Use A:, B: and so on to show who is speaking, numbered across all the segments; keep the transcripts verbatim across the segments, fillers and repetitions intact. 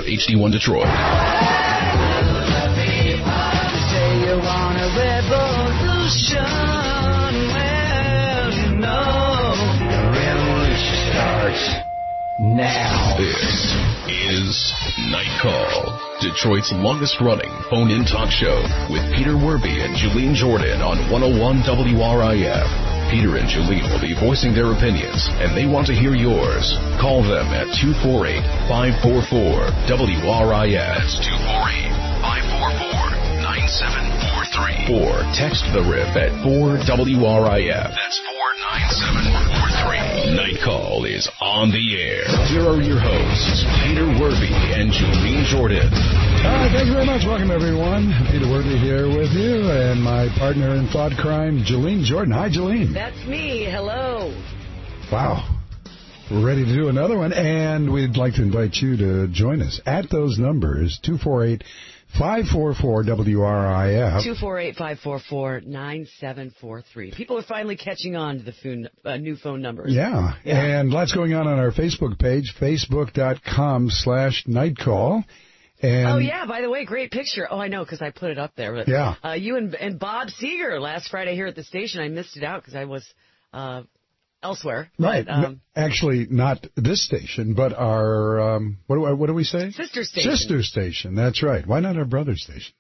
A: F, H D one Detroit.
B: Say you want a revolution. Well, you know, the revolution starts now.
A: This is Night Call, Detroit's longest-running phone-in talk show with Peter Werby and Julene Jordan on one oh one W R I F. Peter and Julene will be voicing their opinions, and they want to hear yours. Call them at two four eight, five four four, W R I F. That's two four eight, five four four, nine seven four three. Or text the R I F at four W R I F. That's four nine seven four three. Night Call is on the air. Here are your hosts, Peter Werby and Julene Jordan.
C: All right, thank you very much. Welcome, everyone. Peter Werby here with you, and my partner in thought crime, Julene Jordan. Hi, Julene.
D: That's me. Hello.
C: Wow. We're ready to do another one, and we'd like to invite you to join us at those numbers, two four eight, five four four, W R I F.
D: two four eight, five four four, nine seven four three. People are finally catching on to the phone, uh, new phone numbers.
C: Yeah. yeah, and lots going on on our Facebook page, facebook.com slash nightcall. And
D: oh, yeah, by the way, great picture. Oh, I know, because I put it up there. But,
C: yeah.
D: Uh, you and, and Bob Seeger last Friday here at the station. I missed it out because I was uh, elsewhere.
C: Right.
D: But, um,
C: no, actually, not this station, but our, um, what do I, what do we say?
D: Sister station.
C: Sister station, that's right. Why not our brother station?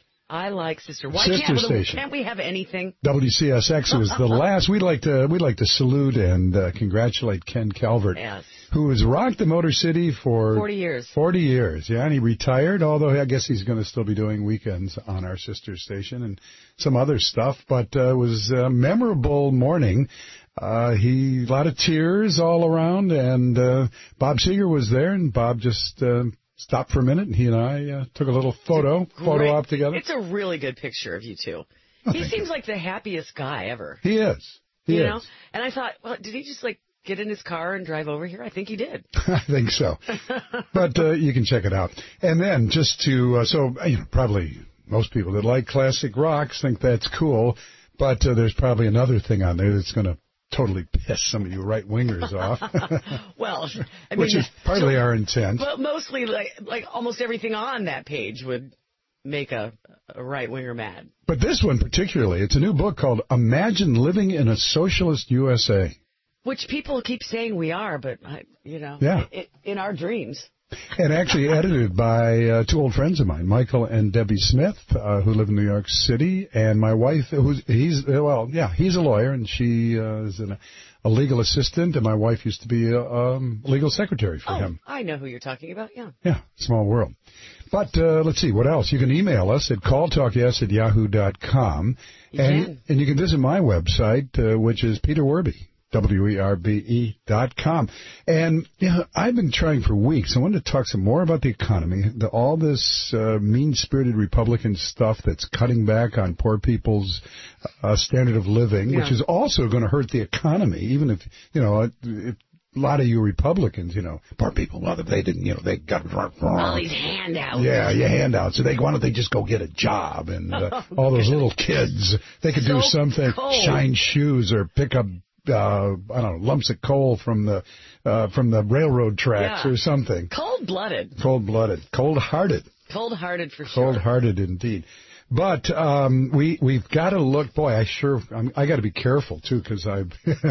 D: I like sister. Why
C: Sister
D: can't,
C: station.
D: Can't we have anything?
C: W C S X was the last. We'd like to we'd like to salute and uh, congratulate Ken Calvert,
D: yes.
C: who has rocked the Motor City for
D: forty years.
C: Forty years, yeah, and he retired. Although I guess he's going to still be doing weekends on our sister station and some other stuff. But uh, it was a memorable morning. Uh, he a lot of tears all around, and uh, Bob Seeger was there, and Bob just. Uh, Stopped for a minute, and he and I uh, took a little photo, photo op together.
D: It's a really good picture of you two.
C: Oh,
D: he seems
C: you.
D: like the happiest guy ever.
C: He is. He
D: you
C: is.
D: know? And I thought, well, did he just, like, get in his car and drive over here? I think he did.
C: I think so. But uh, you can check it out. And then just to, uh, so, you know, probably most people that like classic rocks think that's cool, but uh, there's probably another thing on there that's going to totally piss some of you right-wingers off.
D: Well, I mean,
C: which is partly
D: so,
C: our intent.
D: But mostly, like, like almost everything on that page would make a, a right-winger mad.
C: But this one particularly, it's a new book called Imagine Living in a Socialist U S A.
D: Which people keep saying we are, but, I, you know,
C: yeah.
D: it, in our dreams.
C: And actually edited by uh, two old friends of mine, Michael and Debbie Smith, uh, who live in New York City, and my wife, who's he's well, yeah, he's a lawyer, and she uh, is an, a legal assistant, and my wife used to be a um, legal secretary for
D: oh,
C: him.
D: I know who you're talking about, yeah.
C: Yeah, small world. But uh, let's see, what else? You can email us at call talk yes at yahoo dot com, and,
D: can.
C: and you can visit my website, uh, which is Peter Werby. W E R B E dot com. And you know, I've been trying for weeks. I wanted to talk some more about the economy, the, all this uh, mean-spirited Republican stuff that's cutting back on poor people's uh, standard of living,
D: yeah.
C: which is also going to hurt the economy, even if, you know, if, a lot of you Republicans, you know, poor people, well, they didn't, you know, they got
D: all these handouts.
C: Yeah, yeah, handouts. So they, why don't they just go get a job? And uh, all those little kids, they could
D: so
C: do something,
D: cold.
C: shine shoes or pick up Uh, I don't know, lumps of coal from the uh, from the railroad tracks
D: yeah.
C: or something.
D: Cold-blooded.
C: Cold-blooded. Cold-hearted.
D: Cold-hearted for sure.
C: Cold-hearted indeed. But um, we we've got to look. Boy, I sure I'm, I got to be careful too because I.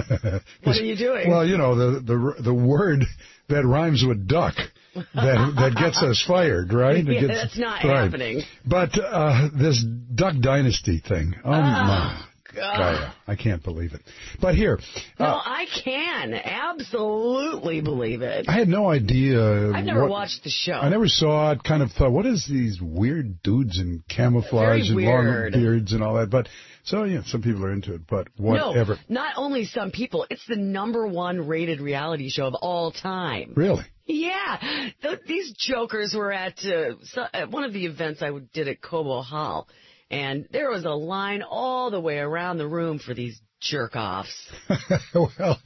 D: What are you doing?
C: Well, you know the the the word that rhymes with duck that that gets us fired, right?
D: Yeah,
C: gets,
D: that's not
C: right.
D: happening.
C: But uh, this Duck Dynasty thing. Oh,
D: oh
C: my.
D: God.
C: God, I can't believe it. But here.
D: No,
C: uh,
D: I can absolutely believe it.
C: I had no idea.
D: I've never
C: what,
D: watched the show.
C: I never saw it. Kind of thought, what is these weird dudes in camouflage
D: Very
C: and
D: weird.
C: long beards and all that? But so yeah, some people are into it. But whatever.
D: No, not only some people. It's the number one rated reality show of all time.
C: Really?
D: Yeah. Th- these jokers were at, uh, so, at one of the events I did at Cobo Hall. And there was a line all the way around the room for these jerk-offs.
C: Well,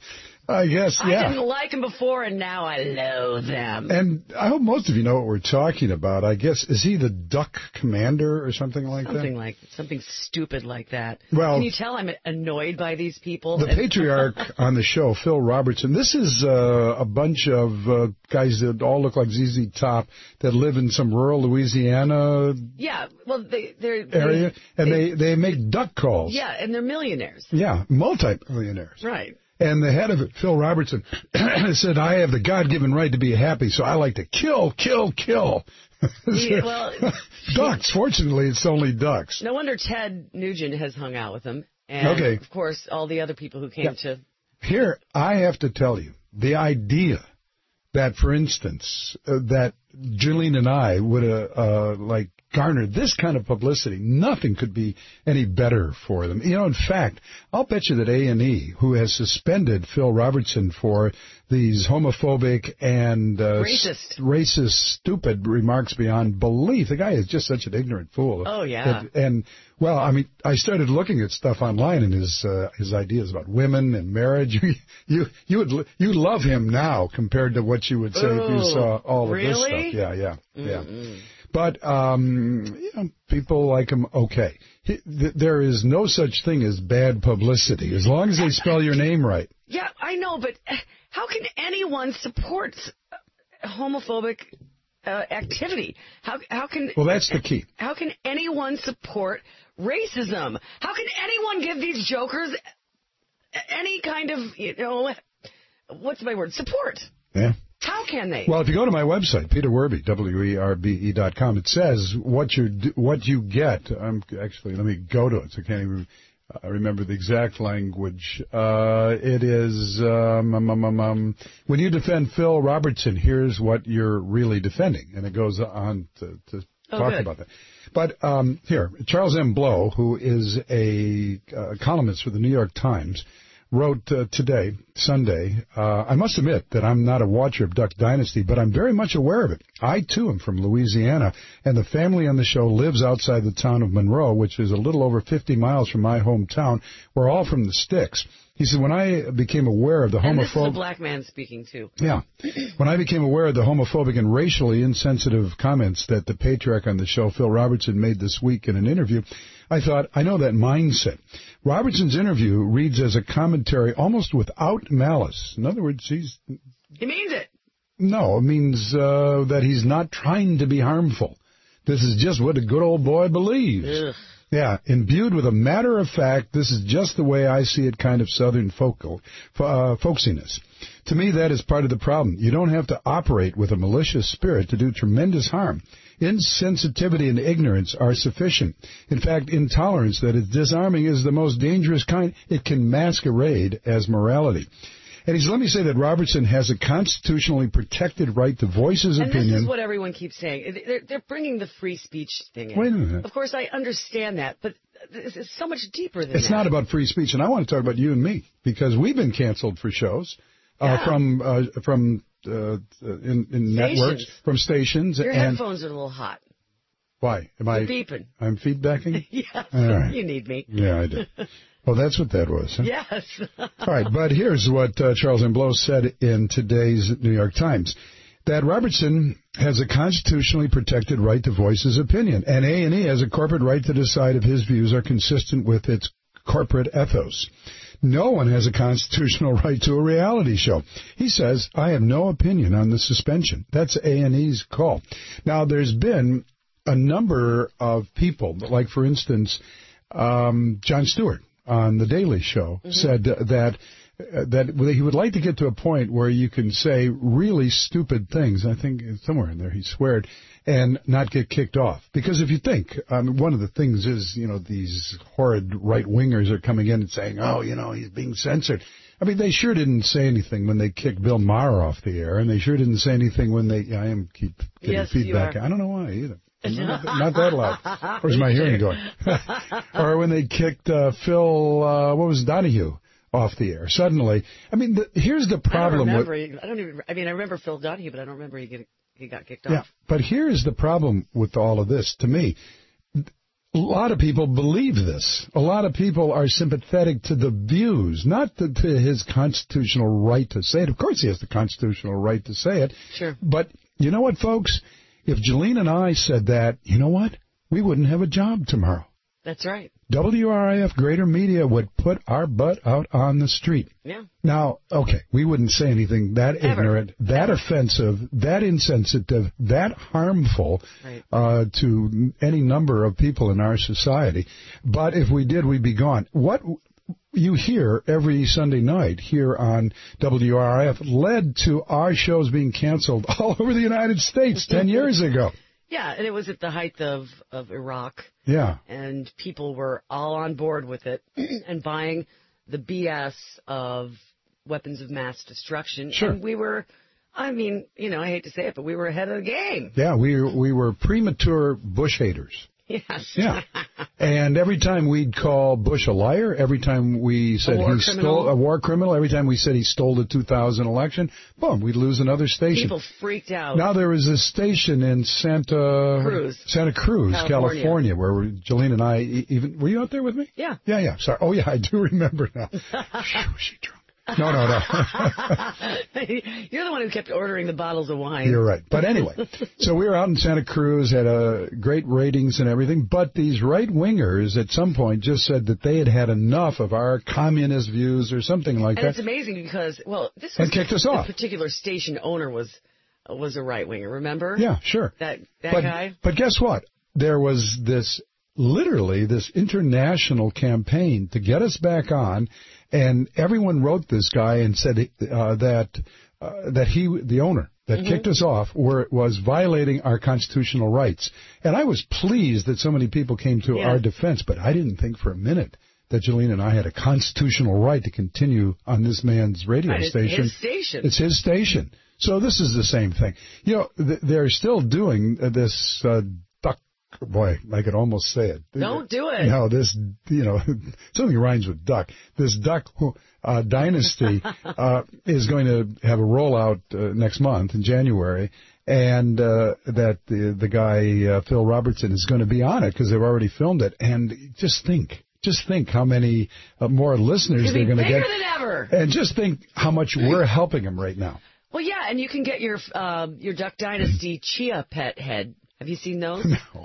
C: I guess, yeah.
D: I didn't like them before, and now I loathe them.
C: And I hope most of you know what we're talking about. I guess, is he the Duck Commander or something like
D: something
C: that?
D: like something stupid like that.
C: Well,
D: can you tell I'm annoyed by these people?
C: The patriarch on the show, Phil Robertson. This is uh, a bunch of uh, guys that all look like Z Z Top that live in some rural Louisiana.
D: Yeah, well, they they're
C: area,
D: they,
C: and
D: they,
C: they they make duck calls.
D: Yeah, and they're millionaires.
C: Yeah, multi-millionaires.
D: Right.
C: And the head of it, Phil Robertson, said, I have the God-given right to be happy, so I like to kill, kill, kill.
D: Yeah, well,
C: ducks. Fortunately, it's only ducks.
D: No wonder Ted Nugent has hung out with him. And,
C: okay.
D: of course, all the other people who came yeah. to...
C: Here, I have to tell you, the idea that, for instance, uh, that Julian and I would, uh, uh, like, garnered this kind of publicity, nothing could be any better for them. You know, in fact, I'll bet you that A and E, who has suspended Phil Robertson for these homophobic and uh,
D: racist.
C: St- racist, stupid remarks beyond belief. The guy is just such an ignorant fool.
D: Oh, yeah.
C: That, and, well, I mean, I started looking at stuff online and his uh, his ideas about women and marriage. you you you would you love him now compared to what you would say
D: Ooh,
C: if you saw all
D: really?
C: of this stuff. Yeah, yeah,
D: Mm-mm.
C: yeah. But um, you know, people like him okay. He, th- there is no such thing as bad publicity as long as they spell your name right.
D: Yeah, I know, but how can anyone support homophobic uh, activity? How how can
C: Well, that's the key.
D: How can anyone support racism? How can anyone give these jokers any kind of, you know, what's my word, support?
C: Yeah.
D: How can they?
C: Well, if you go to my website, Peter Werbe, W E R B E dot com, it says what you what you get. I'm actually let me go to it. So I can't even uh, remember the exact language. Uh, it is um, um, um, um, when you defend Phil Robertson, here's what you're really defending, and it goes on to, to
D: oh,
C: talk
D: good.
C: about that. But um, here, Charles M. Blow, who is a uh, columnist for the New York Times, wrote uh, today, Sunday, uh, I must admit that I'm not a watcher of Duck Dynasty, but I'm very much aware of it. I, too, am from Louisiana, and the family on the show lives outside the town of Monroe, which is a little over fifty miles from my hometown. We're all from the sticks. He said, when I became aware of the homophobic...
D: And this is a black man speaking, too.
C: Yeah. When I became aware of the homophobic and racially insensitive comments that the patriarch on the show, Phil Robertson, made this week in an interview, I thought, I know that mindset. Robertson's interview reads as a commentary almost without malice. In other words, he's...
D: He means it.
C: No, it means uh, that he's not trying to be harmful. This is just what a good old boy believes.
D: Ugh.
C: Yeah, imbued with a matter of fact, this is just the way I see it, kind of Southern folkal, uh, folksiness. To me, that is part of the problem. You don't have to operate with a malicious spirit to do tremendous harm. Insensitivity and ignorance are sufficient. In fact, intolerance that is disarming is the most dangerous kind. It can masquerade as morality. And he said, let me say that Robertson has a constitutionally protected right to voice his
D: and
C: opinion.
D: And this is what everyone keeps saying. They're, they're bringing the free speech thing in.
C: Wait a minute.
D: Of course, I understand that, but this is so much deeper than
C: it's
D: that.
C: It's not about free speech, and I want to talk about you and me, because we've been canceled for shows uh,
D: yeah.
C: from uh, from uh, in, in networks, from stations.
D: Your
C: and
D: headphones are a little hot.
C: Why? Am
D: You're
C: I
D: beeping?
C: I'm feedbacking?
D: Yes,
C: right.
D: You need me.
C: Yeah, I do. Oh, that's what that was. Huh?
D: Yes.
C: All right, but here's what uh, Charles M. Blow said in today's New York Times, that Robertson has a constitutionally protected right to voice his opinion, and A and E has a corporate right to decide if his views are consistent with its corporate ethos. No one has a constitutional right to a reality show. He says, I have no opinion on the suspension. That's A and E's call. Now, there's been a number of people, like, for instance, um, Jon Stewart on The Daily Show, mm-hmm. said that uh, that he would like to get to a point where you can say really stupid things. I think somewhere in there he sweared, and not get kicked off. Because if you think, um, one of the things is, you know, these horrid right-wingers are coming in and saying, oh, you know, he's being censored. I mean, they sure didn't say anything when they kicked Bill Maher off the air, and they sure didn't say anything when they, I am keep getting
D: yes,
C: feedback. I don't know why either. Not, not that loud. Where's my hearing going? Or when they kicked uh, Phil, uh, what was Donahue, off the air. Suddenly, I mean, the, here's the problem.
D: I don't remember.
C: with...
D: I don't even. I mean, I remember Phil Donahue, but I don't remember he get, he got kicked
C: yeah,
D: off.
C: But here's the problem with all of this. To me, A lot of people believe this. A lot of people are sympathetic to the views, not to, to his constitutional right to say it. Of course he has the constitutional right to say it.
D: Sure.
C: But you know what, folks? If Jolene and I said that, you know what? We wouldn't have a job tomorrow.
D: That's right.
C: W R I F Greater Media would put our butt out on the street.
D: Yeah.
C: Now, okay, we wouldn't say anything that
D: Ever.
C: ignorant, that
D: Ever.
C: offensive, that insensitive, that harmful
D: Right.
C: uh, to any number of people in our society. But if we did, we'd be gone. What you hear every Sunday night here on W R I F led to our shows being canceled all over the United States ten years ago.
D: Yeah, and it was at the height of, of Iraq.
C: Yeah.
D: And people were all on board with it and buying the B S of weapons of mass destruction.
C: Sure.
D: And we were, I mean, you know, I hate to say it, but we were ahead of the game.
C: Yeah, we we were premature Bush haters.
D: Yes.
C: Yeah. And every time we'd call Bush a liar, every time we said
D: war
C: he
D: criminal.
C: stole a war criminal, every time we said he stole the two thousand election, boom, we'd lose another station.
D: People freaked out.
C: Now there was a station in Santa
D: Cruz.
C: Santa Cruz,
D: California.
C: California, where Jolene and I e- even were you out there with me?
D: Yeah.
C: Yeah, yeah. Sorry. Oh yeah, I do remember now. Phew, was she drunk? No, no, no.
D: You're the one who kept ordering the bottles of wine.
C: You're right. But anyway, so we were out in Santa Cruz, had a great ratings and everything, but these right-wingers at some point just said that they had had enough of our communist views or something like
D: And
C: that.
D: it's amazing because, well, this was
C: And kicked us
D: the
C: off.
D: particular station owner was was a right winger. Remember?
C: Yeah, sure.
D: That that
C: but,
D: guy.
C: But guess what? There was this, literally, this international campaign to get us back on, and everyone wrote this guy and said uh, that uh, that he, the owner, that
D: Mm-hmm.
C: kicked us off, were, was violating our constitutional rights. And I was pleased that so many people came to
D: Yeah.
C: our defense, but I didn't think for a minute that Jolene and I had a constitutional right to continue on this man's radio
D: Right, it's
C: station.
D: his station.
C: It's his station. So this is the same thing. You know, th- they're still doing uh, this uh, duck. Boy, I could almost say it.
D: Don't do it.
C: No, this, you know, something rhymes with duck. This duck uh, dynasty uh, is going to have a rollout uh, next month in January, and uh, that the the guy uh, Phil Robertson is going to be on it because they've already filmed it. And just think, just think how many uh, more listeners
D: It'll
C: they're
D: be
C: going to
D: bigger
C: get,
D: than ever.
C: and just think how much we're helping them right now.
D: Well, yeah, and you can get your uh, your Duck Dynasty Chia pet head. Have you seen those?
C: No.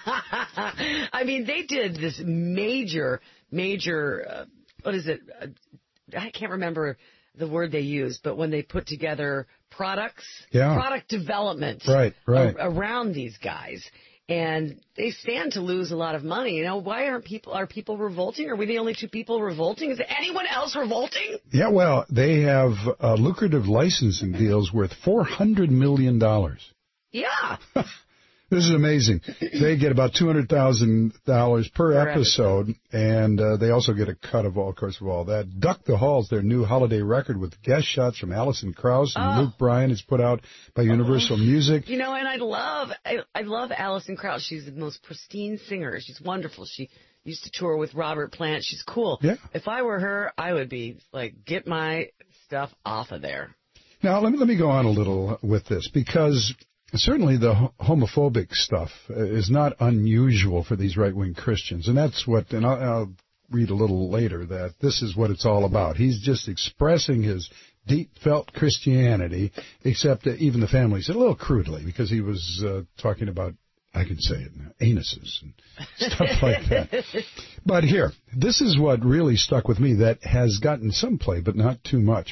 D: I mean, they did this major, major, uh, what is it? Uh, I can't remember the word they used, but when they put together products,
C: Yeah.
D: product development
C: Right, right.
D: a- around these guys. And they stand to lose a lot of money. You know, why aren't people, are people revolting? Are we the only two people revolting? Is anyone else revolting?
C: Yeah, well, they have uh, lucrative licensing deals worth four hundred million dollars.
D: Yeah.
C: This is amazing. They get about two hundred thousand dollars per,
D: Per
C: episode, and uh, they also get a cut of all, of course, of all that. Duck the Hall's their new holiday record with guest shots from Alison Krauss and
D: Oh.
C: Luke Bryan. It's put out by Universal Music.
D: You know, and I love, I, I love Alison Krauss. She's the most pristine singer. She's wonderful. She used to tour with Robert Plant. She's cool.
C: Yeah.
D: If I were her, I would be like, get my stuff off of there.
C: Now, let me, let me go on a little with this, because certainly the ho- homophobic stuff uh, is not unusual for these right-wing Christians. And that's what, and I'll, I'll read a little later, that this is what it's all about. He's just expressing his deep-felt Christianity, except that even the family said a little crudely, because he was uh, talking about, I can say it now, anuses and stuff like that. But here, this is what really stuck with me that has gotten some play, but not too much.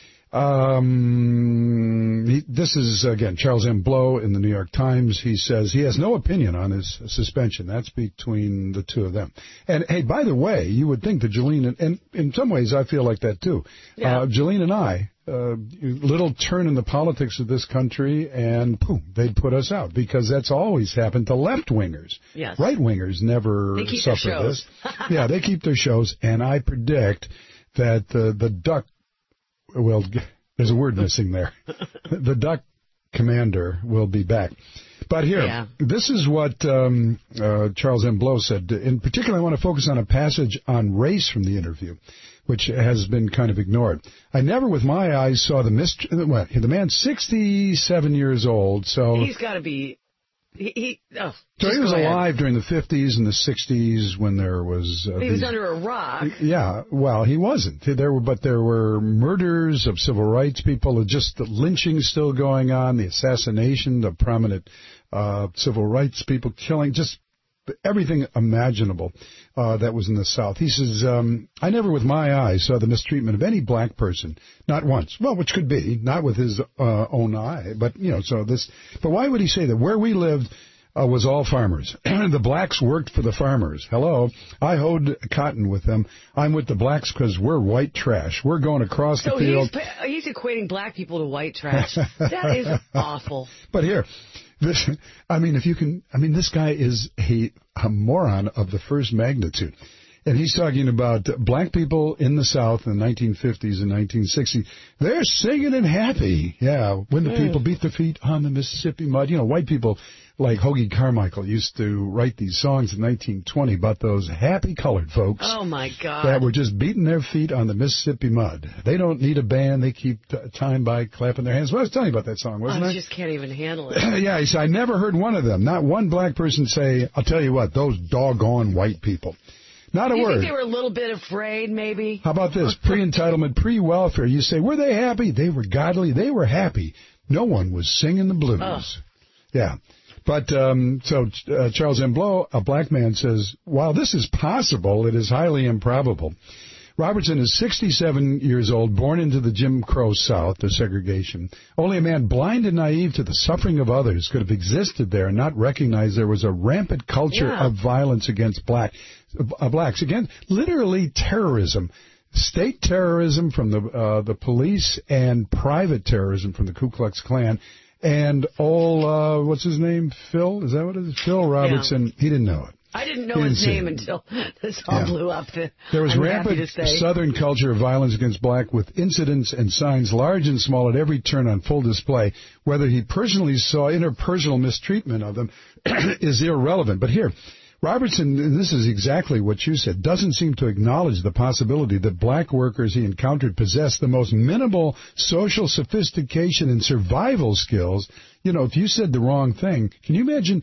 C: Um, he, this is, again, Charles M. Blow in the New York Times. He says he has no opinion on his suspension. That's between the two of them. And, hey, by the way, you would think that Jolene, and, and in some ways I feel like that too.
D: Yeah.
C: Uh, Jolene and I, uh, little turn in the politics of this country, and boom, they'd put us out, because that's always happened to left-wingers.
D: Yes.
C: Right-wingers never
D: They keep their
C: suffer
D: shows.
C: this. Yeah, they keep their shows, and I predict that uh, the duck, well, there's a word missing there. The duck commander will be back. But here,
D: Yeah.
C: this is what um, uh, Charles M. Blow said. In particular, I want to focus on a passage on race from the interview, which has been kind of ignored. I never with my eyes saw the mystery. Well, the man's sixty-seven years old, so
D: He's got to be He, he, oh,
C: so he was
D: go ahead.
C: alive during the fifties and the sixties when there was... Uh,
D: he was
C: the,
D: under a rock.
C: Yeah, well, he wasn't. There were, But there were murders of civil rights people, just the lynching still going on, the assassination of prominent uh, civil rights people, killing, just everything imaginable uh, that was in the South. He says, um, I never with my eyes saw the mistreatment of any black person, not once. Well, which could be, not with his uh, own eye, but, you know, so this, but why would he say that? Where we lived uh, was all farmers. The blacks worked for the farmers. Hello, I hoed cotton with them. I'm with the blacks because we're white trash. We're going across
D: so
C: the field.
D: He's, he's equating black people to white trash. That is awful.
C: But here, this, I mean, if you can, I mean, this guy is a, a moron of the first magnitude. And he's talking about black people in the South in the nineteen fifties and nineteen sixties. They're singing and happy. Yeah, when the mm. people beat their feet on the Mississippi mud. You know, white people like Hoagie Carmichael used to write these songs in nineteen twenty about those happy colored folks.
D: Oh, my God.
C: That were just beating their feet on the Mississippi mud. They don't need a band. They keep t- time by clapping their hands. Well, I was telling you about that song, wasn't I?
D: I just can't even handle it.
C: Yeah, he said, I never heard one of them, not one black person say, I'll tell you what, those doggone white people. Not a
D: Do you
C: word.
D: think they were a little bit afraid, maybe?
C: How about this? Pre-entitlement, pre-welfare. You say, were they happy? They were godly. They were happy. No one was singing the blues.
D: Oh.
C: Yeah. But, um, so uh, Charles M. Blow, a black man, says, while this is possible, it is highly improbable. Robertson is sixty-seven years old, born into the Jim Crow South, the segregation. Only a man blind and naive to the suffering of others could have existed there and not recognize there was a rampant culture
D: yeah.
C: of violence against black, uh, blacks. Again, literally terrorism. State terrorism from the uh, the police and private terrorism from the Ku Klux Klan. And all, uh, what's his name? Phil? Is that what it is? Phil Robertson. Yeah. He didn't know it.
D: I didn't know didn't his name it. until this all yeah. blew up.
C: There was
D: I'm
C: rampant Southern culture of violence against black with incidents and signs large and small at every turn on full display. Whether he personally saw interpersonal mistreatment of them is irrelevant. But here, Robertson, and this is exactly what you said, doesn't seem to acknowledge the possibility that black workers he encountered possessed the most minimal social sophistication and survival skills. You know, if you said the wrong thing, can you imagine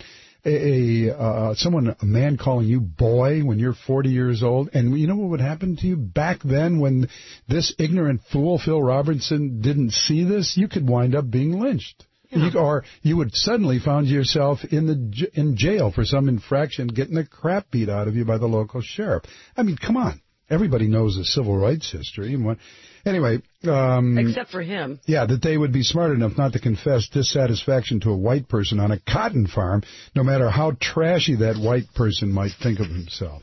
C: a, a uh, someone, a man calling you boy when you're forty years old? And you know what would happen to you back then when this ignorant fool, Phil Robertson, didn't see this? You could wind up being lynched. Yeah. You, or you would suddenly find yourself in the in jail for some infraction, getting the crap beat out of you by the local sheriff. I mean, come on. Everybody knows the civil rights history. And what, anyway. Um,
D: Except for him.
C: Yeah, that they would be smart enough not to confess dissatisfaction to a white person on a cotton farm, no matter how trashy that white person might think of himself.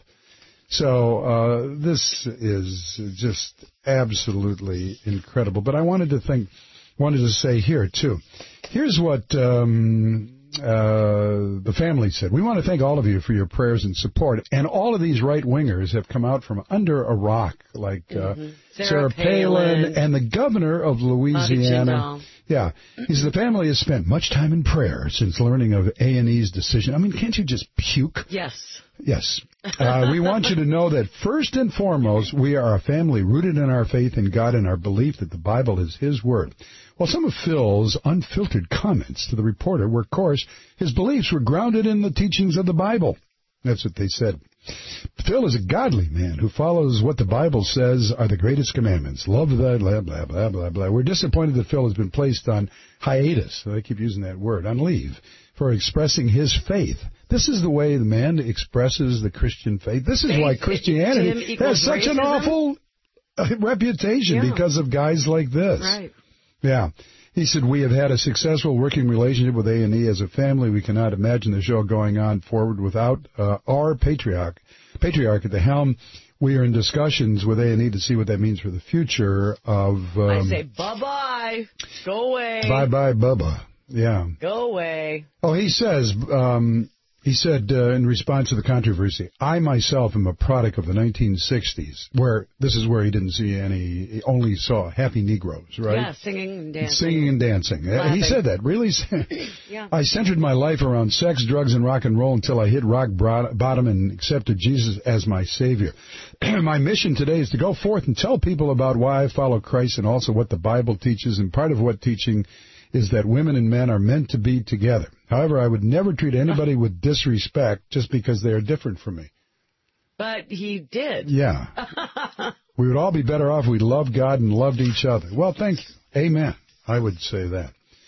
C: So uh, this is just absolutely incredible. But I wanted to think, wanted to say here, too. Here's what um, uh, the family said. We want to thank all of you for your prayers and support. And all of these right-wingers have come out from under a rock, like uh, mm-hmm. Sarah, Sarah Palin, Palin and the governor of Louisiana. Yeah. He said the family has spent much time in prayer since learning of A and E's decision. I mean, can't you just puke?
D: Yes.
C: Yes. Uh, we want you to know that first and foremost, we are a family rooted in our faith in God and our belief that the Bible is His Word. Well, some of Phil's unfiltered comments to the reporter were, of course, his beliefs were grounded in the teachings of the Bible. That's what they said. Phil is a godly man who follows what the Bible says are the greatest commandments. Love thy, blah, blah, blah, blah, blah. We're disappointed that Phil has been placed on hiatus. I keep using that word, on leave, for expressing his faith. This is the way the man expresses the Christian faith. This is faith, why Christianity has such racism? an awful uh, reputation yeah. because of guys like this.
D: Right.
C: Yeah. He said, we have had a successful working relationship with A and E as a family. We cannot imagine the show going on forward without uh, our patriarch, patriarch at the helm. We are in discussions with A and E to see what that means for the future of... Um,
D: I say, bye-bye. Go away.
C: Bye-bye, Bubba. Yeah.
D: Go away.
C: Oh, he says... Um, He said, uh, in response to the controversy, I myself am a product of the nineteen sixties, where this is where he didn't see any, he only saw happy Negroes, right?
D: Yeah, singing and dancing.
C: Singing and dancing.
D: Laughing.
C: He said that, really?
D: Yeah.
C: I centered my life around sex, drugs, and rock and roll until I hit rock bottom and accepted Jesus as my Savior. My mission today is to go forth and tell people about why I follow Christ and also what the Bible teaches, and part of what teaching is that women and men are meant to be together. However, I would never treat anybody with disrespect just because they are different from me.
D: But he did.
C: Yeah. We would all be better off if we loved God and loved each other. Well, thank you. Amen. I would say that.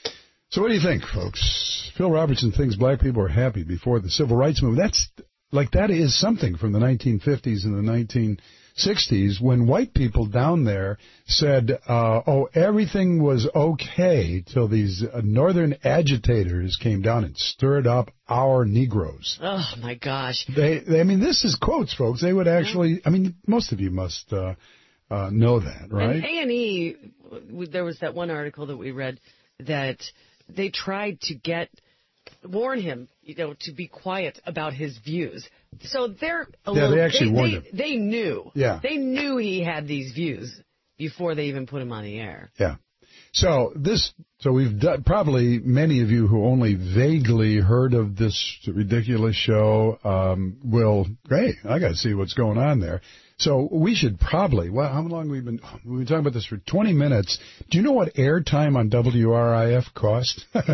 C: So what do you think, folks? Phil Robertson thinks black people were happy before the civil rights movement. That's like that is something from the nineteen fifties and the nineteen sixties when white people down there said, uh, oh, everything was okay till these uh, northern agitators came down and stirred up our Negroes.
D: Oh, my gosh.
C: They, they I mean, this is quotes, folks. They would actually, I mean, most of you must uh, uh, know that, right?
D: And A and E, there was that one article that we read that they tried to get, warn him, you know, to be quiet about his views. So they're a
C: yeah,
D: little,
C: they actually
D: they,
C: warned
D: they,
C: him.
D: They knew.
C: Yeah.
D: They knew he had these views before they even put him on the air.
C: Yeah. So this, so we've done, probably many of you who only vaguely heard of this ridiculous show um, will, hey, I got to see what's going on there. So we should probably, well, how long have we been, we've been talking about this for twenty minutes. Do you know what airtime on W R I F costs? We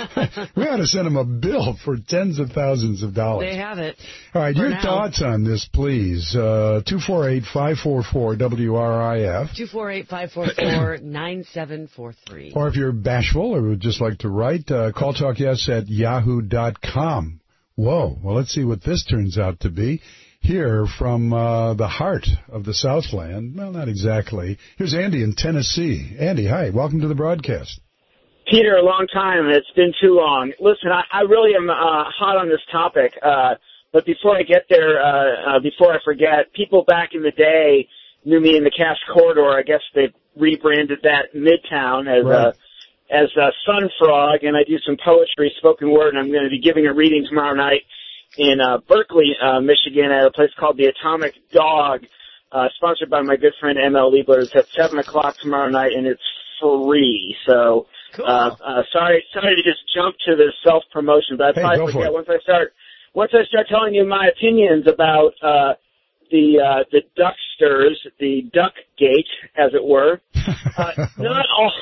C: ought to send them a bill for tens of thousands of dollars.
D: They have it.
C: All right, your
D: now.
C: thoughts on this, please. Uh, two four eight, five four four, W R I F.
D: two four eight, five four four, nine seven four three.
C: Or if you're bashful or would just like to write, uh, call talk yes at yahoo dot com. Whoa, well, let's see what this turns out to be. Here from uh, the heart of the Southland. Well, not exactly. Here's Andy in Tennessee. Andy, hi. Welcome to the broadcast.
E: Peter, a long time. It's been too long. Listen, I, I really am uh, hot on this topic. Uh, but before I get there, uh, uh, before I forget, people back in the day knew me in the Cash Corridor. I guess they've rebranded that Midtown as
C: right.
E: uh, as uh, Sun Frog, and I do some poetry, spoken word, and I'm going to be giving a reading tomorrow night in uh, Berkeley, uh, Michigan, at a place called the Atomic Dog, uh, sponsored by my good friend M L Liebler. It's at seven o'clock tomorrow night, and it's free. So,
D: cool.
E: uh, uh, sorry, sorry to just jump to the self-promotion, but I
C: hey,
E: probably forget once I start, once I start telling you my opinions about, uh, the, uh, the Ducksters, the Duck Gate, as it were. Uh, not all,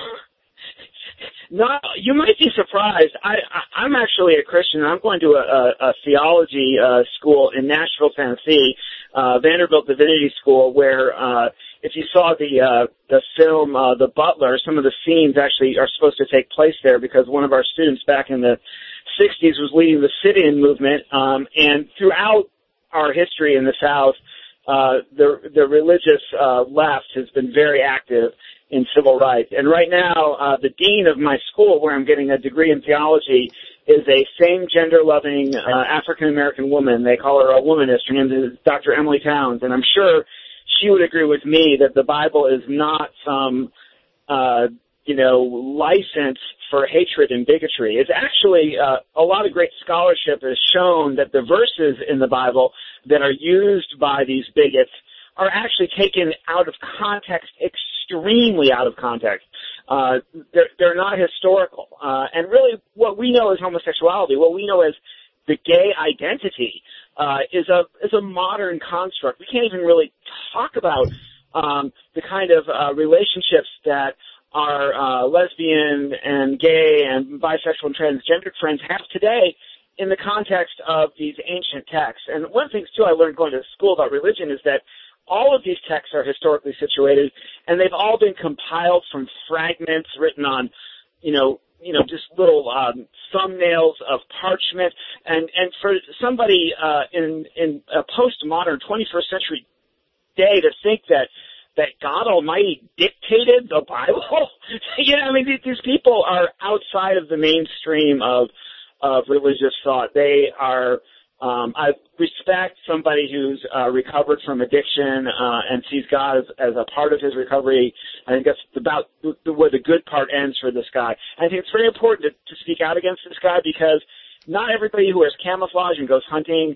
E: Not, you might be surprised. I, I, I'm actually a Christian. I'm going to a, a, a theology uh, school in Nashville, Tennessee, uh, Vanderbilt Divinity School, where uh, if you saw the uh, the film uh, The Butler, some of the scenes actually are supposed to take place there because one of our students back in the sixties was leading the sit-in movement, um, and throughout our history in the South, uh, the the religious uh, left has been very active in civil rights. And right now, uh, the dean of my school, where I'm getting a degree in theology, is a same gender-loving uh, African-American woman. They call her a womanist. Her name is Doctor Emily Towns. And I'm sure she would agree with me that the Bible is not some, uh, you know, license for hatred and bigotry. It's actually, uh, a lot of great scholarship has shown that the verses in the Bible that are used by these bigots are actually taken out of context, extremely out of context. Uh, they're, they're not historical. Uh, and really what we know as homosexuality, what we know as the gay identity, uh, is a, is a modern construct. We can't even really talk about, um, the kind of, uh, relationships that our, uh, lesbian and gay and bisexual and transgender friends have today in the context of these ancient texts. And one of the things, too, I learned going to school about religion is that all of these texts are historically situated, and they've all been compiled from fragments written on, you know, you know, just little um, thumbnails of parchment. And and for somebody uh, in in a postmodern twenty-first century day to think that that God Almighty dictated the Bible, you know, I mean, these, these people are outside of the mainstream of of religious thought. They are. Um, I respect somebody who's uh, recovered from addiction uh, and sees God as, as a part of his recovery. I think that's about the, where the good part ends for this guy. And I think it's very important to, to speak out against this guy because not everybody who wears camouflage and goes hunting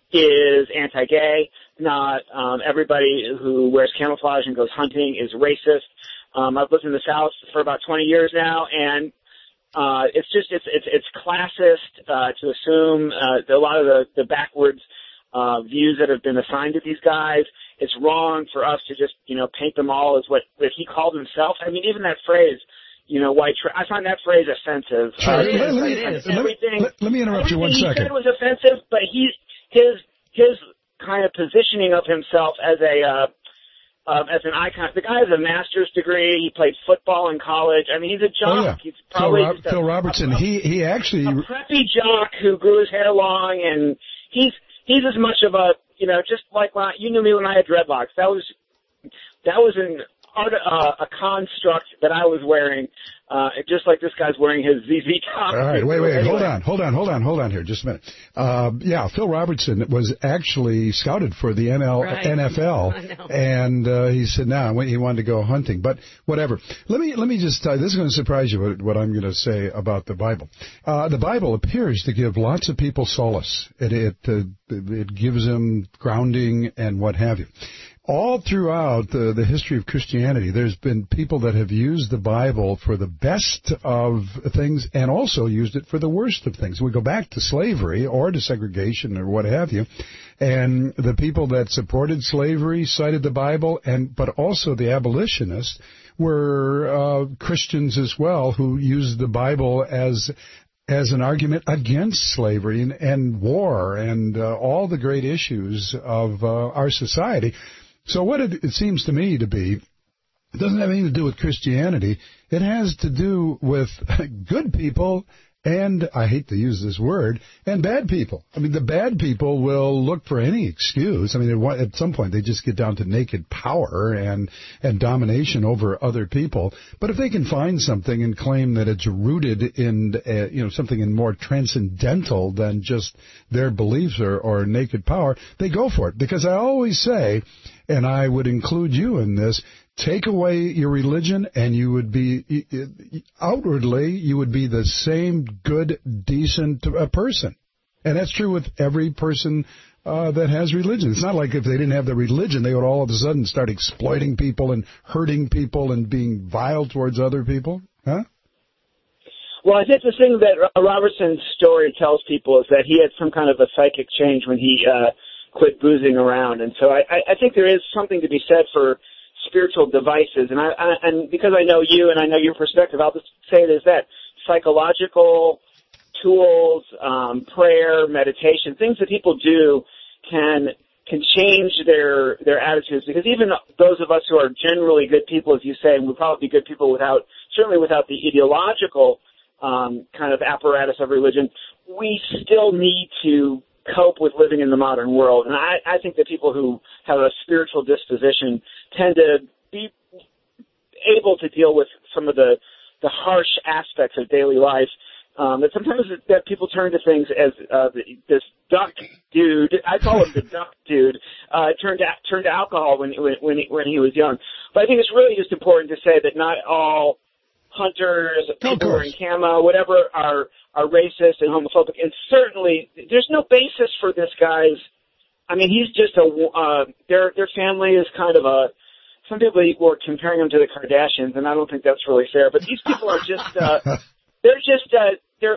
E: is anti-gay. Not um, everybody who wears camouflage and goes hunting is racist. Um, I've lived in the South for about twenty years now, and Uh, it's just, it's, it's, it's classist, uh, to assume, uh, a lot of the, the backwards, uh, views that have been assigned to these guys. It's wrong for us to just, you know, paint them all as what, what he called himself. I mean, even that phrase, you know, white trash. I find that phrase offensive.
C: Sure.
E: Uh,
C: Let, let,
E: like,
C: me,
D: it is.
C: let, me, let, let me interrupt you one
E: he
C: second.
E: He said was offensive, but he his his kind of positioning of himself as a uh, uh, as an icon. The guy has a master's degree. He played football in college. I mean, he's a jock.
C: Oh, yeah.
E: He's
C: Phil,
E: probably
C: Rob,
E: just a,
C: Phil Robertson.
E: A, a,
C: he he actually
E: a preppy jock who grew his hair long, and he's he's as much of a you know just like when I, you knew me when I had dreadlocks. That was that was an art uh, a construct that I was wearing. Uh, just like this guy's wearing his Z Z top.
C: All right, wait, wait,
E: anyway.
C: hold on, hold on, hold on, hold on here, just a minute. Uh, yeah, Phil Robertson was actually scouted for the N L,
D: Right.
C: N F L, and uh, he said, "No, nah, he wanted to go hunting." But whatever. Let me let me just tell you, this is going to surprise you what, what I'm going to say about the Bible. Uh, the Bible appears to give lots of people solace. It it uh, it gives them grounding and what have you. All throughout the, the history of Christianity, there's been people that have used the Bible for the best of things and also used it for the worst of things. We go back to slavery or to segregation or what have you, and the people that supported slavery cited the Bible, and but also the abolitionists were uh, Christians as well who used the Bible as as an argument against slavery and, and war and uh, all the great issues of uh, our society. So what it, it seems to me to be, it doesn't have anything to do with Christianity. It has to do with good people and, I hate to use this word, and bad people. I mean, the bad people will look for any excuse. I mean, at some point they just get down to naked power and, and domination over other people. But if they can find something and claim that it's rooted in, uh, you know, something in more transcendental than just their beliefs or, or naked power, they go for it. Because I always say, and I would include you in this, take away your religion and you would be, outwardly, you would be the same good, decent uh, person. And that's true with every person uh, that has religion. It's not like if they didn't have the religion, they would all of a sudden start exploiting people and hurting people and being vile towards other people. Huh?
E: Well, I think the thing that Robertson's story tells people is that he had some kind of a psychic change when he uh, quit boozing around. And so I, I think there is something to be said for spiritual devices. And I, I and because I know you and I know your perspective, I'll just say it as that. Psychological tools, um, prayer, meditation, things that people do can can change their their attitudes, because even those of us who are generally good people, as you say, and would probably be good people without, certainly without the ideological um, kind of apparatus of religion, we still need to cope with living in the modern world. And I, I think that people who have a spiritual disposition tend to be able to deal with some of the, the harsh aspects of daily life. Um, that sometimes that people turn to things as uh, this duck dude. I call him the duck dude. Uh, turned to turned to alcohol when when when he, when he was young. But I think it's really just important to say that not all hunters, people who are in camo, whatever, are are racist and homophobic. And certainly, there's no basis for this guy's. I mean, he's just a. Uh, their their family is kind of a. Some people were comparing him to the Kardashians, and I don't think that's really fair. But these people are just. Uh, They're just, uh, they're,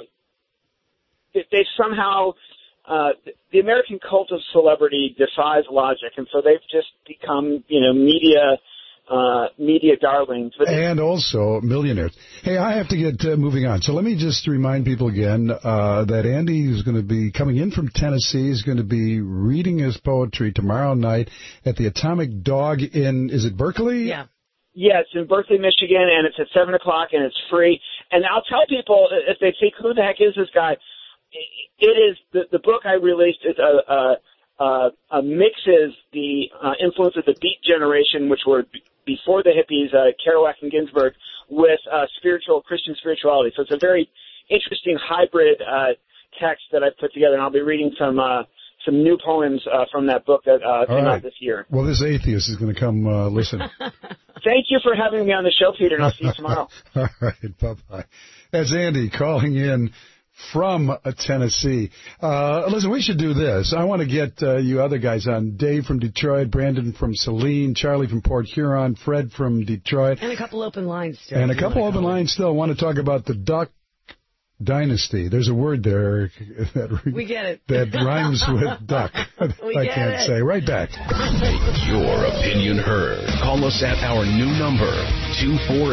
E: they somehow, uh, the American cult of celebrity defies logic, and so they've just become, you know, media, uh, media darlings. But
C: and also millionaires. Hey, I have to get uh, moving on. So let me just remind people again, uh, that Andy is going to be coming in from Tennessee. He's going to be reading his poetry tomorrow night at the Atomic Dog in, is it Berkeley?
D: Yeah.
E: Yeah, it's in Berkeley, Michigan, and it's at seven o'clock, and it's free. And I'll tell people, if they think, who the heck is this guy? It is, the, the book I released is a, a, a, a mixes the uh, influence of the Beat Generation, which were b- before the hippies, uh, Kerouac and Ginsberg, with uh, spiritual, Christian spirituality. So it's a very interesting hybrid uh, text that I've put together, and I'll be reading some uh, some new poems uh, from that book that uh, came
C: right.
E: out this year.
C: Well, this atheist is going to come uh, listen.
E: Thank you for having me on the show, Peter, and I'll see you tomorrow.
C: All right, bye-bye. That's Andy calling in from uh, Tennessee. Uh, listen, we should do this. I want to get uh, you other guys on. Dave from Detroit, Brandon from Saline, Charlie from Port Huron, Fred from Detroit.
D: And a couple open lines still.
C: And a couple open lines still. I want to talk about the Duck Dynasty. There's a word there that,
D: we get it.
C: that rhymes with duck.
D: we
C: I
D: get
C: can't
D: it.
C: say. Right back.
A: Make your opinion heard. Call us at our new number, two four eight,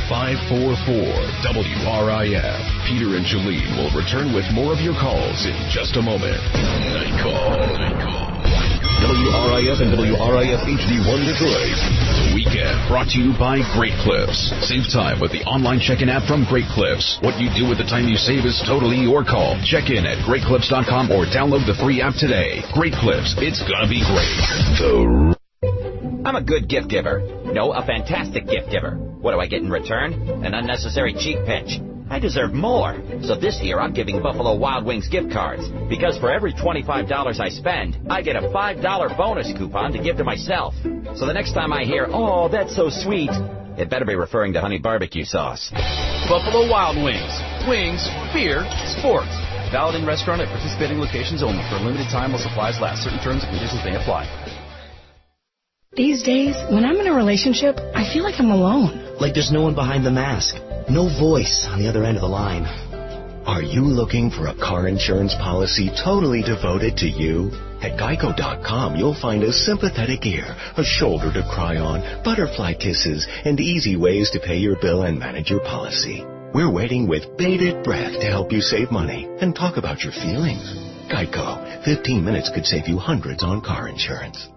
A: five four four W R I F. Peter and Jolene will return with more of your calls in just a moment. Night Call. Night Call. W R I F and W R I F H D one Detroit. The Weekend brought to you by Great Clips. Save time with the online check-in app from Great Clips. What you do with the time you save is totally your call. Check in at great clips dot com or download the free app today. Great Clips. It's gonna be great. The
F: I'm a good gift giver. No, a fantastic gift giver. What do I get in return? An unnecessary cheek pinch. I deserve more. So this year I'm giving Buffalo Wild Wings gift cards. Because for every twenty-five dollars I spend, I get a five dollar bonus coupon to give to myself. So the next time I hear, oh, that's so sweet, it better be referring to honey barbecue sauce.
G: Buffalo Wild Wings. Wings, beer, sports. Valid in restaurant at participating locations only for a limited time while supplies last. Certain terms and conditions may apply.
H: These days, when I'm in a relationship, I feel like I'm alone.
I: Like there's no one behind the mask. No voice on the other end of the line. Are you looking for a car insurance policy totally devoted to you? At geico dot com, you'll find a sympathetic ear, a shoulder to cry on, butterfly kisses, and easy ways to pay your bill and manage your policy. We're waiting with bated breath to help you save money and talk about your feelings. Geico. fifteen minutes could save you hundreds on car insurance.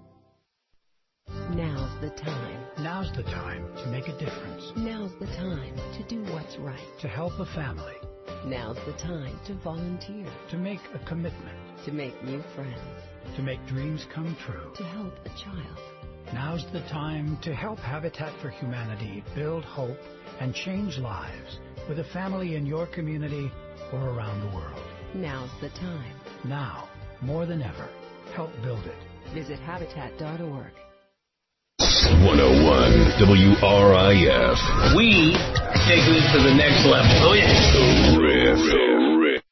J: Now's the time.
K: Now's the time to make a difference.
J: Now's the time to do what's right.
K: To help a family.
J: Now's the time to volunteer.
K: To make a commitment.
J: To make new friends.
K: To make dreams come true.
J: To help a child.
K: Now's the time to help Habitat for Humanity build hope and change lives with a family in your community or around the world.
J: Now's the time.
K: Now, more than ever, help build it.
J: Visit habitat dot org.
A: one oh one W R I F.
B: We take this to the next level. Oh, yeah.
A: The Riff. The Riff.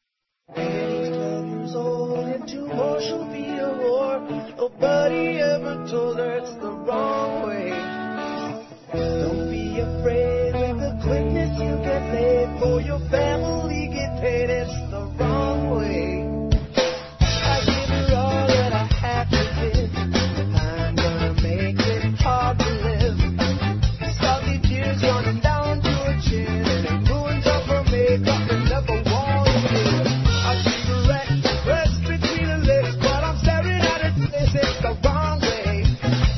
L: Nobody ever told her it's the wrong way. Don't be afraid with the quickness you get laid. For your family get paid, it's the wrong way. I give her all that I have to give. I'm gonna make it hard to live. Salty tears running down to her chin, and it ruins up her makeup and never wants to live. A cigarette pressed between her lips, but I'm staring at her face. It's the wrong way.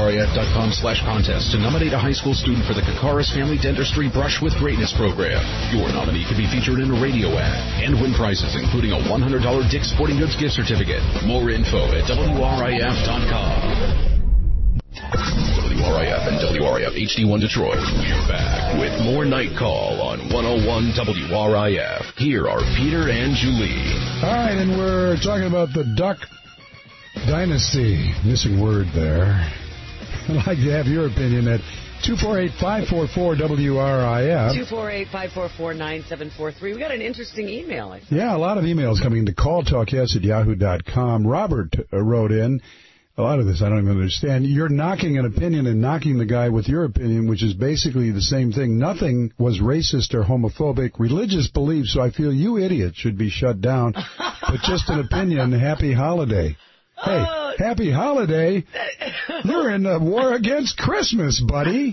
A: R I F dot com slash contest to nominate a high school student for the Kakaris Family Dentistry Brush with Greatness program. Your nominee could be featured in a radio ad and win prizes, including a one hundred dollars Dick's Sporting Goods gift certificate. More info at W R I F dot com. W R I F and W R I F H D one Detroit. We're back with more Night Call on one oh one W R I F. Here are Peter and Julie.
C: All right, and we're talking about the Duck Dynasty. Missing word there. I'd like to have your opinion at two four eight, five four four, W R I F.
D: two four eight, five four four, nine seven four three. We got an interesting email, I think.
C: Yeah, a lot of emails coming into call talk yes at yahoo dot com. Robert uh, wrote in. A lot of this I don't even understand. You're knocking an opinion and knocking the guy with your opinion, which is basically the same thing. Nothing was racist or homophobic. Religious beliefs, so I feel you idiots should be shut down. But just an opinion. Happy holiday. Hey, uh, happy holiday. You're in the war against Christmas, buddy.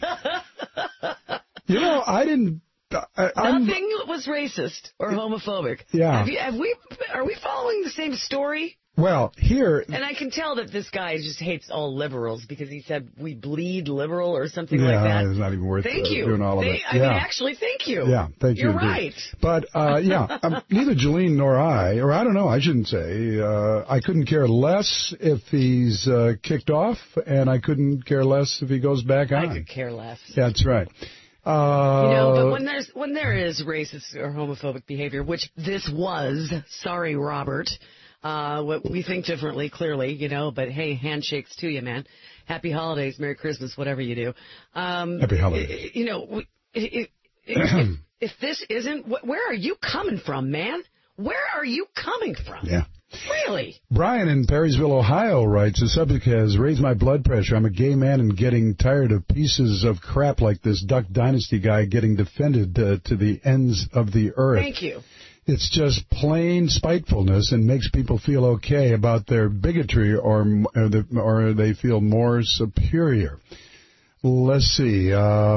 C: You know, I didn't... I, I'm,
D: Nothing was racist or homophobic.
C: Yeah.
D: Have, you, have we? Are we following the same story?
C: Well, here...
D: And I can tell that this guy just hates all liberals because he said we bleed liberal or something
C: yeah,
D: like that.
C: Yeah, it's not even worth
D: thank
C: uh,
D: you.
C: doing all of
D: they,
C: it.
D: I
C: yeah.
D: mean, actually, thank you.
C: Yeah, thank you.
D: You're right.
C: But, uh, yeah, um, neither Jolene nor I, or I don't know, I shouldn't say, uh, I couldn't care less if he's uh, kicked off, and I couldn't care less if he goes back on.
D: I could care less.
C: Yeah, that's right. Uh,
D: you know, but when there's when there is racist or homophobic behavior, which this was, sorry, Robert, uh, what we think differently, clearly, you know. But hey, handshakes to you, man. Happy holidays, Merry Christmas, whatever you do. Um,
C: Happy holidays.
D: You know, if, if, if this isn't, where are you coming from, man? Where are you coming from?
C: Yeah.
D: Really?
C: Brian in Perrysville, Ohio writes, the subject has raised my blood pressure. I'm a gay man and getting tired of pieces of crap like this Duck Dynasty guy getting defended uh, to the ends of the earth.
D: Thank you.
C: It's just plain spitefulness and makes people feel okay about their bigotry or, or, the, or they feel more superior. Let's see.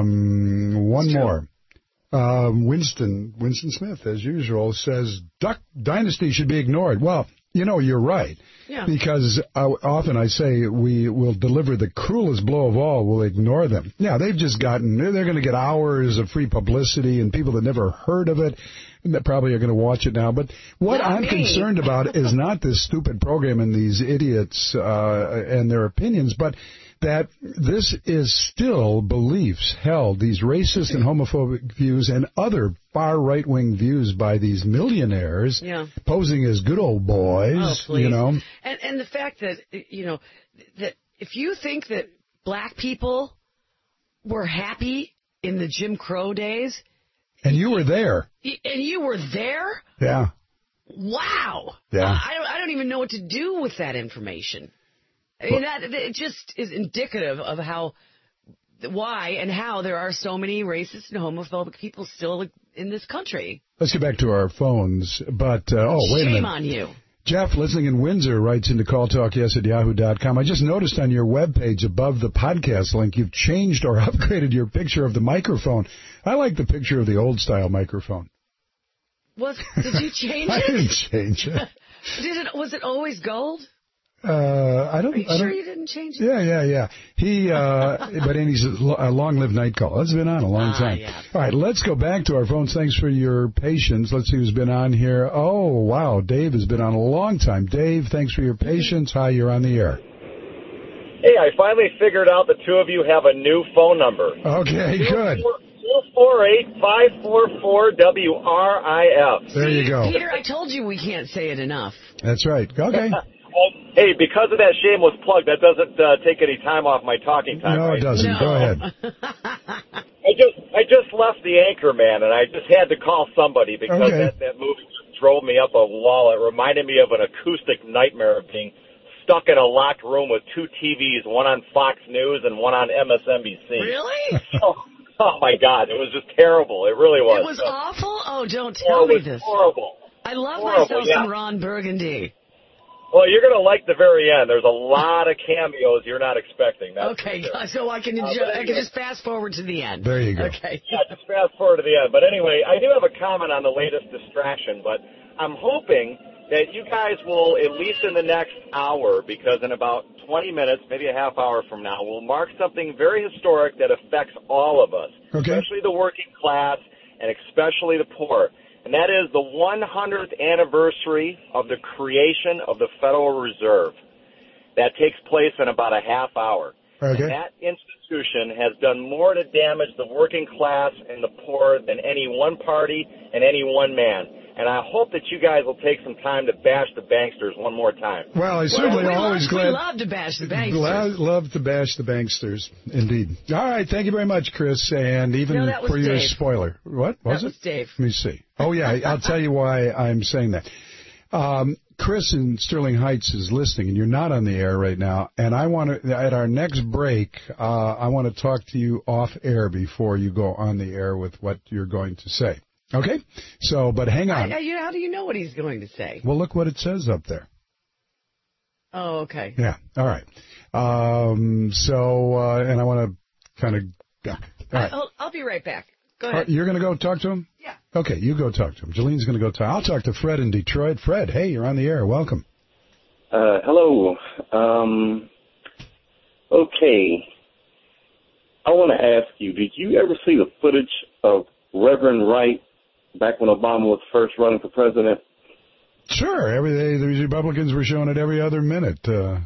C: Um, one more. Um, Winston, Winston Smith, as usual, says Duck Dynasty should be ignored. Well, you know, you're right.
D: Yeah.
C: Because uh, often I say we will deliver the cruelest blow of all. We'll ignore them. Yeah, they've just gotten, they're going to get hours of free publicity, and people that never heard of it that probably are going to watch it now. But what
D: Not
C: I'm
D: me.
C: concerned about is not this stupid program and these idiots uh, and their opinions, but that this is still beliefs held, these racist and homophobic views and other far right-wing views by these millionaires
D: yeah.
C: posing as good old boys,
D: oh, please.
C: you know.
D: And, and the fact that, you know, that if you think that black people were happy in the Jim Crow days.
C: And you were there.
D: And you were there?
C: Yeah.
D: Wow.
C: Yeah.
D: Uh, I, don't, I don't even know what to do with that information. I mean, that, it just is indicative of how, why and how there are so many racist and homophobic people still in this country.
C: Let's get back to our phones. But, uh, oh, wait
D: Shame
C: a minute.
D: Shame on you.
C: Jeff, listening in Windsor, writes into call talk yes at yahoo dot com. I just noticed on your webpage above the podcast link, you've changed or upgraded your picture of the microphone. I like the picture of the old-style microphone.
D: Was, did you change it?
C: I didn't change it.
D: Did it. Was it always gold?
C: Uh, I don't.
D: Are you
C: I
D: sure
C: don't,
D: you didn't change it?
C: Yeah, yeah, yeah. He, uh, but Andy's a long-lived night call. It's been on a long
D: ah,
C: time.
D: Yeah.
C: All right, let's go back to our phones. Thanks for your patience. Let's see who's been on here. Oh, wow, Dave has been on a long time. Dave, thanks for your patience. Hi, you're on the air.
M: Hey, I finally figured out the two of you have a new phone number.
C: Okay, good.
M: two four eight, five four four, W R I F.
C: There you go.
D: Peter, I told you we can't say it enough.
C: That's right. Okay.
M: Well, hey, because of that shameless plug, that doesn't uh, take any time off my talking time.
C: No,
M: right?
C: it doesn't.
D: No.
C: Go ahead.
M: I just I just left The Anchorman, and I just had to call somebody because
C: Okay.
M: that, that movie just drove me up a wall. It reminded me of an acoustic nightmare of being stuck in a locked room with two T Vs, one on Fox News and one on M S N B C.
D: Really?
M: Oh, oh my God, it was just terrible. It really was.
D: It was
M: So,
D: awful? Oh, don't
M: oh,
D: tell
M: it
D: me
M: was
D: this.
M: horrible.
D: I love
M: Horrible,
D: myself
M: yeah.
D: some Ron Burgundy.
M: Well, you're going to like the very end. There's a lot of cameos you're not expecting. That's
D: Okay,
M: for sure.
D: so I can
M: Uh,
D: enjoy,
M: but
D: I can
M: anyway.
D: just fast forward to the end.
C: There you go.
D: Okay.
M: Yeah, just fast forward to the end. But anyway, I do have a comment on the latest distraction, but I'm hoping that you guys will, at least in the next hour, because in about twenty minutes, maybe a half hour from now, we'll mark something very historic that affects all of us,
C: okay.
M: especially the working class and especially the poor. And that is the one hundredth anniversary of the creation of the Federal Reserve. That takes place in about a half hour.
C: Okay.
M: And that institution has done more to damage the working class and the poor than any one party and any one man. And I hope that you guys will take some time to bash the banksters one more time.
C: Well, I certainly
D: well, we
C: always
D: love,
C: glad.
D: We love to bash the banksters.
C: Glad, love to bash the banksters, indeed. All right, thank you very much, Chris, and even
D: no, that was
C: for your
D: Dave.
C: spoiler. What was
D: that
C: it?
D: Was Dave.
C: Let me see. Oh yeah, I'll tell you why I'm saying that. Um, Chris in Sterling Heights is listening, and you're not on the air right now. And I want to, at our next break, uh, I want to talk to you off air before you go on the air with what you're going to say. Okay? So, but hang on.
D: I, I, how do you know what he's going to say?
C: Well, look what it says up there.
D: Oh, okay.
C: Yeah. All right. Um, so, uh, and I want to kind of. Yeah. All right.
D: I'll, I'll be right back. Go ahead.
C: Uh, you're going to go talk to him?
D: Yeah.
C: Okay, you go talk to him. Jolene's going to go talk. I'll talk to Fred in Detroit. Fred, hey, you're on the air. Welcome.
N: Uh, hello. Um, okay. I want to ask you, did you ever see the footage of Reverend Wright back when Obama was first running for president?
C: Sure. Every day, the Republicans were showing it every other minute. Uh...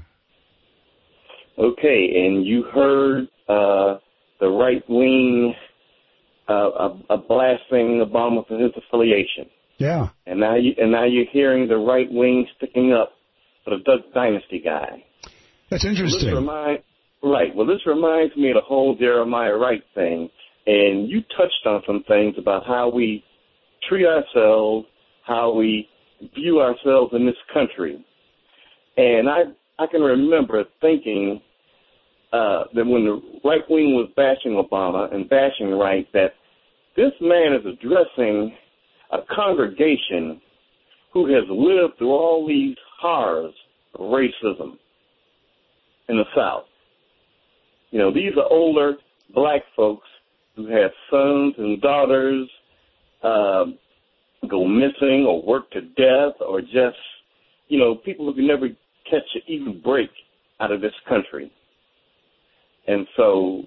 N: Okay, and you heard uh, the right-wing uh, uh, blasting Obama for his affiliation.
C: Yeah.
N: And now, you, and now you're hearing the right wing sticking up for the Duck Dynasty guy.
C: That's interesting.
N: Well, this remind, right. Well, this reminds me of the whole Jeremiah Wright thing. And you touched on some things about how we treat ourselves, how we view ourselves in this country. And I I can remember thinking uh, that when the right wing was bashing Obama and bashing Wright, that this man is addressing a congregation who has lived through all these horrors of racism in the South. You know, these are older black folks who have sons and daughters uh, go missing or work to death, or just, you know, people who can never catch an even break out of this country. And so...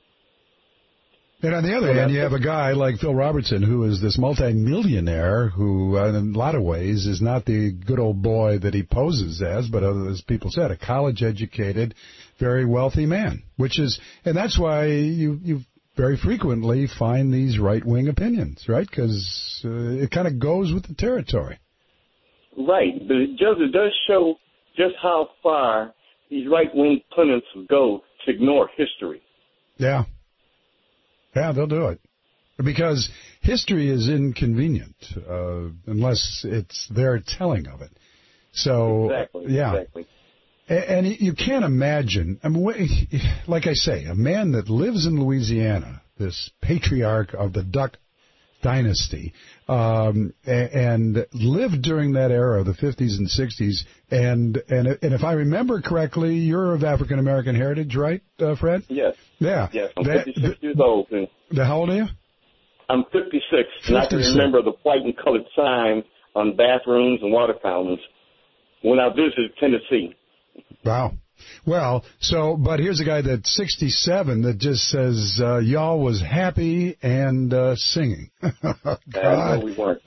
C: And on the other hand, you have a guy like Phil Robertson, who is this multimillionaire who, uh, in a lot of ways, is not the good old boy that he poses as, but as people said, a college-educated, very wealthy man. Which is, and that's why you you very frequently find these right-wing opinions, right? Because uh, it kind of goes with the territory.
N: Right, but it does, it does show just how far these right-wing pundits go to ignore history.
C: Yeah. Yeah, they'll do it. Because history is inconvenient, uh, unless it's their telling of it. So,
N: exactly,
C: yeah.
N: Exactly.
C: And, and you can't imagine, I mean, like I say, a man that lives in Louisiana, this patriarch of the Duck Dynasty, um, and lived during that era, the fifties and sixties, and, and, and if I remember correctly, you're of African-American heritage, right, uh, Fred?
N: Yes.
C: Yeah.
N: Yes, I'm
C: that,
N: fifty-six years old. And
C: the, how old are you?
N: I'm fifty-six, and I can remember the white and colored signs on bathrooms and water fountains when I visited Tennessee.
C: Wow. Well, so, but here's a guy that's sixty-seven that just says, uh, y'all was happy and uh, singing. God.
N: No, we weren't.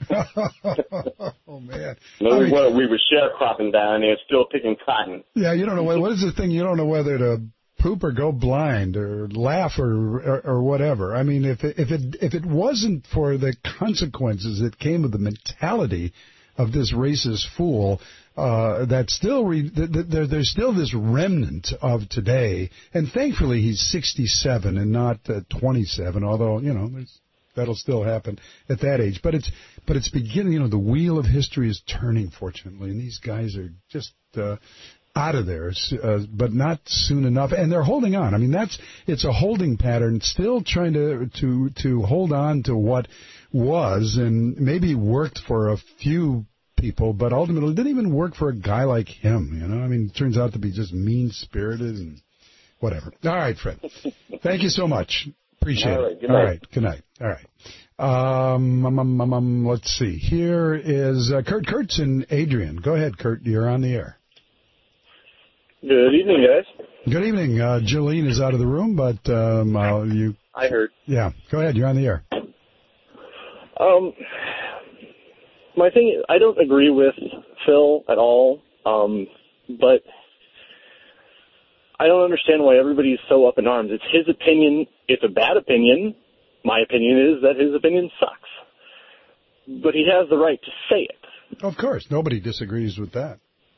C: Oh, man.
N: No,
C: I
N: we
C: mean,
N: weren't. We were sharecropping down there, still picking cotton.
C: Yeah, you don't know, what, what is the thing? You don't know whether to poop or go blind or laugh or, or, or whatever. I mean, if it, if it, if it wasn't for the consequences that came with the mentality of this racist fool, uh, that still re- th- th- there, there's still this remnant of today, and thankfully he's sixty-seven and not uh, twenty-seven. Although you know there's, that'll still happen at that age. But it's but it's beginning. You know, the wheel of history is turning, fortunately, and these guys are just uh, out of there, uh, but not soon enough. And they're holding on. I mean, that's it's a holding pattern, still trying to to to hold on to what was and maybe worked for a few people, but ultimately it didn't even work for a guy like him, you know? I mean, it turns out to be just mean-spirited and whatever. All right, Fred. Thank you so much. Appreciate
N: All right,
C: it.
N: good
C: All
N: night.
C: right, good night. All right. Um, um, um, um, um, let's see. Here is uh, Kurt Kurtz and Adrian. Go ahead, Kurt. You're on the air.
O: Good evening, guys.
C: Good evening. Uh, Jolene is out of the room, but um, uh, you.
O: I heard.
C: Yeah. Go ahead. You're on the air.
O: Um, my thing is, I don't agree with Phil at all, um, but I don't understand why everybody's so up in arms. It's his opinion. It's a bad opinion. My opinion is that his opinion sucks. But he has the right to say it.
C: Of course. Nobody disagrees with that.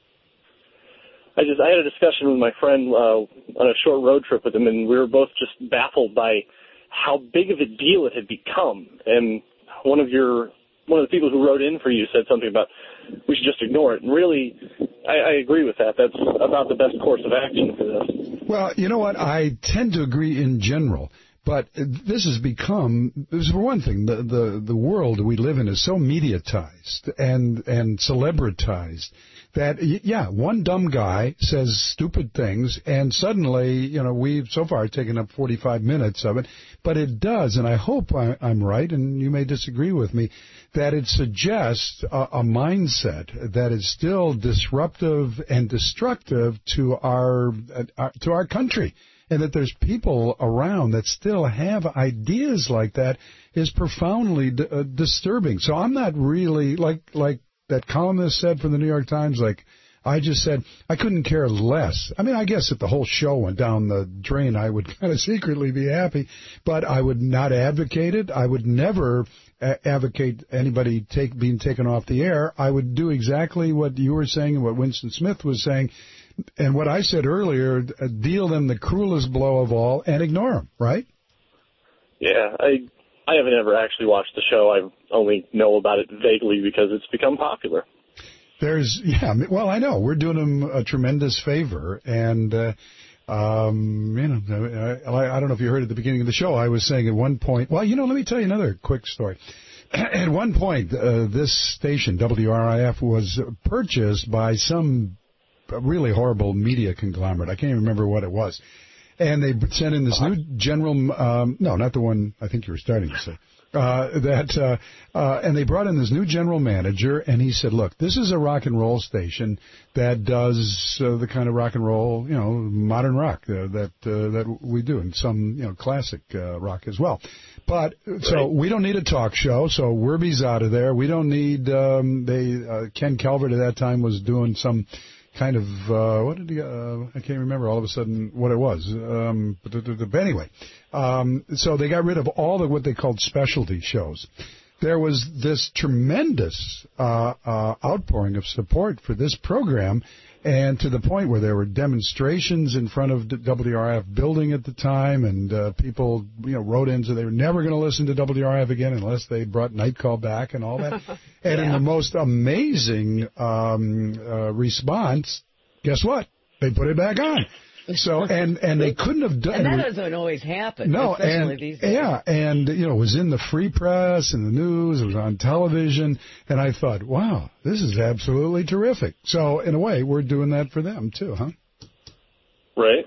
O: I just I had a discussion with my friend uh, on a short road trip with him, and we were both just baffled by how big of a deal it had become. And one of your one of the people who wrote in for you said something about we should just ignore it. And really, I, I agree with that. That's about the best course of action for this.
C: Well, you know what? I tend to agree in general. But this has become, this for one thing, the, the, the world we live in is so mediatized and, and celebritized that, yeah, one dumb guy says stupid things, and suddenly, you know, we've so far taken up forty-five minutes of it, but it does, and I hope I, I'm right, and you may disagree with me, that it suggests a, a mindset that is still disruptive and destructive to our, uh, to our country. And that there's people around that still have ideas like that is profoundly d- uh, disturbing. So I'm not really, like like that columnist said from the New York Times, like I just said, I couldn't care less. I mean, I guess if the whole show went down the drain, I would kind of secretly be happy, but I would not advocate it. I would never a- advocate anybody take being taken off the air. I would do exactly what you were saying and what Winston Smith was saying. And what I said earlier, deal them the cruelest blow of all and ignore them, right?
O: Yeah, I I haven't ever actually watched the show. I only know about it vaguely because it's become popular.
C: There's, yeah, well, I know. We're doing them a tremendous favor. And, uh, um, you know, I, I don't know if you heard at the beginning of the show, I was saying at one point, well, you know, let me tell you another quick story. At one point, uh, this station, W R I F, was purchased by some a really horrible media conglomerate. I can't even remember what it was. And they sent in this new general, um, no, not the one I think you were starting to say, uh, that, uh, uh, and they brought in this new general manager, and he said, look, this is a rock and roll station that does uh, the kind of rock and roll, you know, modern rock uh, that uh, that we do, and some, you know, classic uh, rock as well. But, so right. We don't need a talk show, so Werby's out of there. We don't need, um, they, uh, Ken Calvert at that time was doing some kind of, uh, what did he, uh, I can't remember all of a sudden what it was. Um, but, but anyway, um, so they got rid of all the, what they called specialty shows. There was this tremendous, uh, uh, outpouring of support for this program, and to the point where there were demonstrations in front of the W R F building at the time, and uh, people, you know, wrote in so they were never going to listen to W R F again unless they brought Night Call back and all that. And yeah. In the most amazing um, uh, response, guess what? They put it back on. So and and they couldn't have done.
D: And that doesn't always happen.
C: No,
D: especially
C: and
D: these days.
C: yeah, and you know, it was in the free press and the news. It was on television, and I thought, wow, this is absolutely terrific. So in a way, we're doing that for them too, huh?
O: Right.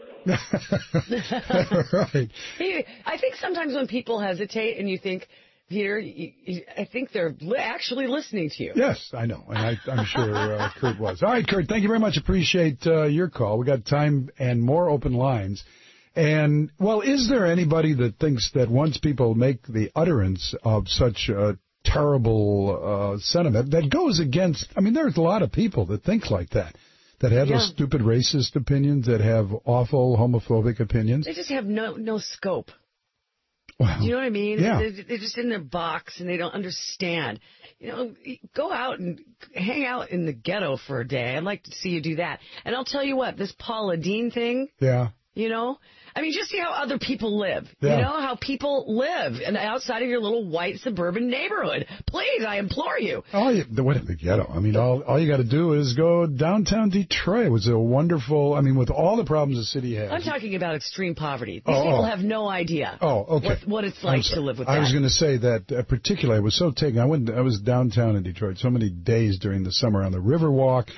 C: Right.
D: I think sometimes when people hesitate, and you think, Peter, you, you, I think they're li- actually listening to you.
C: Yes, I know, and I, I'm sure uh, Kurt was. All right, Kurt, thank you very much. Appreciate uh, your call. We got time and more open lines. And, well, is there anybody that thinks that once people make the utterance of such a terrible uh, sentiment that goes against, I mean, there's a lot of people that think like that, that have yeah. those stupid racist opinions, that have awful homophobic opinions.
D: They just have no no scope.
C: Wow.
D: You know what I mean?
C: Yeah.
D: They're, they're just in their box and they don't understand. You know, go out and hang out in the ghetto for a day. I'd like to see you do that. And I'll tell you what, this Paula Deen thing.
C: Yeah.
D: You know, I mean, just see how other people live.
C: Yeah.
D: You know, how people live and outside of your little white suburban neighborhood. Please, I implore you.
C: Oh, the, what in the ghetto? I mean, all all you got to do is go downtown Detroit. It was a wonderful, I mean, with all the problems the city has.
D: I'm talking about extreme poverty. These
C: oh,
D: people
C: oh.
D: have no idea
C: oh, okay.
D: what, what it's like to live with
C: I
D: that.
C: was going to say that, uh, particularly, I was so taken. I went. I was downtown in Detroit so many days during the summer on the Riverwalk.
D: Yeah.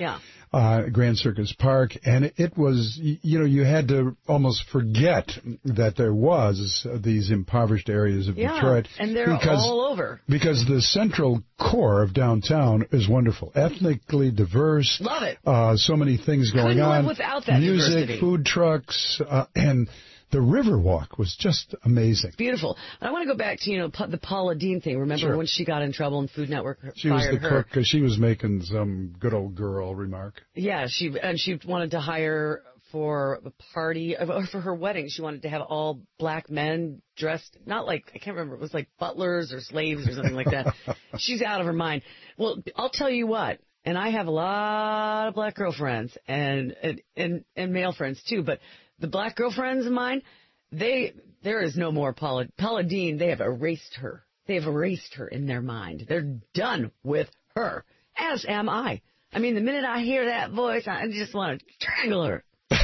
C: uh, Grand Circus Park, and it, it was, you know, you had to almost forget that there was these impoverished areas of
D: yeah,
C: Detroit.
D: and they're
C: because,
D: all over.
C: Because the central core of downtown is wonderful, ethnically diverse.
D: Love it.
C: Uh, so many things going
D: Couldn't
C: on.
D: live without that
C: Music,
D: diversity.
C: food trucks, uh, and the Riverwalk was just amazing.
D: Beautiful. I want to go back to, you know, Pa- the Paula Dean thing. Remember
C: Sure.
D: when she got in trouble and Food Network
C: She was
D: fired
C: the
D: her?
C: cook 'cause she was making some good old girl remark.
D: Yeah, she and she wanted to hire for a party or for her wedding. She wanted to have all black men dressed, not like, I can't remember, it was like butlers or slaves or something like that. She's out of her mind. Well, I'll tell you what. And I have a lot of black girlfriends and and and, and male friends too. But the black girlfriends of mine, they there is no more Paula, Paula Dean. They have erased her. They have erased her in their mind. They're done with her. As am I. I mean, the minute I hear that voice, I just want to strangle her.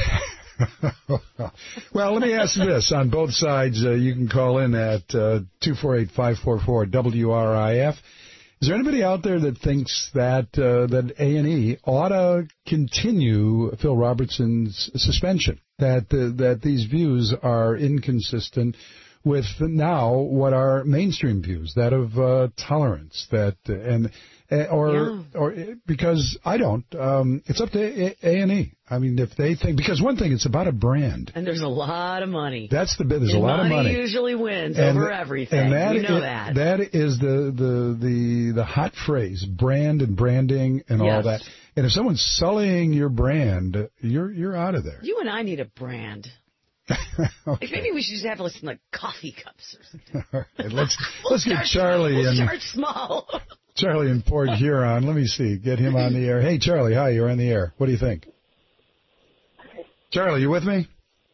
C: Well, let me ask you this. On both sides, uh, you can call in at uh, two four eight, five four four, W R I F. Is there anybody out there that thinks that uh, that A and E ought to continue Phil Robertson's suspension? That uh, that these views are inconsistent with now what are mainstream views, that of uh, tolerance, that uh, and uh, or
D: Yeah.
C: or because I don't. Um, it's up to A and E. I mean, if they think, because one thing, it's about a brand.
D: And there's a lot of money.
C: That's the bit. There's
D: and
C: a lot
D: money
C: of money.
D: usually wins
C: And-
D: over everything.
C: And that
D: you know
C: is,
D: that.
C: That is the, the, the, the hot phrase, brand and branding and all
D: Yes.
C: that. And if someone's sullying your brand, you're you're out of there.
D: You and I need a brand.
C: Okay.
D: Maybe we should just have some like coffee cups or something.
C: All right, let's
D: We'll
C: let's get
D: start-
C: Charlie
D: we'll
C: and
D: start small.
C: Charlie in Port Huron. Let me see. Get him on the air. Hey, Charlie. Hi. You're on the air. What do you think? Charlie, you with me?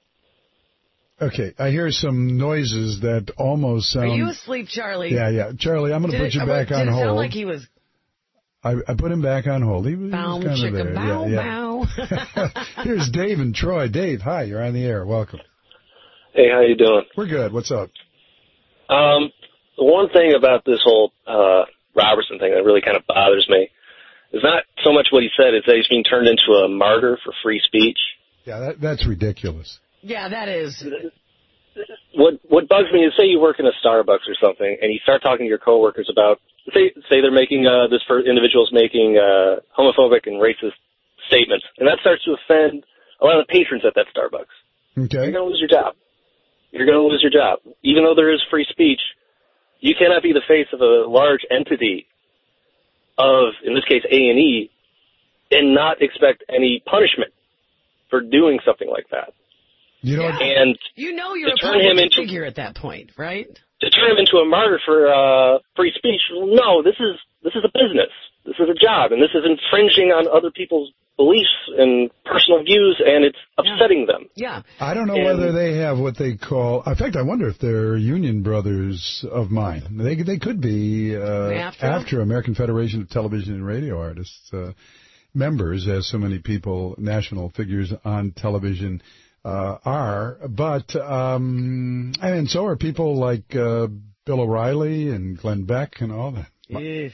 C: Okay. I hear some noises that almost sound.
D: Are you asleep, Charlie?
C: Yeah, yeah. Charlie, I'm going to
D: Did
C: put
D: it-
C: you back
D: did
C: on
D: it
C: hold.
D: sound like he was
C: I, I put him back on hold. He was, he
D: bow
C: was kind of
D: chicka
C: there.
D: bow
C: yeah, yeah.
D: bow?
C: Here's Dave and Troy. Dave, hi. You're on the air. Welcome.
O: Hey, how you doing?
C: We're good. What's up?
O: Um, the one thing about this whole uh, Robertson thing that really kind of bothers me is not so much what he said, it's that he's being turned into a martyr for free speech.
C: Yeah, that, that's ridiculous.
D: Yeah, that is.
O: What what bugs me is, say you work in a Starbucks or something, and you start talking to your coworkers about, say say they're making uh, this for individual's making uh, homophobic and racist statements, and that starts to offend a lot of the patrons at that Starbucks.
C: Okay.
O: You're going to lose your job. You're going to lose your job. Even though there is free speech, you cannot be the face of a large entity of, in this case, A and E, and not expect any punishment for doing something like that.
C: You know,
D: Yeah.
O: And
D: You know you're
O: to
D: a
O: turn him
D: public
O: into
D: figure at that point, right?
O: to turn him into a martyr for uh, free speech, well, no, this is this is a business. This is a job, and this is infringing on other people's beliefs and personal views, and it's upsetting them.
D: Yeah.
C: I don't know
O: And-
C: whether they have what they call. In fact, I wonder if they're union brothers of mine. They they could be uh,
D: AFTRA?
C: after American Federation of Television and Radio Artists uh, members, as so many people, national figures on television, uh, are. But um, and so are people like uh, Bill O'Reilly and Glenn Beck and all that.
D: Yeah.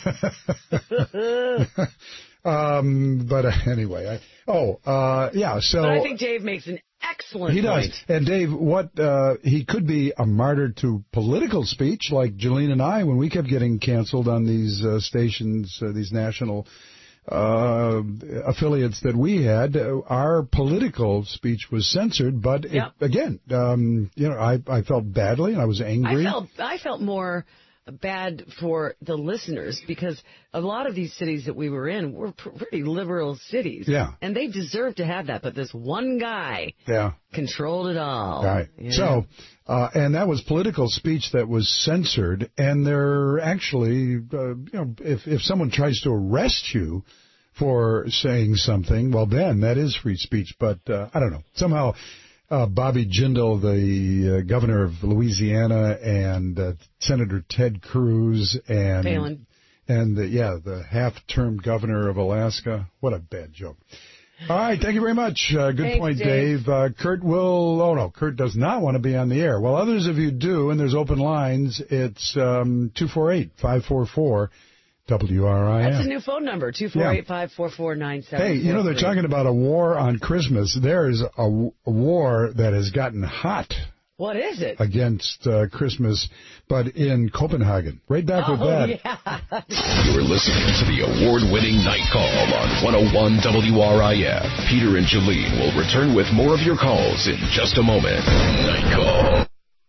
C: um, but uh, anyway, I, oh uh, yeah. So
D: But I think Dave makes an excellent
C: he
D: point.
C: does. And Dave, what uh, he could be a martyr to political speech, like Jolene and I, when we kept getting canceled on these uh, stations, uh, these national uh, affiliates that we had. Uh, our political speech was censored, but it,
D: Yep.
C: again, um, you know, I, I felt badly and I was angry.
D: I felt I felt more bad for the listeners because a lot of these cities that we were in were pr- pretty liberal cities.
C: Yeah.
D: And they deserve to have that, but this one guy
C: yeah.
D: controlled it all.
C: Right.
D: you know?
C: So, uh, and that was political speech that was censored, and they're actually, uh, you know, if if someone tries to arrest you for saying something, well, then that is free speech. But uh, I don't know. Somehow, uh, Bobby Jindal, the uh, governor of Louisiana, and uh, Senator Ted Cruz, and
D: Palin.
C: and the, yeah, the half-term governor of Alaska. What a bad joke. All right, thank you very much. Uh, good
D: Thanks,
C: point,
D: Dave.
C: Dave. Uh, Kurt will, oh no, Kurt does not want to be on the air. Well, others of you do, and there's open lines. It's um, two four eight, five four four, W R I F.
D: That's a new phone number, two four eight five, four four nine seven.
C: Hey, you know, they're talking about a war on Christmas. There is a, a war that has gotten hot.
D: What is it?
C: Against uh, Christmas, but in Copenhagen. Right back
D: oh,
C: with that.
D: Yeah.
A: You're listening to the award-winning Night Call on one oh one W R I F. Peter and Jolene will return with more of your calls in just a moment. Night Call.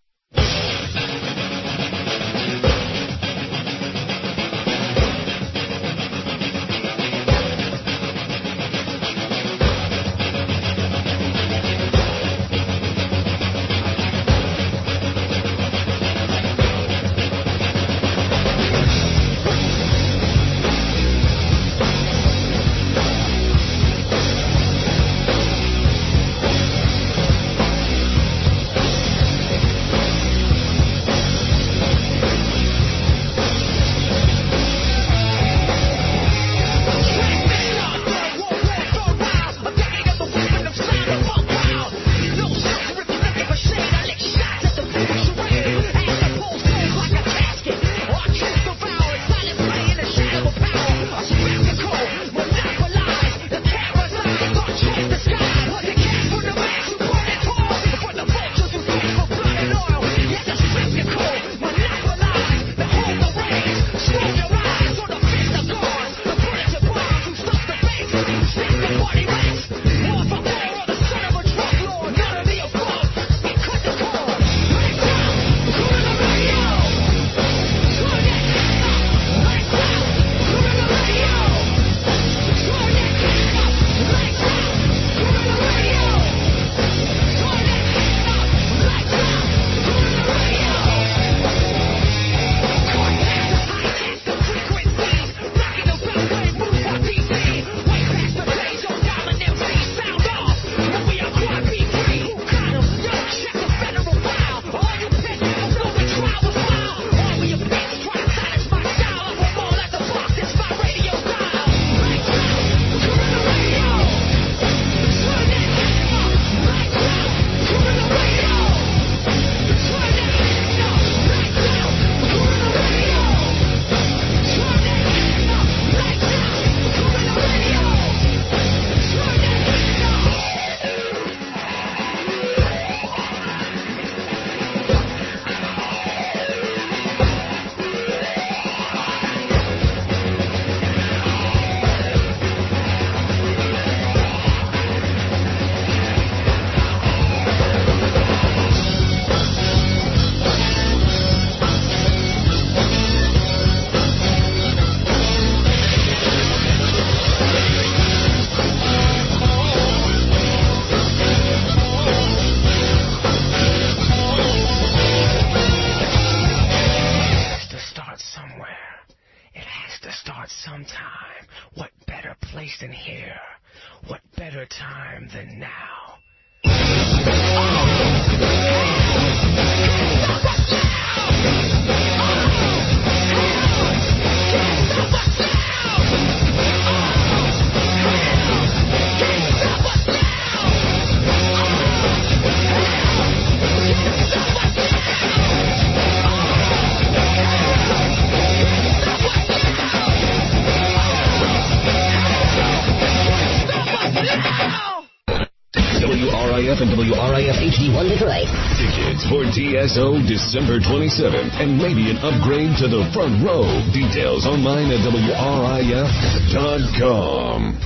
P: W R I F H D one Detroit.
A: Tickets for T S O December twenty-seventh and maybe an upgrade to the front row. Details online at W R I F dot com.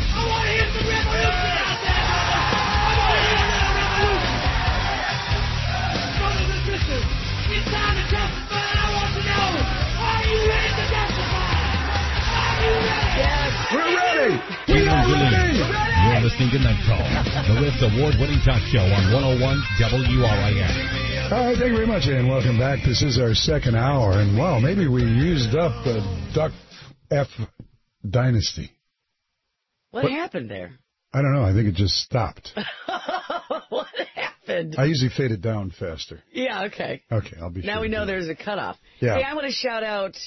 C: We're ready!
Q: We are ready! You're listening to Night Call, the Riff's award-winning talk show on one oh one W R I F.
C: All right, thank you very much, and welcome back. This is our second hour, and, wow, maybe we used up the Duck F Dynasty.
D: What but, happened there?
C: I don't know. I think it just stopped.
D: What happened?
C: I usually fade it down faster.
D: Yeah, okay.
C: Okay, I'll be
D: Now
C: sure
D: we know there's a cutoff.
C: Yeah.
D: Hey, I want to shout out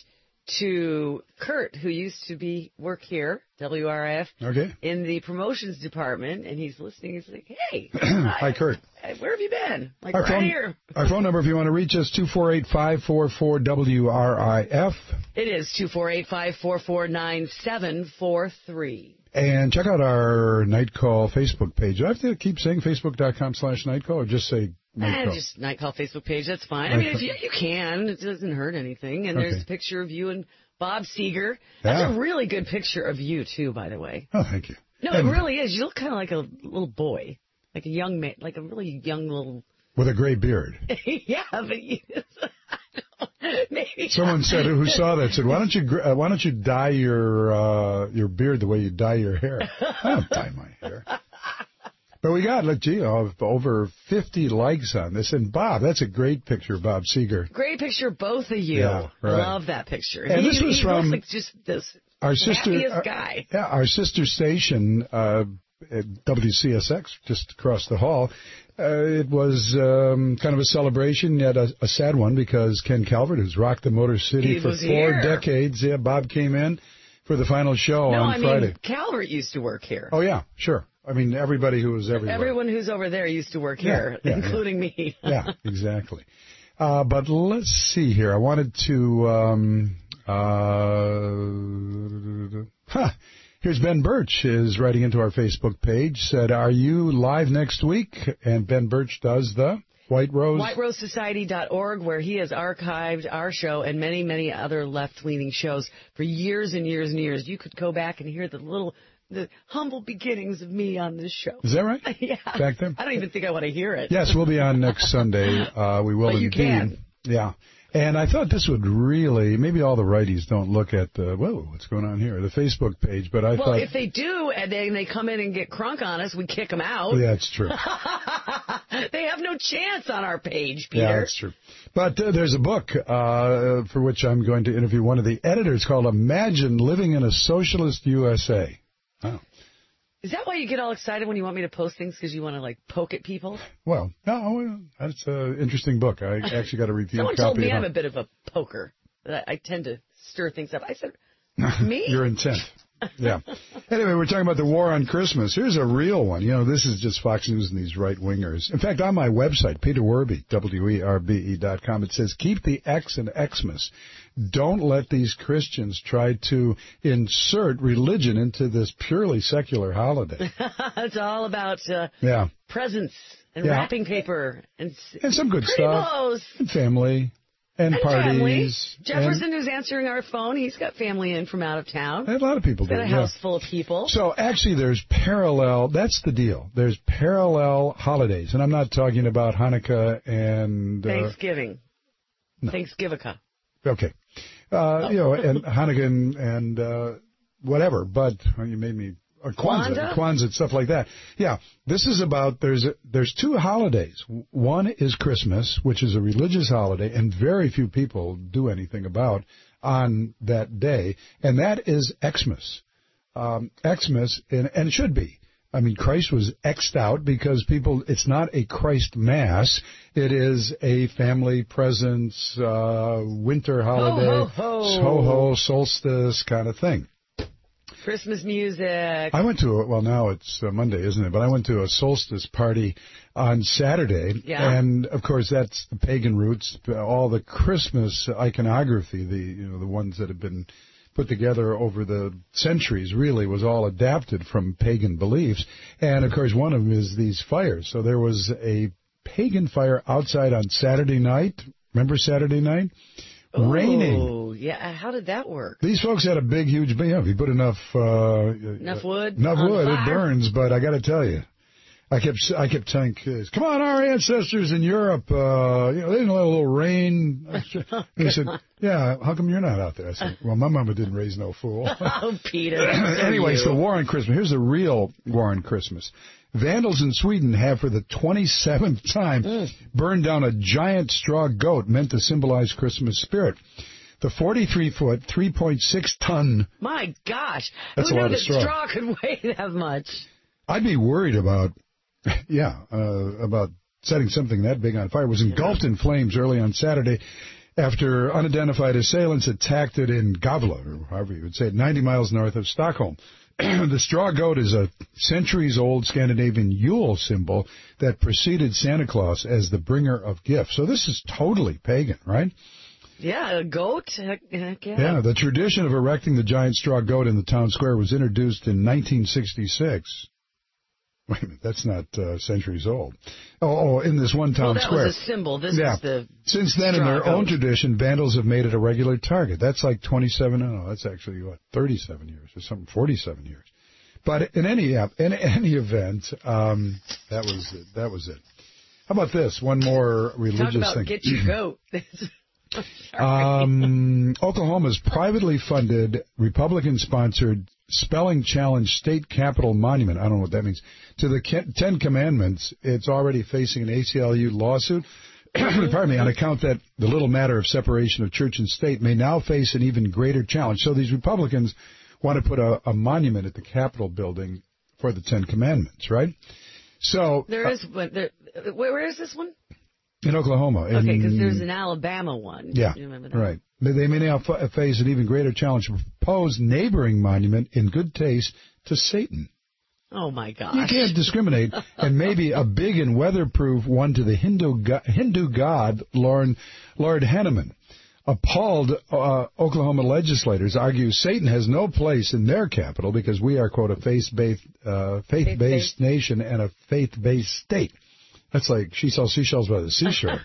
D: to Kurt, who used to be work here, W R I F,
C: Okay.
D: in the promotions department, and he's listening. He's like, hey,
C: Hi, Kurt.
D: where have you been? Like,
C: Our
D: right
C: phone,
D: here.
C: our phone number, if you want to reach us, two four eight, five four four, W R I F.
D: It is two four eight, five four four, nine seven four three.
C: And check out our Night Call Facebook page. Do I have to keep saying facebook.com slash Night Call or just say Night
D: Eh,
C: Call?
D: just Night Call Facebook page. That's fine. I mean, if you, you can. It doesn't hurt anything. And there's
C: Okay.
D: a picture of you and Bob Seger. That's
C: Yeah.
D: a really good picture of you, too, by the way.
C: Oh, thank you.
D: No,
C: And
D: it really is. You look kind of like a little boy, like a young man, like a really young little.
C: with a gray beard.
D: yeah, but you, maybe.
C: Someone said, who saw that, said, why don't you gr- uh, why don't you dye your uh, your beard the way you dye your hair? I don't dye my hair. But we got, look, gee, oh, over fifty likes on this. And Bob, that's a great picture, Bob Seger.
D: Great picture, both of you.
C: Yeah, right.
D: Love that picture.
C: And
D: he,
C: this was
D: he
C: from
D: looks like just this
C: Our sister,
D: happiest
C: uh,
D: guy.
C: yeah, our sister station, uh, at W C S X, just across the hall. Uh, it was um, kind of a celebration, yet a, a sad one, because Ken Calvert, who's rocked the Motor City
D: He
C: for
D: was
C: four
D: here.
C: decades, yeah, Bob came in for the final show
D: no,
C: on
D: I
C: Friday.
D: mean, Calvert used to work here.
C: Oh, yeah, sure. I mean, everybody who was everywhere.
D: Everyone who's over there used to work
C: Yeah,
D: here,
C: yeah,
D: including me.
C: Yeah, exactly. Uh, but let's see here. I wanted to... Um, uh, huh. Here's Ben Birch is writing into our Facebook page, said, are you live next week? And Ben Birch does the White Rose.
D: white rose society dot org, where he has archived our show and many, many other left-leaning shows for years and years and years. You could go back and hear the little, the humble beginnings of me on this show.
C: Is that right?
D: yeah.
C: Back there?
D: I don't even think I want to hear it.
C: Yes, we'll be on next Sunday. Uh, we will
D: But you
C: indeed.
D: can.
C: Yeah. And I thought this would really, maybe all the righties don't look at the, whoa, what's going on here, the Facebook page, but I
D: well,
C: thought.
D: if they do, and then they come in and get crunk on us, we kick them out.
C: Yeah, it's true.
D: They have no chance on our page, Peter.
C: Yeah, that's true. But uh, there's a book uh, for which I'm going to interview one of the editors called Imagine Living in a Socialist U S A. Oh.
D: Is that why you get all excited when you want me to post things, because you want to, like, poke at people?
C: Well, no, that's an interesting book. I actually got a review
D: Someone
C: copy
D: told me
C: of
D: I'm
C: it.
D: a bit of a poker. That I tend to stir things up. I said, me?
C: Your intent. Yeah. Anyway, we're talking about the war on Christmas. Here's a real one. You know, this is just Fox News and these right-wingers. In fact, on my website, Peter Werbe, W E R B E dot com, it says, keep the X in Xmas. Don't let these Christians try to insert religion into this purely secular holiday.
D: It's all about uh,
C: Yeah.
D: presents and
C: Yeah.
D: wrapping paper and,
C: And some good
D: pretty
C: stuff.
D: bows.
C: And family. And,
D: And
C: parties.
D: family.
C: And-
D: Jefferson, who's answering our phone, he's got family in from out of town.
C: A lot of people
D: He's
C: do.
D: got a
C: yeah.
D: house full of people.
C: So actually there's parallel, that's the deal. There's parallel holidays. And I'm not talking about Hanukkah and... Uh,
D: Thanksgiving.
C: no.
D: Thanksgivica.
C: Okay. Uh, you know, and Hanukkah and, and uh, whatever. But well, you made me... Or Kwanzaa,
D: Kwanzaa?
C: Kwanzaa, stuff like that. Yeah, this is about, there's a, there's two holidays. One is Christmas, which is a religious holiday, and very few people do anything about on that day, and that is Xmas. Um, Xmas, and, and it should be. I mean, Christ was X'd out because people, it's not a Christ Mass. It is a family presents, uh, winter holiday,
D: Ho, ho, ho.
C: ho-ho, solstice kind of thing.
D: Christmas music.
C: I went to a, well, now it's uh, Monday, isn't it? But I went to a solstice party on Saturday.
D: Yeah.
C: And, of course, that's the pagan roots, all the Christmas iconography, the, you know, the ones that have been put together over the centuries really was all adapted from pagan beliefs. And, of course, one of them is these fires. So there was a pagan fire outside on Saturday night. Remember Saturday night? Raining.
D: Oh, yeah. How did that work?
C: These folks had a big, huge, you know, if you put enough... Uh,
D: Enough wood?
C: Enough
D: on
C: wood,
D: fire?
C: it burns, but I got to tell you, I kept I kept telling kids, come on, our ancestors in Europe, uh, you know, they didn't let a little rain. And they said, yeah, how come you're not out there? I said, well, my mama didn't raise no fool.
D: Oh, Peter. so
C: Anyways,
D: you.
C: the war on Christmas. Here's the real war on Christmas. Vandals in Sweden have, for the twenty-seventh time,
D: Mm.
C: burned down a giant straw goat meant to symbolize Christmas spirit. The forty-three foot, three point six ton.
D: My gosh.
C: That's
D: Who
C: a
D: knew
C: lot of
D: that
C: straw.
D: straw could weigh that much?
C: I'd be worried about, yeah, uh, about setting something that big on fire. It was engulfed in flames early on Saturday. after unidentified assailants attacked it in Gavle, or however you would say it, ninety miles north of Stockholm. The straw goat is a centuries-old Scandinavian Yule symbol that preceded Santa Claus as the bringer of gifts. So this is totally pagan, right?
D: Yeah, a goat? Heck, heck yeah.
C: Yeah, the tradition of erecting the giant straw goat in the town square was introduced in nineteen sixty-six. Wait a minute, that's not uh, centuries old. Oh, oh, in this one town
D: well, that
C: square.
D: was a symbol. This
C: yeah.
D: is the
C: Since then, in their
D: goat.
C: own tradition, vandals have made it a regular target. That's like twenty-seven, no, that's actually, what, thirty-seven years or something, forty-seven years. But in any in any event, um, that was it. That was it. How about this? One more religious
D: Talk about
C: thing.
D: Get your goat.
C: um, Oklahoma's privately funded, Republican-sponsored spelling challenge state capitol monument, I don't know what that means, to the Ten Commandments. It's already facing an A C L U lawsuit, pardon me, on account that the little matter of separation of church and state may now face an even greater challenge. So these Republicans want to put a, a monument at the Capitol building for the Ten Commandments, right? So
D: there is one. There, where is this one?
C: In Oklahoma. In,
D: Okay, because there's an Alabama one.
C: Yeah,
D: you remember that?
C: right. They may now f- face an even greater challenge to propose neighboring monument in good taste to Satan.
D: Oh, my gosh.
C: You can't discriminate, and maybe a big and weatherproof one to the Hindu god, Hindu god Lord, Lord Hanuman. Appalled uh, Oklahoma legislators argue Satan has no place in their capital because we are, quote, a faith-based, uh, faith-based
D: Faith-based.
C: nation and a faith-based state. That's like she sells seashells by the seashore.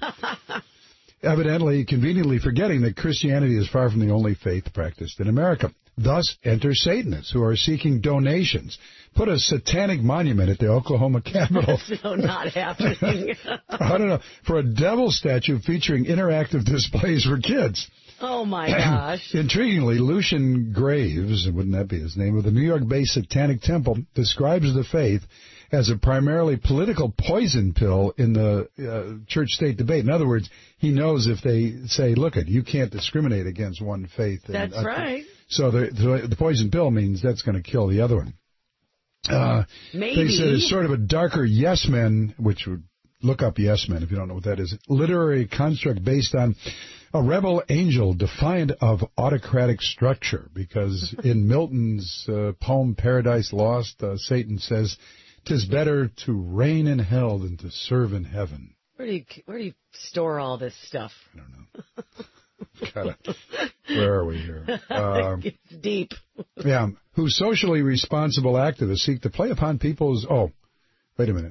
C: Evidently, conveniently forgetting that Christianity is far from the only faith practiced in America. Thus, enter Satanists who are seeking donations. Put a satanic monument at the Oklahoma Capitol.
D: No, not happening.
C: I don't know. For a devil statue featuring interactive displays for kids.
D: Oh, my gosh.
C: Intriguingly, Lucian Graves, wouldn't that be his name, of the New York-based Satanic Temple, describes the faith as a primarily political poison pill in the uh, church-state debate. In other words, he knows if they say, look, it, you can't discriminate against one faith.
D: That's
C: and, uh,
D: right.
C: So the, the, the poison pill means that's going to kill the other one. Uh,
D: Maybe.
C: They said it's sort of a darker yes men, which would look up yes men if you don't know what that is, literary construct based on a rebel angel defiant of autocratic structure. Because in Milton's uh, poem Paradise Lost, uh, Satan says, "'Tis better to reign in hell than to serve in heaven."
D: Where do you where do you store all this stuff?
C: I don't know. Gotta, where are we here? Um,
D: it's deep.
C: Yeah, whose socially responsible activists seek to play upon people's... Oh, wait a minute.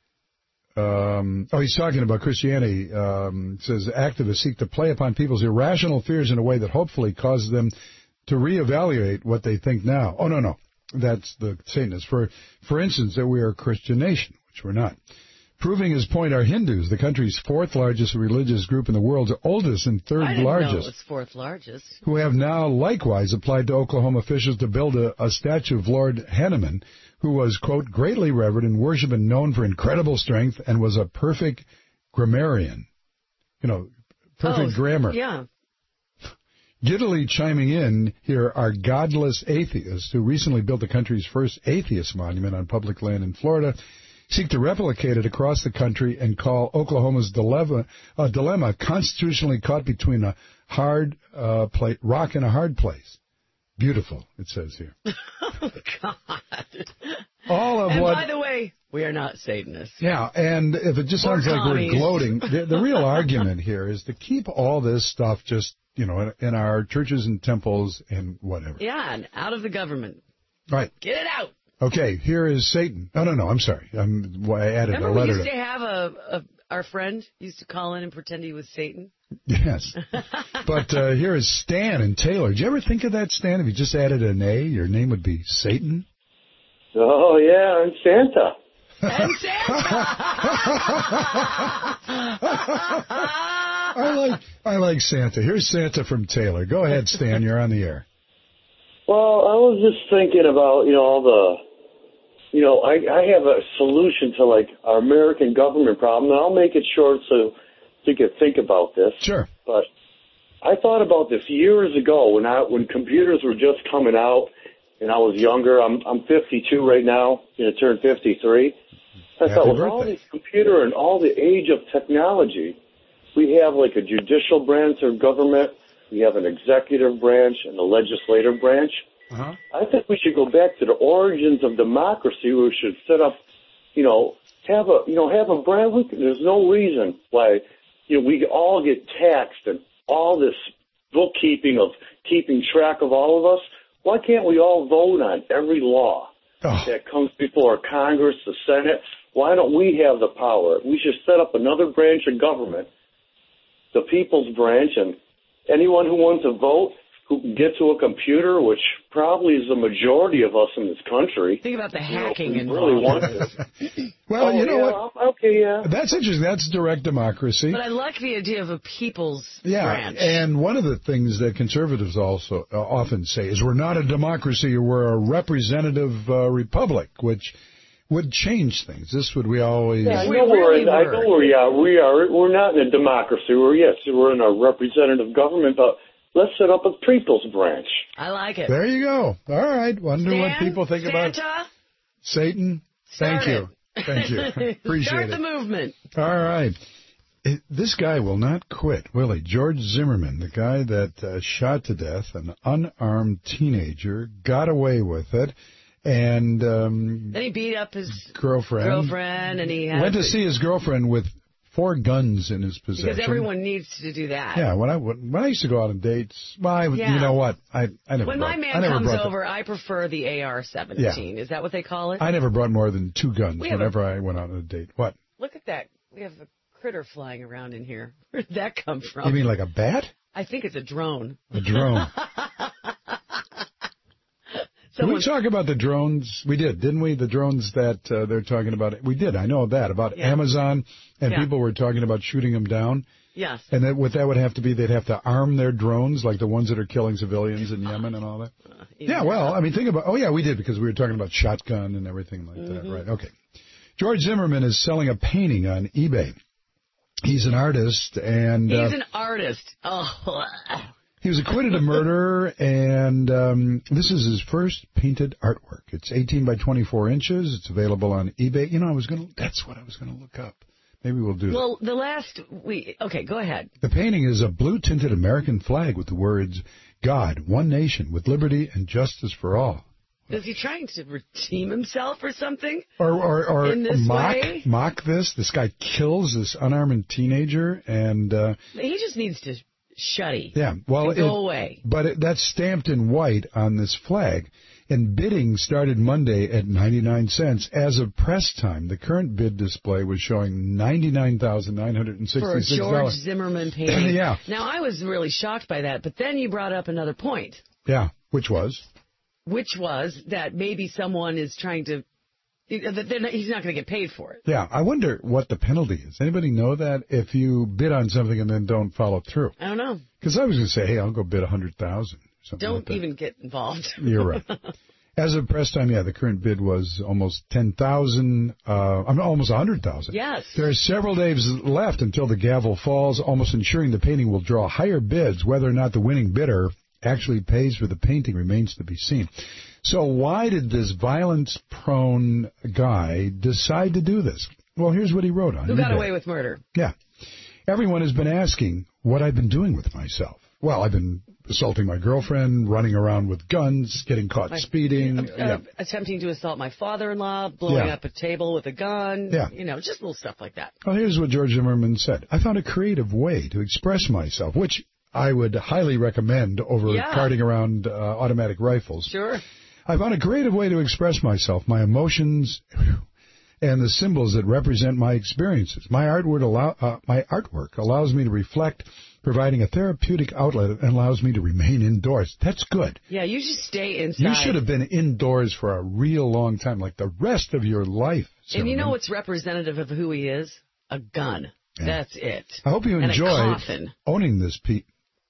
C: Um, oh, he's talking about Christianity. Um, says activists seek to play upon people's irrational fears in a way that hopefully causes them to reevaluate what they think now. Oh, no, no. That's the Satanists. For, for instance, that we are a Christian nation, which we're not. Proving his point are Hindus, the country's fourth largest religious group and the world's oldest and third
D: I didn't
C: largest.
D: know it was fourth largest.
C: Who have now likewise applied to Oklahoma officials to build a, a statue of Lord Hanuman, who was, quote, greatly revered and worshipped and known for incredible strength and was a perfect grammarian. You know, perfect
D: oh,
C: grammar.
D: Yeah.
C: Giddily chiming in here are godless atheists who recently built the country's first atheist monument on public land in Florida, seek to replicate it across the country and call Oklahoma's dilemma, uh, dilemma constitutionally caught between a hard uh, plate, rock and a hard place. Beautiful, it says here.
D: Oh, God.
C: All of
D: and
C: what...
D: by the way, we are not Satanists.
C: Yeah, and if it just
D: Or
C: sounds like
D: commies.
C: we're gloating, the, the real argument here is to keep all this stuff just, you know, in, in our churches and temples and whatever.
D: Yeah, and out of the government.
C: Right.
D: Get it out.
C: Okay, here is Satan. No, no, no, I'm sorry. I'm, well, I added
D: Remember
C: a
D: we
C: letter.
D: used
C: to,
D: to have a, a, our friend used to call in and pretend he was Satan?
C: Yes. But uh, here is Stan and Taylor. Did you ever think of that, Stan? If you just added an A, your name would be Satan?
R: Oh, yeah, and Santa.
D: And Santa!
C: I like I like Santa. Here's Santa from Taylor. Go ahead, Stan. You're on the air.
R: Well, I was just thinking about, you know, all the, you know, I, I have a solution to, like, our American government problem, and I'll make it short so you can think about this.
C: Sure.
R: But I thought about this years ago when I when computers were just coming out and I was younger. I'm I'm fifty-two right now, going to turn fifty-three. I
C: Happy
R: thought, with
C: birthday.
R: all this computer and all the age of technology, we have like a judicial branch of government, we have an executive branch and a legislative branch.
C: Uh-huh.
R: I think we should go back to the origins of democracy. We should set up, you know, have a, you know, have a brand. We can, there's no reason why, you know, we all get taxed and all this bookkeeping of keeping track of all of us. Why can't we all vote on every law
C: oh.
R: that comes before Congress, the Senate? Why don't we have the power? We should set up another branch of government, the people's branch, and anyone who wants to vote, who can get to a computer, which probably is the majority of us in this country.
D: Think about the hacking
R: you know,
D: involved.
R: Really want to.
C: Well,
R: oh,
C: you know
R: yeah,
C: what?
R: Okay, yeah.
C: That's interesting. That's direct democracy.
D: But I like the idea of a people's
C: yeah,
D: branch.
C: And one of the things that conservatives also uh, often say is we're not a democracy, we're a representative uh, republic, which would change things. This would we always...
R: Yeah, I know,
D: we
R: we're
D: really
R: in, I know we are. We are. We're not in a democracy. We're, yes, we're in a representative government, but let's set up a people's branch.
D: I like it.
C: There you go. All right. Wonder
D: Stan,
C: what people think
D: Santa,
C: about Satan.
D: Start
C: Thank you.
D: it.
C: Thank you. Appreciate
D: Start
C: it.
D: the movement.
C: All right. It, this guy will not quit, will he? George Zimmerman, the guy that uh, shot to death an unarmed teenager, got away with it, and um,
D: Then he beat up his
C: girlfriend.
D: girlfriend, and he had
C: went to see his girlfriend with four guns in his possession.
D: because everyone needs to do that.
C: Yeah, when I when I used to go out on dates, well, I,
D: Yeah.
C: you know what? I I never.
D: When
C: brought,
D: my
C: I
D: man
C: never
D: comes
C: brought
D: over, I prefer the A R seventeen. Is that what they call it?
C: The, I never brought more than two guns
D: We have
C: whenever I went out on a date. What?
D: Look at that. We have a critter flying around in here. Where did that come from?
C: You mean like a bat?
D: I think it's a drone.
C: A drone. Did we
D: Someone-
C: talk about the drones? We did, didn't we? The drones that uh, they're talking about. We did. I know that about
D: Yeah.
C: Amazon, and
D: Yeah.
C: people were talking about shooting them down.
D: Yes.
C: And that what that would have to be, they'd have to arm their drones, like the ones that are killing civilians in Yemen and all that. Yeah, well, I mean, think about. Oh, yeah, we did because we were talking about shotgun and everything like that,
D: Mhm.
C: right? Okay. George Zimmerman is selling a painting on eBay. He's an artist, and
D: He's
C: uh,
D: an artist. Oh.
C: he was acquitted of murder, and um, this is his first painted artwork. It's eighteen by twenty-four inches. It's available on eBay. You know, I was going to, that's what I was going to look up. Maybe we'll do that.
D: Well, the last we okay, go ahead.
C: The painting is a blue-tinted American flag with the words, God, one nation, with liberty and justice for all.
D: Is he trying to redeem himself or something?
C: Or, or, or
D: In this
C: mock,
D: way?
C: mock this. This guy kills this unarmed teenager, and... Uh,
D: He just needs to shutty.
C: Yeah, well,
D: and go
C: it-
D: away.
C: But it, that's stamped in white on this flag, and bidding started Monday at ninety-nine cents. As of press time, the current bid display was showing ninety-nine thousand nine hundred
D: For a
C: sixty-six
D: George
C: dollars.
D: Zimmerman painting.
C: Yeah.
D: Now, I was really shocked by that, but then you brought up another point,
C: Yeah, which was?
D: which was that maybe someone is trying to, that they're not- he's not going to get paid for it.
C: Yeah, I wonder what the penalty is. Anybody know that if you bid on something and then don't follow through?
D: I don't know.
C: Because I was going to say, hey, I'll go bid one hundred thousand dollars. Something
D: Don't
C: like that.
D: even get involved.
C: You're right. As of press time, yeah, the current bid was almost ten thousand, uh, I mean, almost one hundred thousand.
D: Yes.
C: There are several days left until the gavel falls, almost ensuring the painting will draw higher bids. Whether or not the winning bidder actually pays for the painting remains to be seen. So why did this violence-prone guy decide to do this? Well, here's what he wrote on
D: Who got
C: eBay.
D: away with murder?
C: Yeah. Everyone has been asking what I've been doing with myself. Well, I've been assaulting my girlfriend, running around with guns, getting caught
D: My-
C: speeding.
D: Uh,
C: yeah.
D: Attempting to assault my father-in-law, blowing
C: Yeah.
D: up a table with a gun.
C: Yeah.
D: You know, just little stuff like that.
C: Well, here's what George Zimmerman said. I found a creative way to express myself, which I would highly recommend over
D: Yeah.
C: carting around uh, automatic rifles.
D: Sure.
C: I found a creative way to express myself, my emotions, and the symbols that represent my experiences. My artwork, allow, uh, my artwork allows me to reflect, providing a therapeutic outlet and allows me to remain indoors. That's good.
D: Yeah, you just stay inside.
C: You should have been indoors for a real long time, like the rest of your life.
D: And you know
C: Zimmerman.
D: what's representative of who he is? A gun.
C: Yeah.
D: That's it.
C: I hope you
D: And a
C: enjoy
D: coffin.
C: owning this, Pete.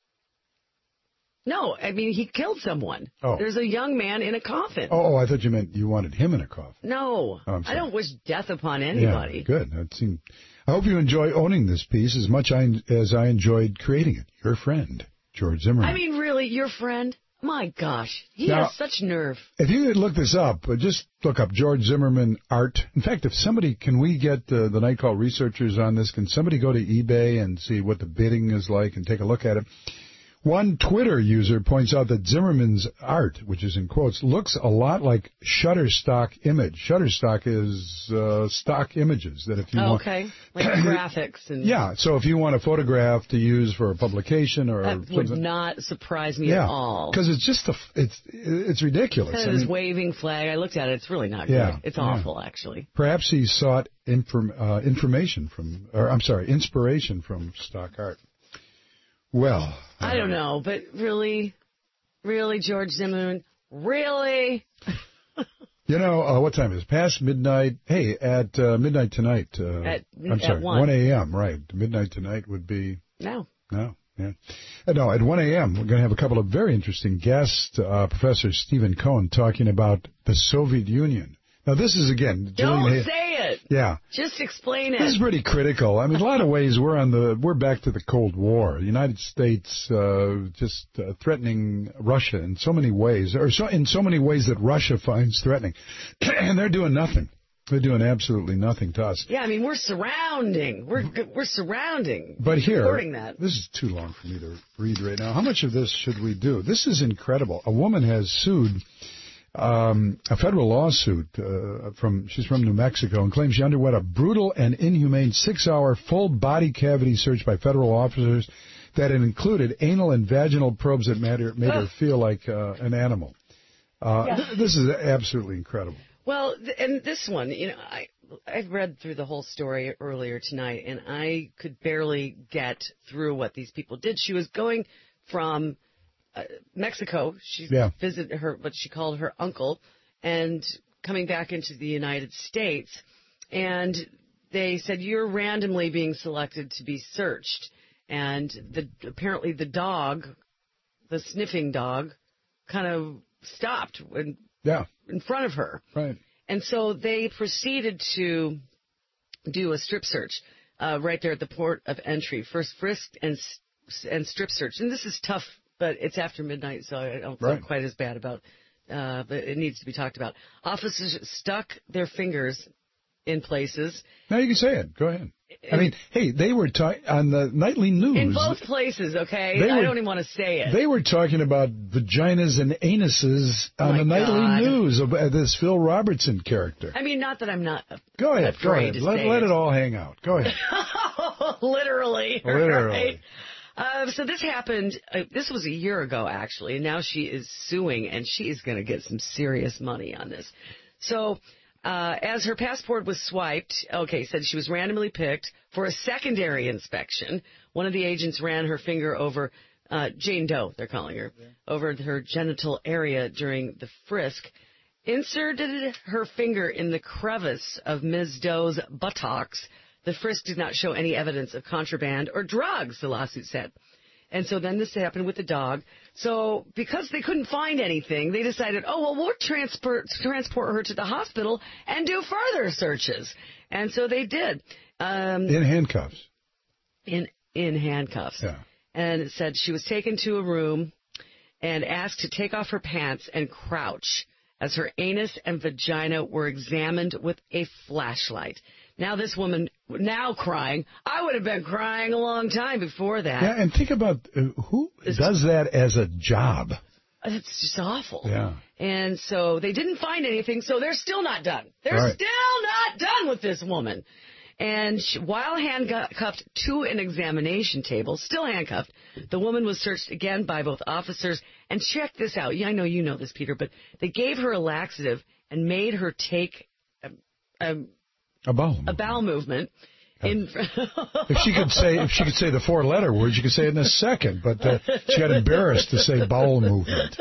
D: No, I mean, he killed someone.
C: Oh.
D: There's a young man in a coffin.
C: Oh, oh, I thought you meant you wanted him in a coffin.
D: No,
C: Oh, I'm
D: I
C: sorry.
D: don't wish death upon anybody.
C: Yeah, good. That seemed, I hope you enjoy owning this piece as much I, as I enjoyed creating it. Your friend, George Zimmerman.
D: I mean, really, your friend? My gosh, he
C: Now,
D: has such nerve.
C: If you could look this up, uh, just look up George Zimmerman art. In fact, if somebody, can we get uh, the Night Call researchers on this? Can somebody go to eBay and see what the bidding is like and take a look at it? One Twitter user points out that Zimmerman's art, which is in quotes, looks a lot like Shutterstock image. Shutterstock is uh, stock images that if you
D: Oh,
C: want...
D: okay, like graphics and...
C: Yeah, so if you want a photograph to use for a publication or
D: That would
C: something...
D: not surprise me
C: yeah,
D: at all.
C: because it's just, a, it's it's ridiculous.
D: Kind
C: I
D: of this
C: mean,
D: waving flag. I looked at it. It's really not
C: Yeah,
D: good. It's
C: yeah.
D: awful, actually.
C: Perhaps he sought inform, uh, information from, or I'm sorry, inspiration from stock art. Well,
D: I don't know, but really, really, George Zimmerman, really?
C: you know, uh, what time is it? Past midnight. Hey, at uh, midnight tonight. Uh,
D: At-
C: I'm
D: at
C: sorry,
D: one.
C: a.m., right. Midnight tonight would be...
D: No.
C: No, yeah. Uh, no, at one a.m., we're going to have a couple of very interesting guests. Uh, Professor Stephen Cohn talking about the Soviet Union. Now, this is, again...
D: Don't
C: Julian
D: say
C: Hay-
D: it.
C: Yeah.
D: Just explain
C: This is
D: it.
C: pretty critical. I mean, a lot of ways we're on the we're back to the Cold War. The United States uh, just uh, threatening Russia in so many ways, or so, in so many ways that Russia finds threatening, and they're doing nothing. They're doing absolutely nothing to us.
D: Yeah, I mean, we're surrounding. We're we're surrounding.
C: But here,
D: supporting that.
C: this is too long for me to read right now. How much of this should we do? This is incredible. A woman has sued. Um, a federal lawsuit uh, from she's from New Mexico and claims she underwent a brutal and inhumane six-hour full body cavity search by federal officers that included anal and vaginal probes that made her, made her feel like uh, an animal. Uh,
D: Yeah.
C: th- this is absolutely incredible.
D: Well, th- and this one, you know, I I read through the whole story earlier tonight, and I could barely get through what these people did. She was going from uh, Mexico. She
C: Yeah.
D: visited her, what she called her uncle, and coming back into the United States. And they said, you're randomly being selected to be searched. And the apparently the dog, the sniffing dog, kind of stopped when,
C: Yeah.
D: in front of her.
C: Right.
D: And so they proceeded to do a strip search uh, right there at the port of entry. First frisked and and strip search. And this is tough, but it's after midnight, so I don't feel
C: Right.
D: quite as bad about uh, but it needs to be talked about. Officers stuck their fingers in places.
C: Now you can say it. Go ahead. I mean, hey, they were ta- on the nightly news.
D: In both places, okay?
C: They
D: I
C: were-
D: don't even want to say it.
C: They were talking about vaginas and anuses
D: Oh,
C: on
D: my
C: the nightly
D: God.
C: news of uh, this Phil Robertson character.
D: I mean, not that I'm not
C: Go ahead. Go
D: afraid
C: ahead.
D: to
C: Let,
D: say
C: let
D: it.
C: it all hang out. Go ahead.
D: Literally.
C: Literally.
D: Right? Uh, so this happened, uh, this was a year ago, actually, and now she is suing, and she is going to get some serious money on this. So uh, as her passport was swiped, okay, said she was randomly picked for a secondary inspection. One of the agents ran her finger over, uh, Jane Doe, they're calling her, over her genital area during the frisk, inserted her finger in the crevice of Miz Doe's buttocks. The frisk did not show any evidence of contraband or drugs, the lawsuit said. And so then this happened with the dog. So because they couldn't find anything, they decided, oh, well, we'll transport, transport her to the hospital and do further searches. And so they did. Um,
C: In handcuffs.
D: in in handcuffs.
C: Yeah.
D: And it said she was taken to a room and asked to take off her pants and crouch as her anus and vagina were examined with a flashlight. Now this woman, now crying, I would have been crying a long time before that.
C: Yeah, and think about uh, who does that as a job.
D: It's just awful.
C: Yeah.
D: And so they didn't find anything, so they're still not done. They're
C: All right.
D: still not done with this woman. And she, while handcuffed to an examination table, still handcuffed, the woman was searched again by both officers. And check this out. Yeah, I know you know this, Peter, but they gave her a laxative and made her take a, a,
C: A bowel.
D: a bowel movement. In
C: If she could say, if she could say the four-letter word, she could say it in a second. But uh, she got embarrassed to say bowel movement.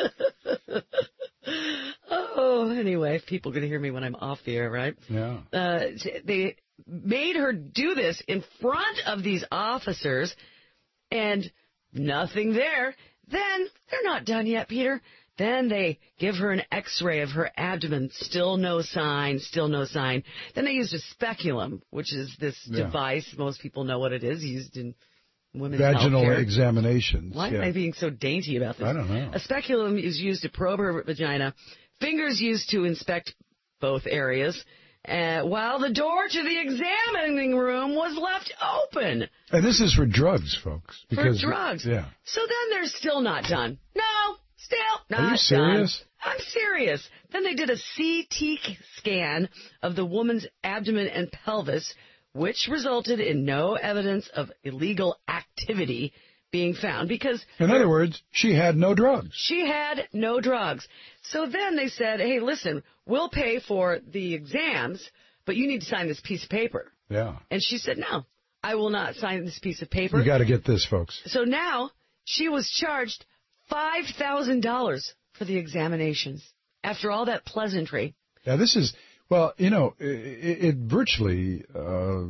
D: Oh, anyway, people are going to hear me when I'm off the air, right?
C: Yeah.
D: Uh, they made her do this in front of these officers, and nothing there. Then they're not done yet, Peter. Then they give her an x-ray of her abdomen. Still no sign, still no sign. Then they used a speculum, which is this
C: Yeah.
D: device. Most people know what it is, used in women's
C: vaginal
D: healthcare.
C: examinations.
D: Why
C: yeah.
D: am I being so dainty about this?
C: I don't know.
D: A speculum is used to probe her vagina. Fingers used to inspect both areas. Uh, while the door to the examining room was left open.
C: And this is for drugs, folks. Because,
D: for drugs.
C: Yeah.
D: So then they're still not done. No, still not
C: Are you serious?
D: done. I'm serious. Then they did a C T scan of the woman's abdomen and pelvis, which resulted in no evidence of illegal activity being found because...
C: In other words, she had no drugs.
D: She had no drugs. So then they said, hey, listen, we'll pay for the exams, but you need to sign this piece of paper.
C: Yeah.
D: And she said, no, I will not sign this piece of paper.
C: You got to get this, folks.
D: So now she was charged five thousand dollars for the examinations after all that pleasantry.
C: Yeah, this is... Well, you know, it, it virtually uh,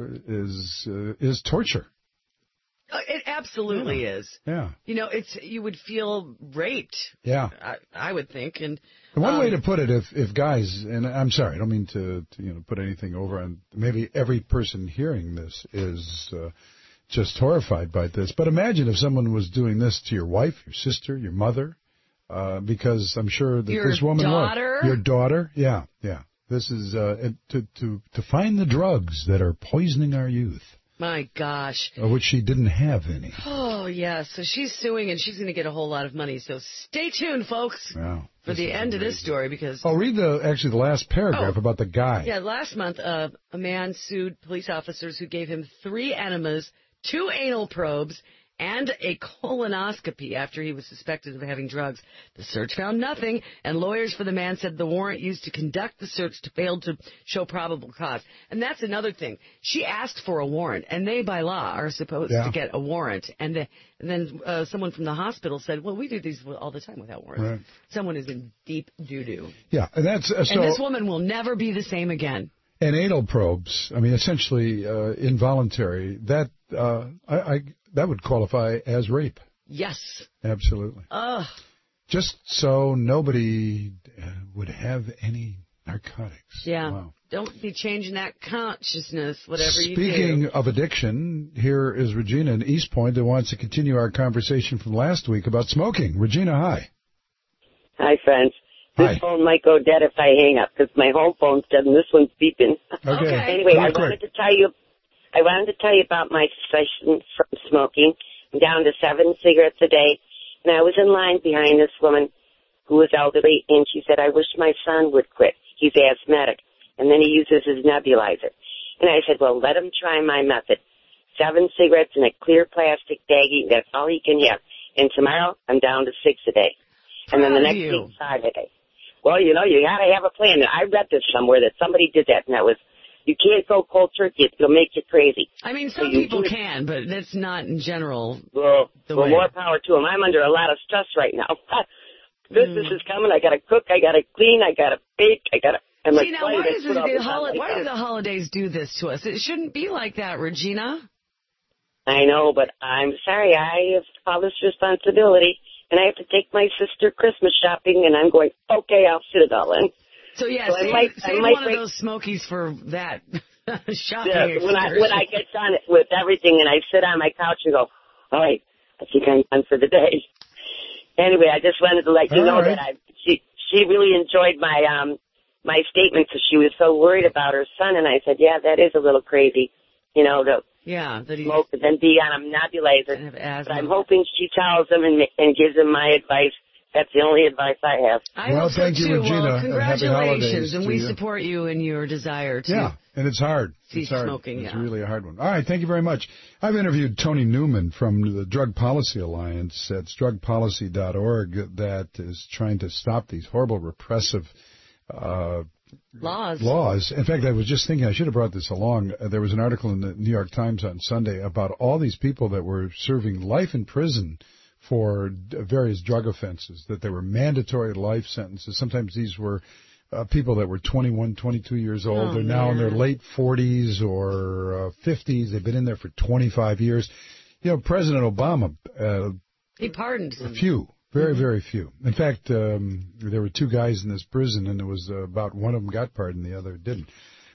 C: is uh, is torture.
D: It absolutely
C: yeah.
D: is.
C: Yeah.
D: You know, it's you would feel raped.
C: Yeah.
D: I, I would think. And
C: one
D: um,
C: way to put it, if if guys, and I'm sorry, I don't mean to, to you know put anything over on maybe every person hearing this is uh, just horrified by this. But imagine if someone was doing this to your wife, your sister, your mother, uh, because I'm sure that
D: your
C: this woman
D: daughter,
C: was your daughter. Yeah, yeah. This is uh, to to to find the drugs that are poisoning our youth.
D: My gosh.
C: Of which she didn't have any.
D: Oh, yeah. So she's suing, and she's going to get a whole lot of money. So stay tuned, folks,
C: wow,
D: for the end amazing. of this story. Because
C: I'll read the actually the last paragraph
D: oh,
C: about the guy.
D: Yeah, last month, uh, a man sued police officers who gave him three enemas, two anal probes, and a colonoscopy after he was suspected of having drugs. The search found nothing, and lawyers for the man said the warrant used to conduct the search failed to show probable cause. And that's another thing. She asked for a warrant, and they, by law, are supposed yeah. to get a warrant. And, the, and then uh, someone from the hospital said, well, we do these all the time without warrants.
C: Right.
D: Someone is in deep doo-doo.
C: Yeah, and that's... Uh, so,
D: and this woman will never be the same again.
C: And anal probes, I mean, essentially uh, involuntary, that uh, I, I that would qualify as rape.
D: Yes.
C: Absolutely.
D: Ugh.
C: Just so nobody uh, would have any narcotics.
D: Yeah.
C: Wow.
D: Don't be changing that consciousness, whatever
C: Speaking
D: you do.
C: Speaking of addiction, here is Regina in East Point that wants to continue our conversation from last week about smoking. Regina, hi.
S: Hi, friends. This
C: Hi.
S: phone might go dead if I hang up because my home phone's dead and this one's beeping.
C: Okay.
S: Anyway, I wanted to tell you, I wanted to tell you about my cessation from smoking. I'm down to seven cigarettes a day, and I was in line behind this woman who was elderly, and she said, "I wish my son would quit. He's asthmatic, and then he uses his nebulizer." And I said, "Well, let him try my method. Seven cigarettes in a clear plastic baggie. That's all he can have. And tomorrow, I'm down to six a day, and then the next week, five a day." Well, you know, you got to have a plan. I read this somewhere that somebody did that, and that was, you can't go cold turkey. It'll make you crazy.
D: I mean, some
S: so
D: people can, but that's not in general
S: well,
D: the
S: well,
D: way.
S: more power to them. I'm under a lot of stress right now. Business mm. is coming. I got to cook. I got to clean. I got to bake. I got to... I'm
D: See, now, why, is it the hol- why do
S: down.
D: the holidays do this to us? It shouldn't be like that, Regina.
S: I know, but I'm sorry. I have all this responsibility. And I have to take my sister Christmas shopping, and I'm going, okay, I'll fit it all in.
D: So, yeah,
S: so
D: save,
S: might,
D: save
S: might
D: one
S: break,
D: of those Smokies for that shopping
S: yeah, when I When I get done with everything and I sit on my couch and go, all right, I think I'm done for the day. Anyway, I just wanted to let you
C: all
S: know
C: right.
S: that I she she really enjoyed my um my statement because she was so worried about her son, and I said, yeah, that is a little crazy, you know, to
D: yeah, that he
S: smoke and then be on a nebulizer. But I'm hoping she tells him and, and gives him my advice. That's the only advice I have.
D: I
C: well,
D: hope
C: thank
D: so
C: you,
D: too.
C: Regina.
D: Well,
C: and happy holidays
D: and we
C: you.
D: support you in your desire to
C: Yeah, and it's hard.
D: cease
C: it's hard.
D: smoking.
C: It's
D: yeah.
C: really a hard one. All right, thank you very much. I've interviewed Tony Newman from the Drug Policy Alliance at drug policy dot org that is trying to stop these horrible repressive uh
D: Laws.
C: Laws. In fact, I was just thinking I should have brought this along. Uh, there was an article in the New York Times on Sunday about all these people that were serving life in prison for d- various drug offenses, that they were mandatory life sentences. Sometimes these were uh, people that were twenty-one, twenty-two years old.
D: Oh,
C: They're now in their
D: man.
C: late forties or uh, fifties. They've been in there for twenty-five years. You know, President Obama, uh,
D: He pardoned
C: a
D: him.
C: few. Very, very few. In fact, um, there were two guys in this prison, and it was uh, about one of them got pardoned, the other didn't.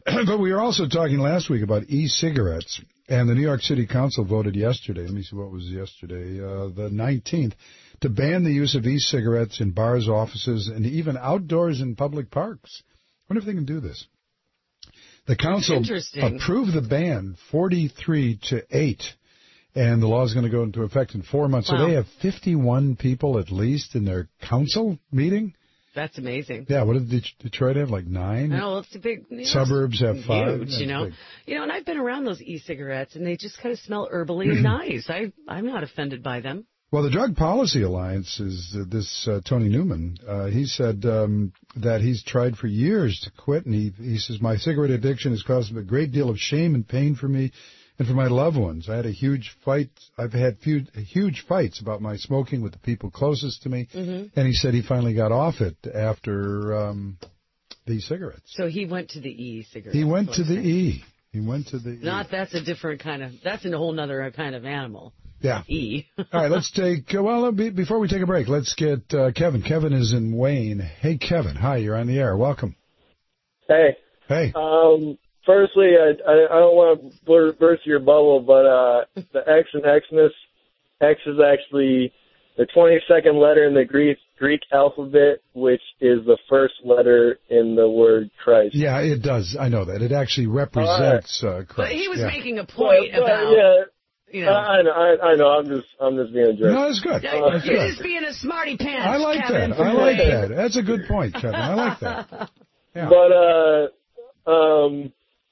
C: But we were also talking last week about e-cigarettes, and the New York City Council voted yesterday, let me see what was yesterday, uh, the nineteenth, to ban the use of e-cigarettes in bars, offices, and even outdoors in public parks. I wonder if they can do this. The council approved the ban forty-three to eight, and the law is going to go into effect in four months. Wow. So they have fifty-one people at least in their council meeting.
D: That's amazing.
C: Yeah, what did Detroit have, like nine?
D: No, it's a big... You know,
C: Suburbs have five.
D: Huge, you know.
C: Big.
D: You know, and I've been around those e-cigarettes, and they just kind of smell herbally and nice. I, I'm not offended by them.
C: Well, the Drug Policy Alliance is uh, this uh, Tony Newman. Uh, he said um, that he's tried for years to quit, and he, he says, my cigarette addiction has caused a great deal of shame and pain for me and for my loved ones. I had a huge fight. I've had few, huge fights about my smoking with the people closest to me. Mm-hmm. And he said he finally got off it after um, the cigarettes.
D: So he went to the e-cigarettes.
C: He went to the E. He went to the
D: Not,
C: E.
D: that's a different kind of, that's a whole other kind of animal.
C: Yeah.
D: E.
C: All right, let's take, uh, well, be, before we take a break, let's get uh, Kevin. Kevin is in Wayne. Hey, Kevin. Hi, you're on the air. Welcome.
T: Hey.
C: Hey.
T: Um, firstly, I, I, I don't want to burst your bubble, but uh, the X in Xmas, X is actually the twenty-second letter in the Greek, Greek alphabet, which is the first letter in the word Christ.
C: Yeah, it does. I know that. It actually represents uh, Christ.
D: But he was
C: yeah.
D: making a point
T: well,
D: about...
T: Yeah.
D: You know.
T: I, I know, I, I know. I'm just, I'm just being a jerk.
C: No, it's good.
D: Uh,
C: That's
D: You're
C: good.
D: just being a smarty pants.
C: I like
D: Kevin,
C: that. I like
D: Wayne.
C: that. That's a good point, Kevin. I like that. Yeah.
T: But uh, um,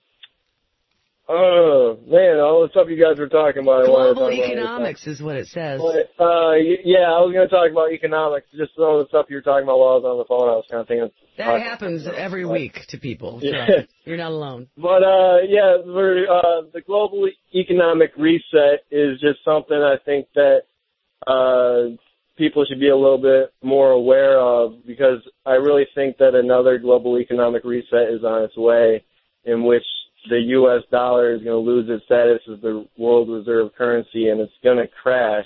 T: oh man, all the stuff you guys were talking about. I wanted to
D: Global
T: talk about
D: economics is what it says.
T: But, uh, y- yeah, I was going to talk about economics. Just some of the stuff you were talking about while I was on the phone. I was kind of thinking.
D: That happens every week to people. So
T: Yeah.
D: You're not alone.
T: But uh, yeah, we're, uh, the global economic reset is just something I think that uh, people should be a little bit more aware of, because I really think that another global economic reset is on its way, in which the U S dollar is going to lose its status as the world reserve currency, and it's going to crash.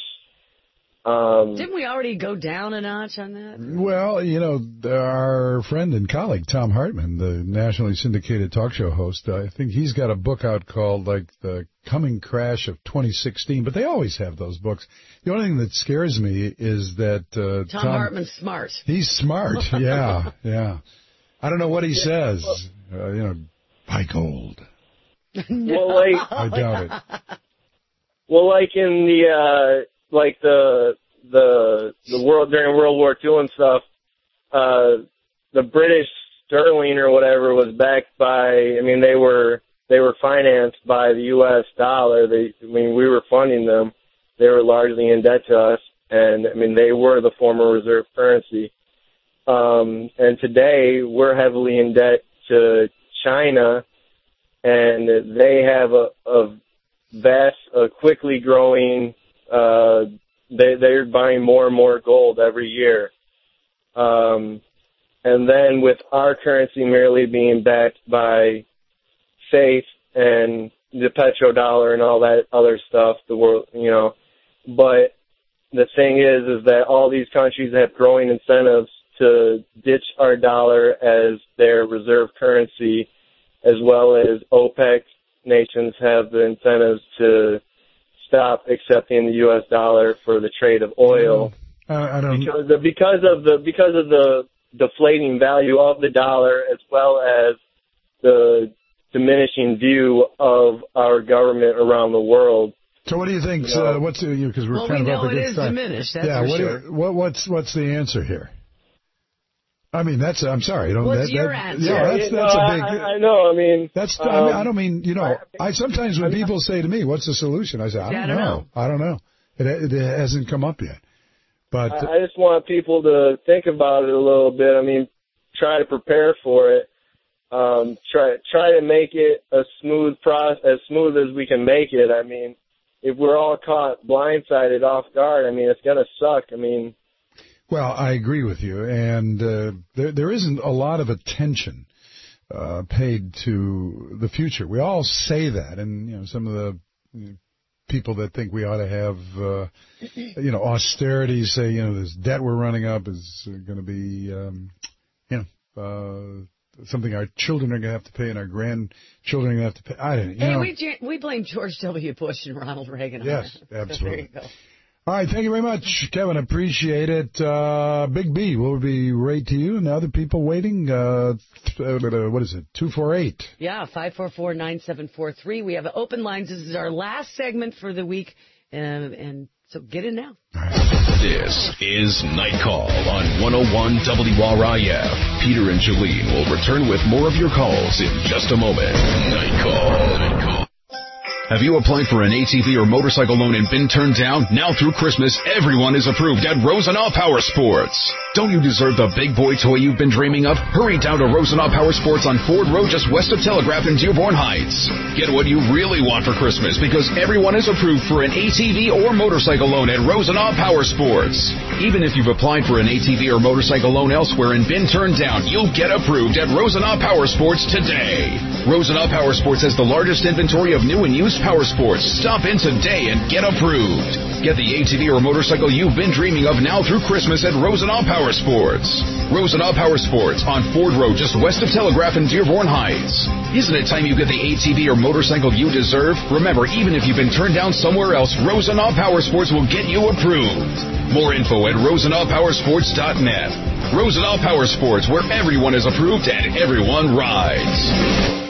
T: Um,
D: Didn't we already go down a notch on that?
C: Well, you know, our friend and colleague, Tom Hartman, the nationally syndicated talk show host, I think he's got a book out called, like, The Coming Crash of twenty sixteen, but they always have those books. The only thing that scares me is that uh,
D: Tom,
C: Tom
D: Hartman's smart.
C: He's smart, yeah, yeah. I don't know what he says, uh, you know, buy gold.
T: well, like,
C: I doubt it.
T: Well, like in the, uh, like the, the, the world during World War Two and stuff, uh, the British sterling or whatever was backed by, I mean, they were, they were financed by the U S dollar. They, I mean, we were funding them. They were largely in debt to us. And, I mean, they were the former reserve currency. Um, and today we're heavily in debt to China, and they have a, a vast, a quickly growing, uh, they, they're buying more and more gold every year. Um, and then with our currency merely being backed by faith and the petrodollar and all that other stuff, the world, you know, but the thing is, is that all these countries have growing incentives to ditch our dollar as their reserve currency, as well as OPEC nations have the incentives to stop accepting the U S dollar for the trade of oil.
C: Uh, I don't.
T: Because of, because of the because of the deflating value of the dollar, as well as the diminishing view of our government around the world.
C: So what do you think?
T: You know,
C: uh, what's because we're
D: well,
C: kind
D: we
C: of
D: know
C: up
D: it
C: against
D: is
C: time.
D: diminished. That's
C: yeah.
D: for
C: What,
D: sure.
C: do you, what what's what's the answer here? I mean, that's. I'm sorry. I don't,
D: What's
C: that,
D: your
C: that,
D: answer?
C: Yeah, that's that's
T: no,
C: a big.
T: I, I know. I mean,
C: That's.
T: um,
C: I, mean, I don't mean. You know. I sometimes when people say to me, "What's the solution?" I say, "I don't,
D: I don't
C: know.
D: know.
C: I don't know. It it hasn't come up yet." But
T: I, I just want people to think about it a little bit. I mean, try to prepare for it. Um, try try to make it a smooth process, as smooth as we can make it. I mean, if we're all caught blindsided, off guard, I mean, it's gonna suck. I mean.
C: Well, I agree with you, and uh, there there isn't a lot of attention uh, paid to the future. We all say that, and you know, some of the you know, people that think we ought to have, uh, you know, austerity say, you know, this debt we're running up is going to be, um, you know, something our children are going to have to pay and our grandchildren are going to have to pay. I don't know.
D: Hey,
C: know.
D: we j- we blame George W. Bush and Ronald Reagan.
C: Yes,
D: on that.
C: absolutely.
D: So there you go.
C: All right, thank you very much, Kevin. Appreciate it. Uh, Big B, we'll be right to you. And the other people waiting, uh, what is it, two four eight?
D: Yeah, five four four, nine seven four three. We have open lines. This is our last segment for the week, and, and so get in now.
A: This is Night Call on one oh one W R I F. Peter and Jolene will return with more of your calls in just a moment. Night Call. Night Call. Have you applied for an A T V or motorcycle loan and been turned down? Now through Christmas, everyone is approved at Rosenau Power Sports. Don't you deserve the big boy toy you've been dreaming of? Hurry down to Rosenau Power Sports on Ford Road just west of Telegraph in Dearborn Heights. Get what you really want for Christmas because everyone is approved for an A T V or motorcycle loan at Rosenau Power Sports. Even if you've applied for an A T V or motorcycle loan elsewhere and been turned down, you'll get approved at Rosenau Power Sports today. Rosenau Power Sports has the largest inventory of new and used power sports. Stop in today and get approved. Get the A T V or motorcycle you've been dreaming of now through Christmas at Rosenau Power Sports. Rosenau Power Sports on Ford Road just west of Telegraph in Dearborn Heights. Isn't it time you get the A T V or motorcycle you deserve? Remember, even if you've been turned down somewhere else, Rosenau Power Sports will get you approved. More info at rosenau power sports dot net. Rosenau Power Sports, where everyone is approved and everyone rides.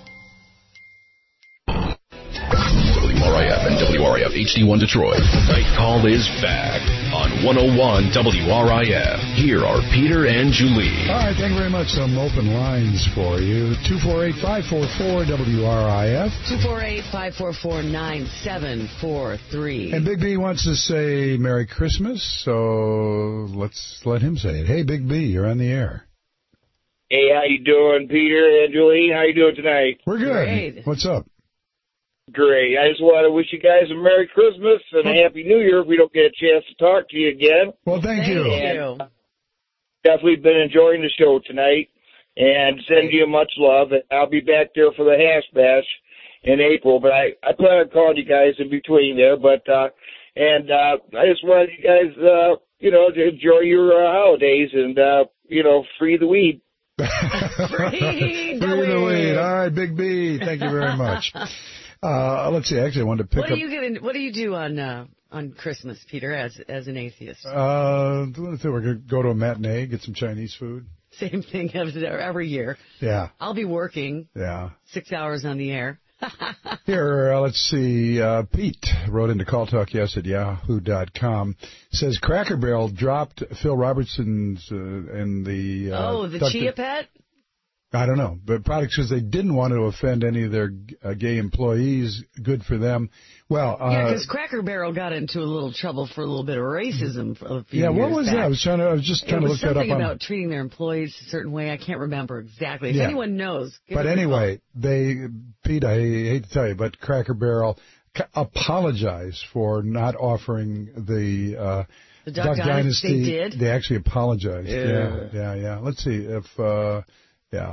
A: W R I F and W R I F H D one Detroit. Night Call is back on one oh one W R I F. Here are Peter and Julie.
C: All right, thank you very much. Some open lines for you. two four eight, five four four, W R I F.
D: two four eight, five four four, nine seven four three.
C: And Big B wants to say Merry Christmas, so let's let him say it. Hey, Big B, you're on the air.
U: Hey, how you doing, Peter and Julie? How you doing tonight?
C: We're good.
D: Great.
C: What's up?
U: Great. I just want to wish you guys a Merry Christmas and a Happy New Year if we don't get a chance to talk to you again.
C: Well, thank,
D: Thank
C: you.
D: you.
U: Definitely been enjoying the show tonight and send you much love. I'll be back there for the Hash Bash in April, but I, I plan on calling you guys in between there. But, uh, and, uh, I just wanted you guys, uh, you know, to enjoy your uh, holidays and, uh, you know, free the weed.
D: Free the
C: Free the
D: weed.
C: weed. All right, Big B, thank you very much. Uh, let's see. Actually, I wanted to pick
D: What do
C: up.
D: you get in, What do you do on uh, on Christmas, Peter, as as an atheist?
C: Uh, we're going to go to a matinee, get some Chinese food.
D: Same thing every every year.
C: Yeah.
D: I'll be working
C: Yeah.
D: six hours on the air.
C: Here, uh, let's see. Uh, Pete wrote into Call Talk Yes at yahoo dot com. Says Cracker Barrel dropped Phil Robertson's uh, and the. Uh,
D: oh, the
C: Doctor
D: Chia Pet?
C: I don't know. But products because they didn't want to offend any of their uh, gay employees. Good for them. Well, uh,
D: yeah, because Cracker Barrel got into a little trouble for a little bit of racism. For a few
C: yeah, what
D: years
C: was
D: back.
C: that? I was trying to. I was just trying
D: it
C: to
D: was
C: look that up.
D: something
C: On,
D: about treating their employees a certain way. I can't remember exactly. If
C: Yeah.
D: anyone knows, give
C: But
D: us a
C: anyway, they Pete, I hate to tell you, but Cracker Barrel ca- apologized for not offering the. Uh,
D: The Duck Dynasty, they did?
C: They actually apologized.
D: Yeah.
C: yeah, yeah. yeah. Let's see if. Uh, Yeah,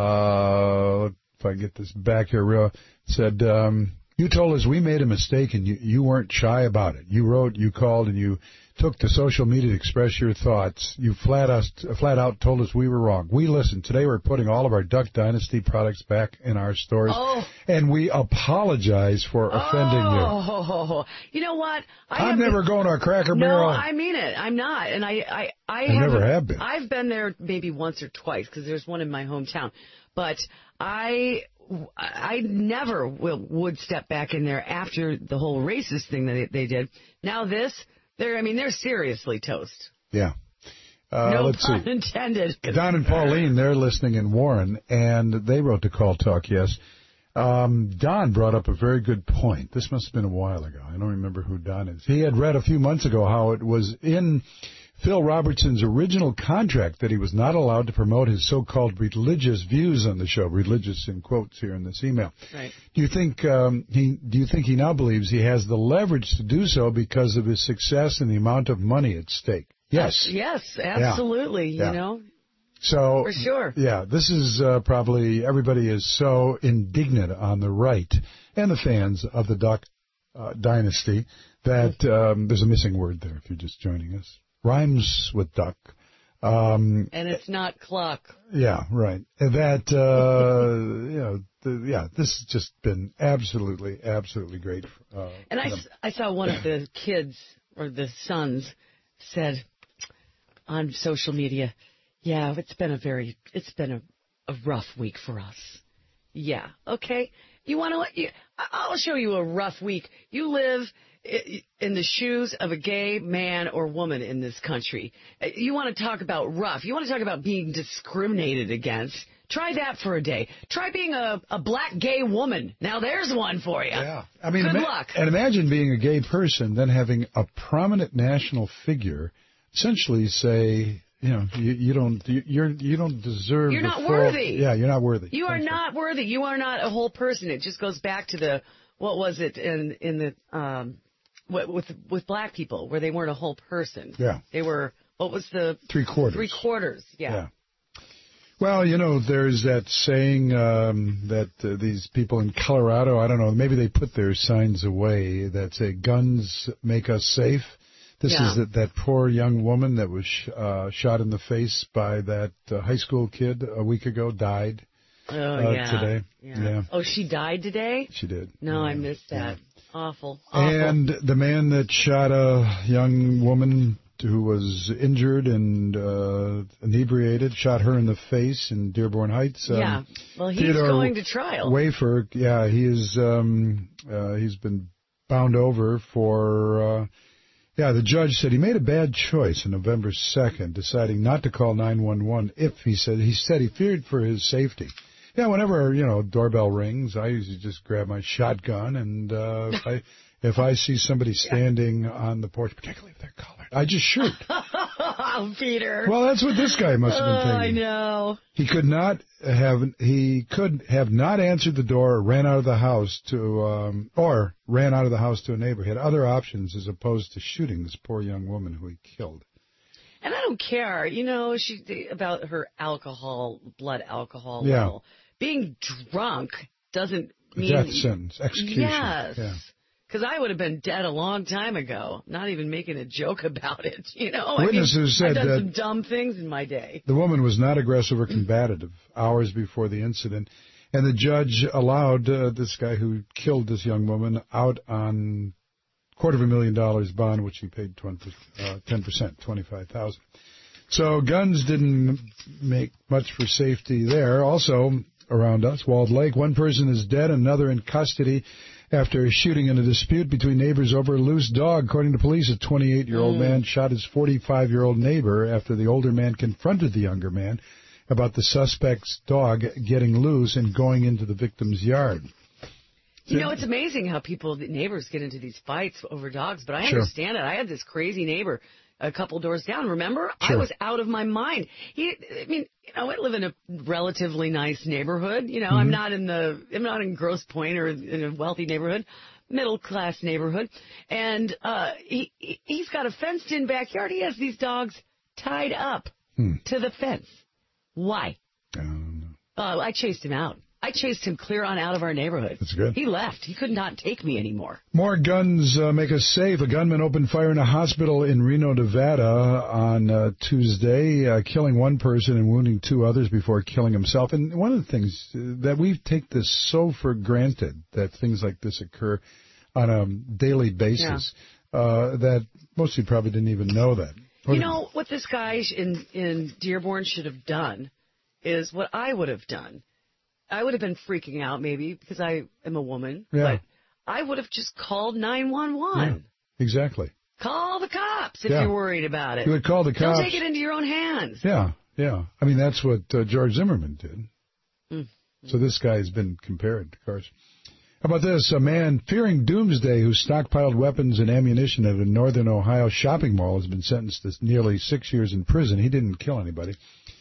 C: uh, if I can get this back here real, said, um, you told us we made a mistake and you, you weren't shy about it. You wrote, you called, and you took to social media to express your thoughts. You flat, us, flat out told us we were wrong. We listened. Today we're putting all of our Duck Dynasty products back in our stores,
D: Oh.
C: and we apologize for offending you.
D: Oh, you know what? I
C: I'm
D: have
C: never
D: been-
C: going to a Cracker
D: No,
C: Barrel.
D: I mean it. I'm not, and I, I, I,
C: I never
D: haven't-
C: have been.
D: I've been there maybe once or twice because there's one in my hometown, but I, I never will, would step back in there after the whole racist thing that they, they did. Now this, they're, I mean, they're seriously toast.
C: Yeah. Uh,
D: no
C: let's
D: pun
C: see.
D: intended.
C: Don and Pauline, they're listening in Warren, and they wrote to Call Talk Yes. Um, Don brought up a very good point. This must have been a while ago. I don't remember who Don is. He had read a few months ago how it was in Phil Robertson's original contract that he was not allowed to promote his so-called religious views on the show. Religious in quotes here in this email.
D: Right.
C: Do you think um, he? Do you think he now believes he has the leverage to do so because of his success and the amount of money at stake? Yes.
D: Yes, absolutely.
C: Yeah.
D: You know.
C: So
D: For sure.
C: Yeah, this is uh, probably everybody is so indignant on the right and the fans of the Duck uh, Dynasty that um, there's a missing word there if you're just joining us. Rhymes with duck. Um,
D: and it's not Cluck.
C: Yeah, right. That, uh, you know, the, yeah, this has just been absolutely, absolutely great. Uh,
D: and I, I saw one of the kids, or the sons, said on social media, yeah, it's been a very, it's been a, a rough week for us. Yeah, okay. You want to let you, I'll show you a rough week. You live in the shoes of a gay man or woman in this country. You want to talk about rough. You want to talk about being discriminated against. Try that for a day. Try being a, a black gay woman. Now there's one for you.
C: Yeah. I mean,
D: good
C: ima-
D: luck.
C: And imagine being a gay person, then having a prominent national figure essentially say, you know, you, you don't, you, you're, you don't deserve.
D: You're
C: the
D: not
C: full,
D: worthy.
C: Yeah, you're not worthy.
D: You are
C: That's
D: not worthy. You are not a whole person. It just goes back to the, what was it in in the um, what, with with black people where they weren't a whole person.
C: Yeah.
D: They were. What was the
C: three quarters?
D: Three quarters. Yeah.
C: Yeah. Well, you know, there's that saying um, that uh, these people in Colorado, I don't know, maybe they put their signs away that say guns make us safe. This
D: Yeah.
C: is that, that poor young woman that was sh- uh, shot in the face by that uh, high school kid a week ago, died
D: Oh
C: uh,
D: yeah.
C: today.
D: Yeah.
C: Yeah.
D: Oh, she died today?
C: She did.
D: No, I missed that. Awful. Awful.
C: And the man that shot a young woman who was injured and uh, inebriated, shot her in the face in Dearborn Heights. Um,
D: yeah. Well, he's
C: Theodore
D: going to trial.
C: Wafer, yeah, he is. Um, uh, he's been bound over for. Uh, yeah, the judge said he made a bad choice on November second, deciding not to call nine one one. If he said he said he feared for his safety. Yeah, whenever, you know, doorbell rings, I usually just grab my shotgun, and uh, if I if I see somebody standing on the porch, particularly if they're colored, I just shoot.
D: Oh, Peter.
C: Well, that's what this guy must have been
D: Oh, I
C: thinking.
D: know.
C: He could not have he could have not answered the door, or ran out of the house to um, or ran out of the house to a neighbor. He had other options as opposed to shooting this poor young woman who he killed.
D: And I don't care, you know, she about her alcohol, blood alcohol
C: Yeah.
D: level. Being drunk doesn't mean...
C: Death sentence, execution.
D: Yes.
C: Yeah.
D: Because I would have been dead a long time ago. Not even making a joke about it, you know?
C: Witnesses
D: I mean,
C: said
D: I've done
C: that
D: some dumb things in my day.
C: the woman was not aggressive or combative hours before the incident, and the judge allowed uh, this guy who killed this young woman out on quarter of a million dollars bond, which he paid ten percent, twenty-five thousand dollars. So guns didn't make much for safety there. Also, around us, Walled Lake, one person is dead, another in custody after a shooting in a dispute between neighbors over a loose dog. According to police, a twenty-eight-year-old
D: Mm.
C: man shot his forty-five-year-old neighbor after the older man confronted the younger man about the suspect's dog getting loose and going into the victim's yard.
D: You know, it's amazing how people, the neighbors get into these fights over dogs, but I
C: Sure.
D: understand it. I had this crazy neighbor a couple doors down. Remember? I
C: Sure.
D: was out of my mind. He, I mean, you know, I live in a relatively nice neighborhood. You know, I'm
C: Mhm.
D: not in the, I'm not in Grosse Pointe or in a wealthy neighborhood, middle class neighborhood. And, uh, he, he- he's got a fenced in backyard. He has these dogs tied up
C: Hmm.
D: to the fence. Why?
C: I don't know.
D: Uh, I chased him out. I chased him clear on out of our neighborhood.
C: That's good.
D: He left. He could not take me anymore.
C: More guns uh, make us safe. A gunman opened fire in a hospital in Reno, Nevada on uh, Tuesday, uh, killing one person and wounding two others before killing himself. And one of the things uh, that we take this so for granted, that things like this occur on a daily basis, uh, that most people probably didn't even know that.
D: You know, what this guy in, in Dearborn should have done is what I would have done. I would have been freaking out maybe because I am a woman,
C: Yeah.
D: but I would have just called nine one one.
C: Exactly.
D: Call the cops if
C: Yeah.
D: you're worried about it.
C: You would call the
D: Don't
C: cops.
D: take it into your own hands.
C: Yeah, yeah. I mean, that's what uh, George Zimmerman did.
D: Mm.
C: So this guy has been compared, of course. How about this? A man fearing doomsday who stockpiled weapons and ammunition at a northern Ohio shopping mall has been sentenced to nearly six years in prison. He didn't kill anybody.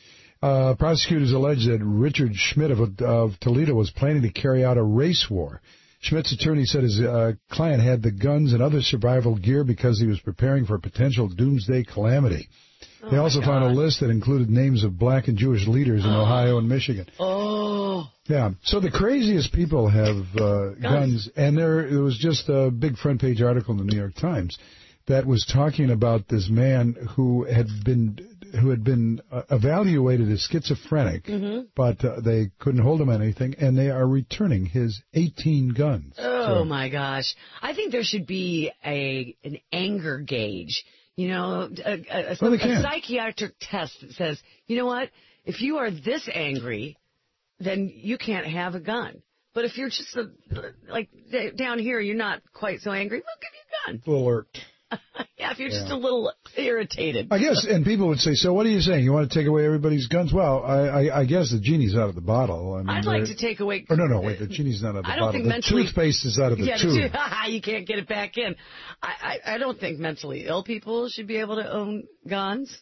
C: Uh, prosecutors allege that Richard Schmidt of, of Toledo was planning to carry out a race war. Schmidt's attorney said his uh, client had the guns and other survival gear because he was preparing for a potential doomsday calamity.
D: Oh
C: They also found a list that included names of black and Jewish leaders in Ohio and Michigan.
D: Oh.
C: Yeah. So the craziest people have uh, guns. And there, there was just a big front page article in the New York Times that was talking about this man who had been who had been uh, evaluated as schizophrenic,
D: Mhm.
C: but uh, they couldn't hold him on anything, and they are returning his eighteen guns.
D: Oh,
C: So-
D: my gosh. I think there should be a an anger gauge. You know, a, a, a,
C: Well, they
D: a
C: can.
D: psychiatric test that says, you know what, if you are this angry, then you can't have a gun. But if you're just a, like d- down here, you're not quite so angry, we'll give you a gun.
C: A little irked.
D: Yeah, if you're just
C: Yeah.
D: a little irritated.
C: I guess, and people would say, so what are you saying? You want to take away everybody's guns? Well, I, I, I guess the genie's out of the bottle. I mean,
D: I'd like
C: they're-
D: to take away.
C: Oh, no, no, wait, the genie's not out of the
D: I don't
C: bottle.
D: think
C: The
D: mentally-
C: toothpaste is out of the
D: yeah,
C: tube.
D: The, you can't get it back in. I, I, I don't think mentally ill people should be able to own guns.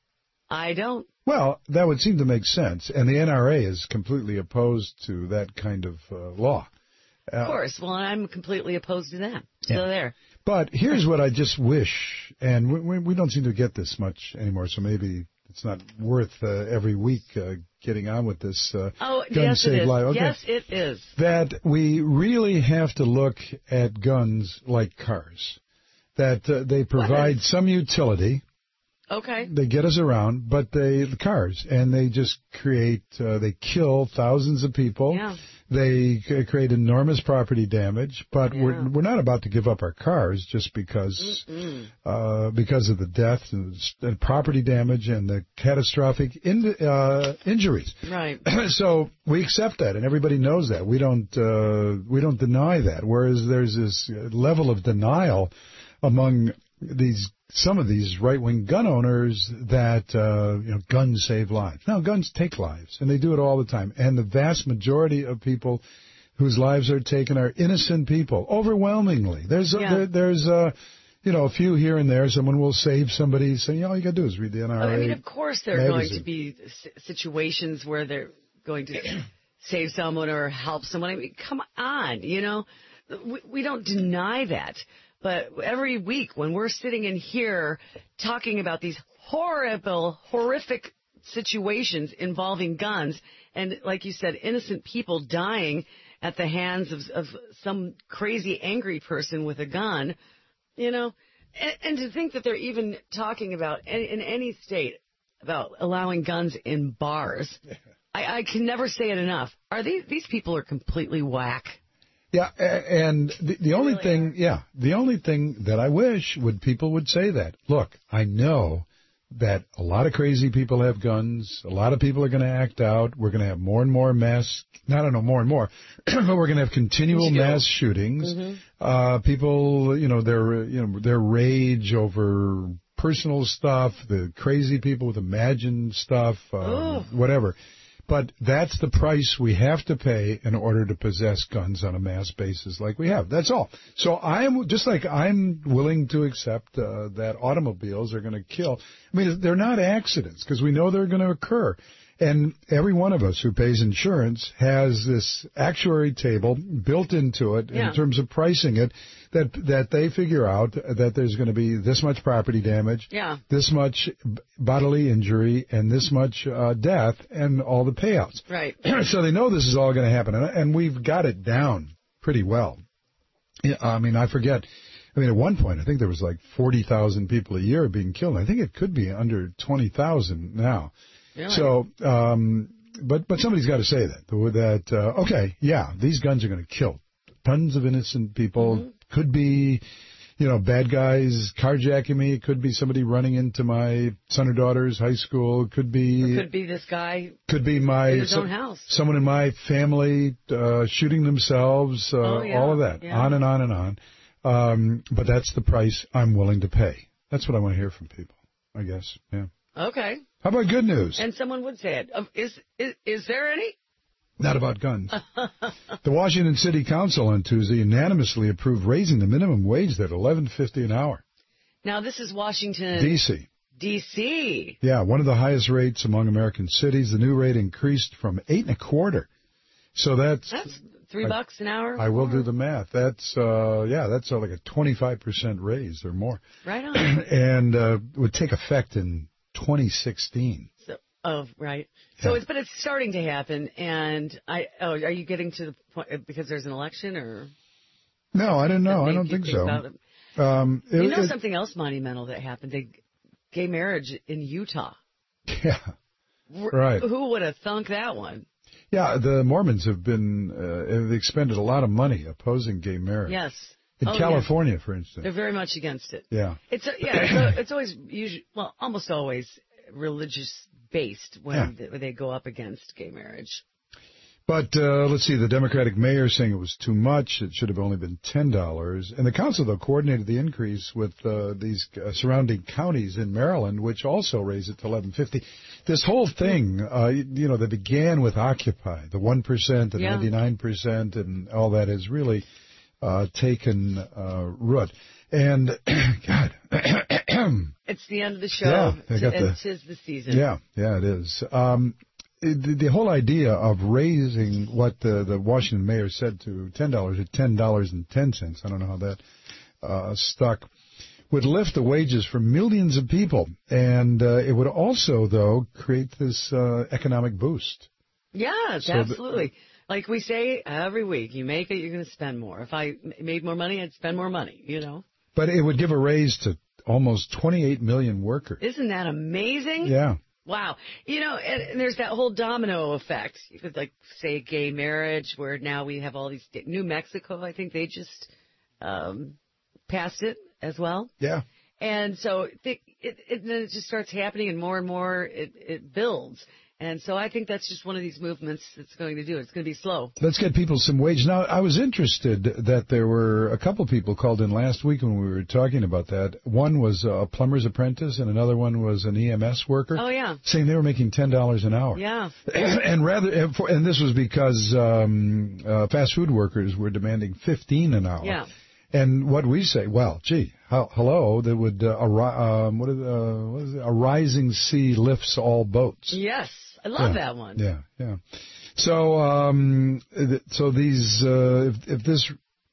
D: I don't.
C: Well, that would seem to make sense, and the N R A is completely opposed to that kind of uh, law. Uh,
D: Of course. Well, I'm completely opposed to that. So there.
C: But here's what I just wish, and we, we, we don't seem to get this much anymore, so maybe it's not worth uh, every week uh, getting on with this. Uh,
D: Oh,
C: gun
D: yes,
C: save
D: it is.
C: life. Okay.
D: Yes, it is.
C: That we really have to look at guns like cars, that uh, they provide some utility.
D: Okay.
C: They get us around, but they the cars, and they just create, uh, they kill thousands of people.
D: Yeah.
C: They c- create enormous property damage, but
D: Yeah.
C: we're we're not about to give up our cars just because
D: Mm-mm.
C: uh, because of the death and, s- and property damage and the catastrophic in, uh, injuries.
D: Right.
C: So we accept that, and everybody knows that. We don't uh, we don't deny that. Whereas there's this level of denial among these some of these right-wing gun owners that uh, you know guns save lives. No, guns take lives, and they do it all the time. And the vast majority of people whose lives are taken are innocent people, overwhelmingly. There's a,
D: Yeah.
C: there, there's uh, you know a few here and there. Someone will save somebody. So you know, all you got to do is read the N R A.
D: I mean, of course there are going
C: magazine.
D: to be s- situations where they're going to save someone or help someone. I mean, come on, you know, we, we don't deny that. But every week when we're sitting in here talking about these horrible, horrific situations involving guns, and like you said, innocent people dying at the hands of, of some crazy, angry person with a gun, you know, and, and to think that they're even talking about any, in any state about allowing guns in bars, I, I can never say it enough. Are these these people are completely whack?
C: Yeah, a- and the, the only thing, yeah, the only thing that I wish would people would say that. Look, I know that a lot of crazy people have guns. A lot of people are going to act out. We're going to have more and more mass, I don't know, more and more, but we're going to have continual mass shootings.
D: Mm-hmm.
C: Uh, people, you know, their, you know, their rage over personal stuff, the crazy people with imagined stuff, uh, whatever. But that's the price we have to pay in order to possess guns on a mass basis like we have. That's all. So I'm just like I'm willing to accept uh, that automobiles are going to kill. I mean, they're not accidents because we know they're going to occur. And every one of us who pays insurance has this actuary table built into it
D: Yeah.
C: in terms of pricing it that that they figure out that there's going to be this much property damage,
D: Yeah.
C: this much b- bodily injury, and this much uh, death, and all the payouts.
D: Right.
C: So they know this is all going to happen, and, and we've got it down pretty well. Yeah, I mean, I forget. I mean, at one point, I think there was like forty thousand people a year being killed. I think it could be under twenty thousand now.
D: Really?
C: So, um, but but somebody's got to say that. That uh, okay, yeah, these guns are going to kill tons of innocent people.
D: Mm-hmm.
C: Could be, you know, bad guys carjacking me. Could be somebody running into my son or daughter's high school. Could be
D: Or could be this guy
C: could be my
D: in his
C: some-
D: own house.
C: someone in my family uh, shooting themselves. Uh,
D: Oh, yeah,
C: all of that,
D: yeah.
C: on and on and on. Um, but that's the price I'm willing to pay. That's what I want to hear from people. I guess. Yeah.
D: Okay.
C: How about good news?
D: And someone would say it. Um, is, is is there any?
C: Not about guns. The Washington City Council on Tuesday unanimously approved raising the minimum wage there at eleven fifty an hour.
D: Now this is Washington
C: D C.
D: D C.
C: Yeah, one of the highest rates among American cities. The new rate increased from eight and a quarter. So that's
D: That's three
C: I-
D: bucks an hour.
C: I will do the math. That's uh yeah, that's uh, like a twenty-five percent raise or more.
D: Right on.
C: And uh would take effect in twenty sixteen.
D: So, oh, right. So it's but it's starting to happen, and I. Oh, are you getting to the point because there's an election, or?
C: No, I don't know. I
D: Make
C: don't
D: you
C: think
D: think
C: so.
D: about it?
C: Um, it,
D: You know
C: it-
D: something else monumental that happened? The gay marriage in Utah.
C: Yeah, right.
D: Who would have thunk that one?
C: Yeah, the Mormons have been, uh, have expended a lot of money opposing gay marriage.
D: Yes.
C: In
D: oh,
C: California,
D: yes.
C: for instance.
D: They're very much against it.
C: Yeah.
D: It's a, yeah, it's, a, it's always usually, well, almost always religious based when yeah. they, when they go up against gay marriage.
C: But uh, let's see, the Democratic mayor saying it was too much. It should have only been ten dollars. And the council, though, coordinated the increase with uh, these uh, surrounding counties in Maryland, which also raised it to eleven fifty. This whole thing, uh, you know, they began with Occupy, the one percent and yeah. ninety-nine percent and all that has really uh, taken uh, root. And, God.
D: It's the end of the show.
C: Yeah, I got
D: and
C: the,
D: tis the season.
C: Yeah, yeah, it is. Um, The, the whole idea of raising what the, the Washington mayor said to ten dollars at ten dollars and ten cents, I don't know how that uh, stuck, would lift the wages for millions of people. And uh, it would also, though, create this uh, economic boost.
D: Yes, so absolutely. The, like we say every week, you make it, you're going to spend more. If I made more money, I'd spend more money, you know.
C: But it would give a raise to almost twenty-eight million workers.
D: Isn't that amazing?
C: Yeah.
D: Wow. You know, and, and there's that whole domino effect. You could, like, say gay marriage, where now we have all these... New Mexico, I think they just um, passed it as well.
C: Yeah.
D: And so it, it, it, then it just starts happening, and more and more it, it builds. And so I think that's just one of these movements that's going to do it. It's going to be slow.
C: Let's get people some wage. Now, I was interested that there were a couple people called in last week when we were talking about that. One was a plumber's apprentice, and another one was an E M S worker.
D: Oh, yeah.
C: Saying they were making ten dollars an hour.
D: Yeah.
C: And rather, and this was because um, uh, fast food workers were demanding fifteen dollars an hour.
D: Yeah.
C: And what we say, well, gee, how, hello, that would uh, a, um, what is, uh, what is it? A rising sea lifts all boats.
D: Yes. I love
C: yeah,
D: that one.
C: Yeah, yeah. So, um, so these, uh, if, if this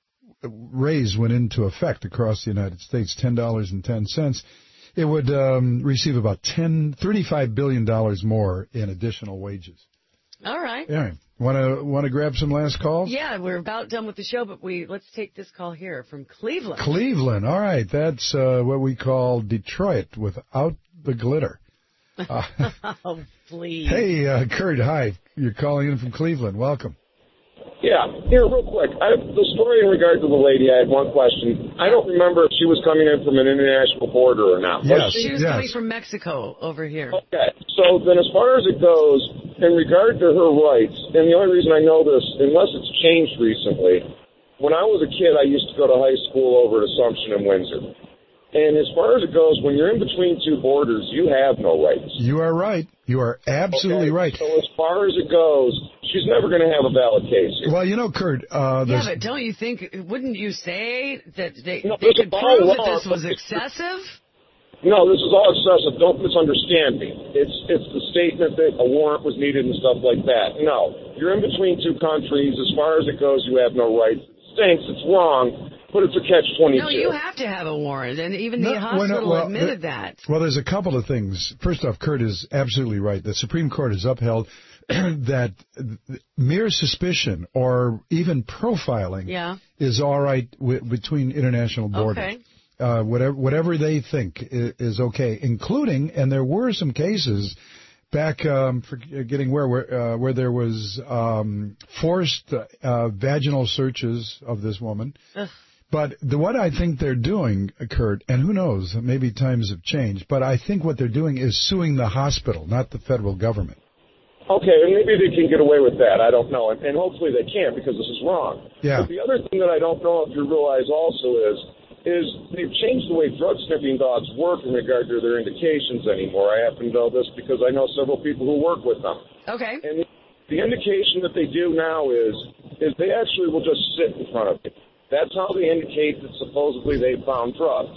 C: raise went into effect across the United States, ten dollars and ten cents, it would um, receive about ten, thirty-five billion dollars more in additional wages.
D: All right.
C: Yeah. Want to want to grab some last calls?
D: Yeah, we're about done with the show, but we let's take this call here from Cleveland.
C: Cleveland. All right, that's uh, what we call Detroit without the glitter.
D: Uh, oh, please.
C: Hey, uh, Kurt, hi. You're calling in from Cleveland. Welcome.
E: Yeah, here, real quick. I, the story in regard to the lady, I had one question. I don't remember if she was coming in from an international border or not.
C: Yes,
D: she was
C: yes.
D: coming from Mexico over here.
E: Okay, so then as far as it goes, in regard to her rights, and the only reason I know this, unless it's changed recently, when I was a kid, I used to go to high school over at Assumption and Windsor. And as far as it goes, when you're in between two borders, you have no rights.
C: You are right. You are absolutely
E: okay?
C: right.
E: So as far as it goes, she's never going to have a valid case here.
C: Well, you know, Kurt... Uh,
D: yeah, but don't you think, wouldn't you say that they,
E: no,
D: they could prove
E: law,
D: that this was excessive?
E: No, this is all excessive. Don't misunderstand me. It's it's the statement that a warrant was needed and stuff like that. No. You're in between two countries. As far as it goes, you have no rights. It stinks. It's wrong. But it's a catch twenty-two.
D: No, you have to have a warrant, and even
C: no,
D: the hospital
C: well, well,
D: admitted
C: there,
D: that.
C: Well, there's a couple of things. First off, Kurt is absolutely right. The Supreme Court has upheld that mere suspicion or even profiling
D: yeah.
C: is all right w- between international borders.
D: Okay.
C: Uh, whatever, whatever they think is, is okay, including, and there were some cases back, um, forgetting where, where, uh, where there was um, forced uh, vaginal searches of this woman.
D: Ugh.
C: But the, what I think they're doing, Kurt, and who knows, maybe times have changed, but I think what they're doing is suing the hospital, not the federal government.
E: Okay, and maybe they can get away with that. I don't know. And, and hopefully they can, because this is wrong.
C: Yeah.
E: But the other thing that I don't know if you realize also is, is they've changed the way drug sniffing dogs work in regard to their indications anymore. I happen to know this because I know several people who work with them.
D: Okay.
E: And the, the indication that they do now is, is they actually will just sit in front of you. That's how they indicate that supposedly they found drugs.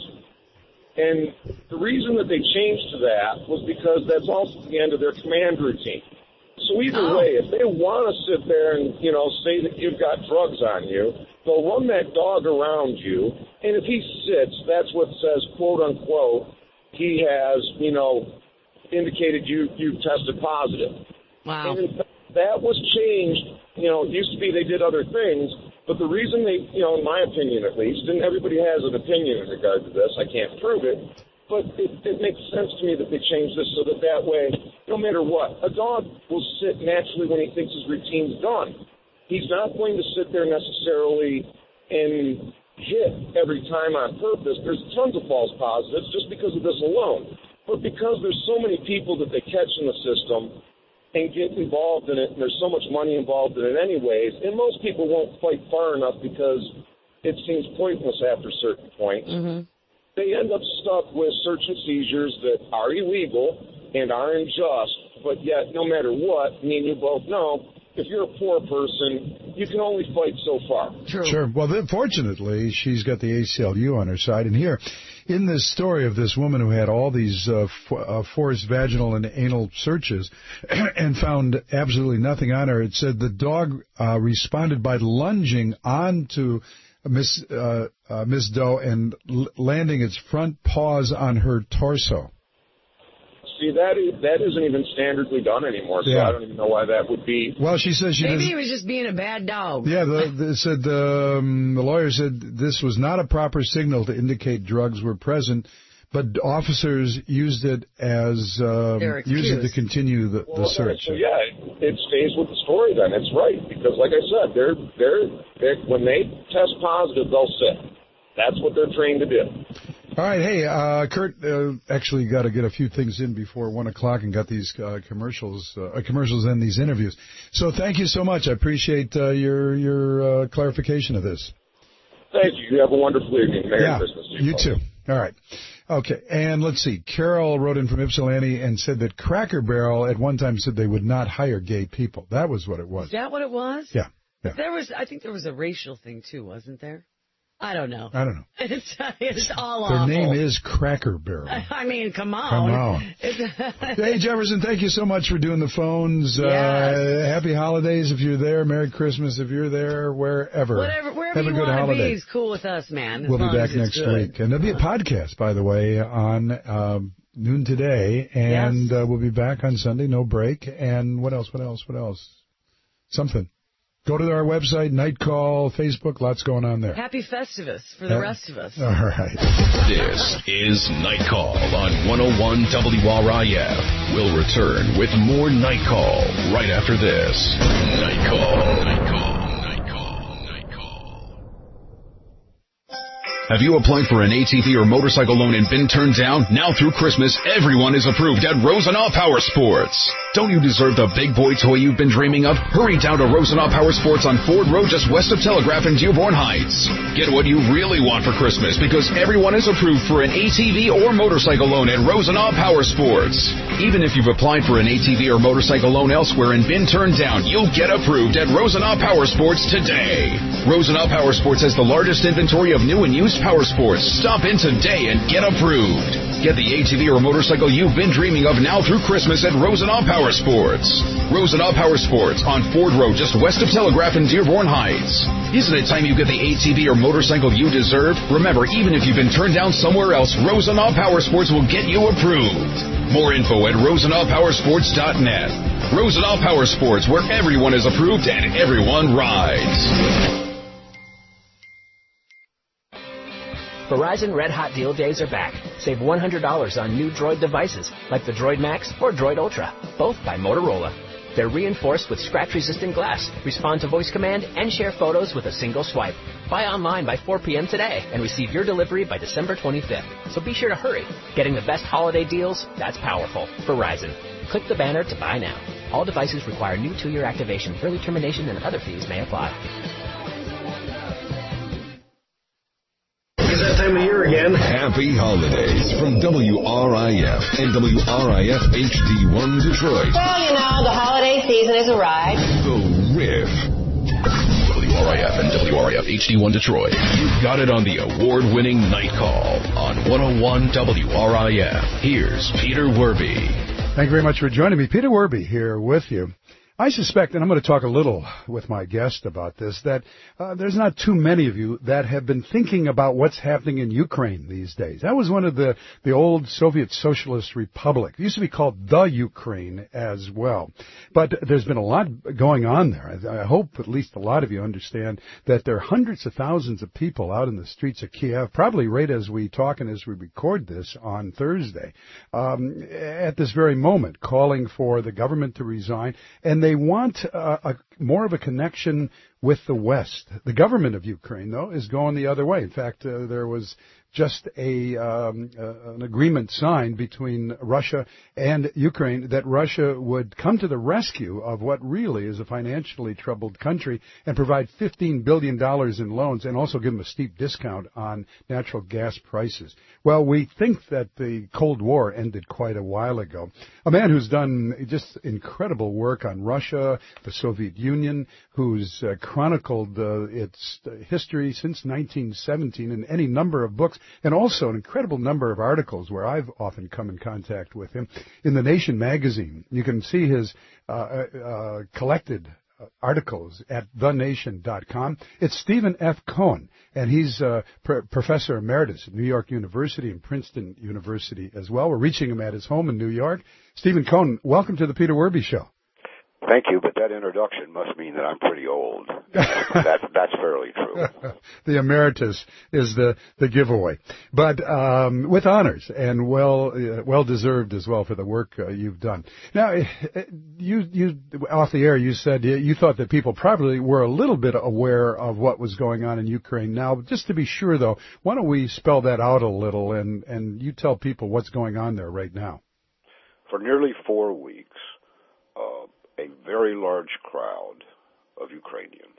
E: And the reason that they changed to that was because that's also the end of their command routine. So either oh. way, if they want to sit there and, you know, say that you've got drugs on you, they'll run that dog around you, and if he sits, that's what says, quote unquote, he has, you know, indicated you, you tested positive.
D: Wow.
E: And in fact, that was changed. You know, it used to be they did other things, but the reason they, you know, in my opinion at least, and everybody has an opinion in regard to this, I can't prove it, But it, it makes sense to me that they changed this so that that way, no matter what, a dog will sit naturally when he thinks his routine's done. He's not going to sit there necessarily and hit every time on purpose. There's tons of false positives just because of this alone. But because there's so many people that they catch in the system and get involved in it, and there's so much money involved in it anyways, and most people won't fight far enough because it seems pointless after a certain point.
D: Mm-hmm.
E: They end up stuck with search and seizures that are illegal and are unjust, but yet, no matter what, me and you both know, if you're a poor person, you can only fight so far.
D: True.
C: Sure. Well, then, fortunately, she's got the A C L U on her side. And here, in this story of this woman who had all these uh, f- uh, forced vaginal and anal searches and found absolutely nothing on her, it said the dog uh, responded by lunging onto Miss uh, uh, Miss Doe and l- landing its front paws on her torso.
E: See, that, is, that isn't even standardly done anymore, so
C: Yeah.
E: I don't even know why that would be.
C: Well, she says she
D: Maybe
C: doesn't...
D: he was just being a bad dog.
C: Yeah, the, the, said the, um, the lawyer said this was not a proper signal to indicate drugs were present, but officers used it as um,
D: Their
C: used it to
D: excuse.
C: continue the,
E: Well,
C: the search.
E: So yeah, it, it stays with the story then. It's right because, like I said, they're they're, they're when they test positive, they'll sit. That's what they're trained to do.
C: All right, hey, uh, Kurt, uh, actually got to get a few things in before one o'clock and got these uh, commercials, uh, commercials and these interviews. So thank you so much. I appreciate uh, your your uh, clarification of this.
E: Thank you. You have a wonderful evening. Merry
C: yeah,
E: Christmas to
C: you
E: folks.
C: too. All right. Okay, and let's see. Carol wrote in from Ypsilanti and said that Cracker Barrel at one time said they would not hire gay people. That was what it was.
D: Is that what it was?
C: Yeah. yeah.
D: There was, I think there was a racial thing too, wasn't there? I don't know.
C: I don't know.
D: It's, it's all
C: Their
D: awful.
C: name is Cracker Barrel.
D: I mean, come on.
C: Come on. Hey, Jefferson, thank you so much for doing the phones.
D: Yes.
C: Uh, happy holidays if you're there. Merry Christmas if you're there. Wherever.
D: Whatever, wherever
C: Have a
D: you
C: good
D: want to
C: holiday.
D: be is cool with us, man. as
C: We'll be
D: long
C: back
D: as it's
C: next
D: good.
C: week. And there'll be a podcast, by the way, on um, noon today. And
D: Yes.
C: uh, we'll be back on Sunday, no break. And what else, what else, what else? Something. Go to our website, Night Call, Facebook, lots going on there.
D: Happy Festivus for the
C: Uh,
D: rest of us.
C: All right.
A: This is Night Call on one oh one W R I F. We'll return with more Night Call right after this. Night Call. Night Call. Night Call. Night Call. Have you applied for an A T V or motorcycle loan and been turned down? Now through Christmas, everyone is approved at Rosenau Power Sports. Don't you deserve the big boy toy you've been dreaming of? Hurry down to Rosenau Power Sports on Ford Road just west of Telegraph in Dearborn Heights. Get what you really want for Christmas because everyone is approved for an A T V or motorcycle loan at Rosenau Power Sports. Even if you've applied for an A T V or motorcycle loan elsewhere and been turned down, you'll get approved at Rosenau Power Sports today. Rosenau Power Sports has the largest inventory of new and used power sports. Stop in today and get approved. Get the A T V or motorcycle you've been dreaming of now through Christmas at Rosenau Power Sports. Rosenau Power Sports on Ford Road just west of Telegraph in Dearborn Heights. Isn't it time you get the A T V or motorcycle you deserve? Remember, even if you've been turned down somewhere else, Rosenau Power Sports will get you approved. More info at rosenau power sports dot net. Rosenau Power Sports, where everyone is approved and everyone rides.
F: Verizon Red Hot Deal Days are back. Save one hundred dollars on new Droid devices, like the Droid Max or Droid Ultra, both by Motorola. They're reinforced with scratch-resistant glass, respond to voice command, and share photos with a single swipe. Buy online by four p.m. today and receive your delivery by December twenty-fifth. So be sure to hurry. Getting the best holiday deals, that's powerful. Verizon. Click the banner to buy now. All devices require new two-year activation. Early termination and other fees may apply.
P: It's that time of year again.
A: Happy holidays from W R I F and W R I F H D one Detroit.
V: Well, you know, the holiday season has arrived.
A: The Riff. W R I F and W R I F H D one Detroit. You've got it on the award-winning Night Call on one oh one W R I F. Here's Peter Werby.
C: Thank you very much for joining me. Peter Werby here with you. I suspect, and I'm going to talk a little with my guest about this, that uh, there's not too many of you that have been thinking about what's happening in Ukraine these days. That was one of the, the old Soviet Socialist Republic. It used to be called the Ukraine as well. But there's been a lot going on there. I, I hope at least a lot of you understand that there are hundreds of thousands of people out in the streets of Kiev, probably right as we talk and as we record this on Thursday, um, at this very moment, calling for the government to resign. And they want uh, a, more of a connection with the West. The government of Ukraine, though, is going the other way. In fact, uh, there was just a um, uh, an agreement signed between Russia and Ukraine that Russia would come to the rescue of what really is a financially troubled country and provide fifteen billion dollars in loans and also give them a steep discount on natural gas prices. Well, we think that the Cold War ended quite a while ago. A man who's done just incredible work on Russia, the Soviet Union, who's uh, chronicled uh, its history since nineteen seventeen in any number of books, and also an incredible number of articles where I've often come in contact with him. In The Nation magazine, you can see his uh, uh, collected articles at the nation dot com. It's Stephen F. Cohen, and he's uh, pr- professor emeritus at New York University and Princeton University as well. We're reaching him at his home in New York. Stephen Cohen, welcome to the Peter Werby Show.
G: Thank you, but that introduction must mean that I'm pretty old. that's, that's fairly true.
C: The emeritus is the, the giveaway. But um, with honors, and well uh, well deserved as well for the work uh, you've done. Now, you you off the air, you said you thought that people probably were a little bit aware of what was going on in Ukraine. Now, just to be sure, though, why don't we spell that out a little, and, and you tell people what's going on there right now?
G: For nearly four weeks, uh, a very large crowd of Ukrainians,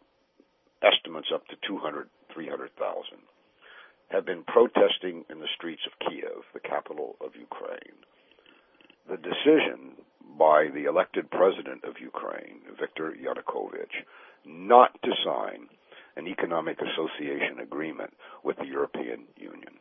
G: estimates up to two hundred, three hundred thousand, have been protesting in the streets of Kiev, the capital of Ukraine. The decision by the elected president of Ukraine, Viktor Yanukovych, not to sign an economic association agreement with the European Union.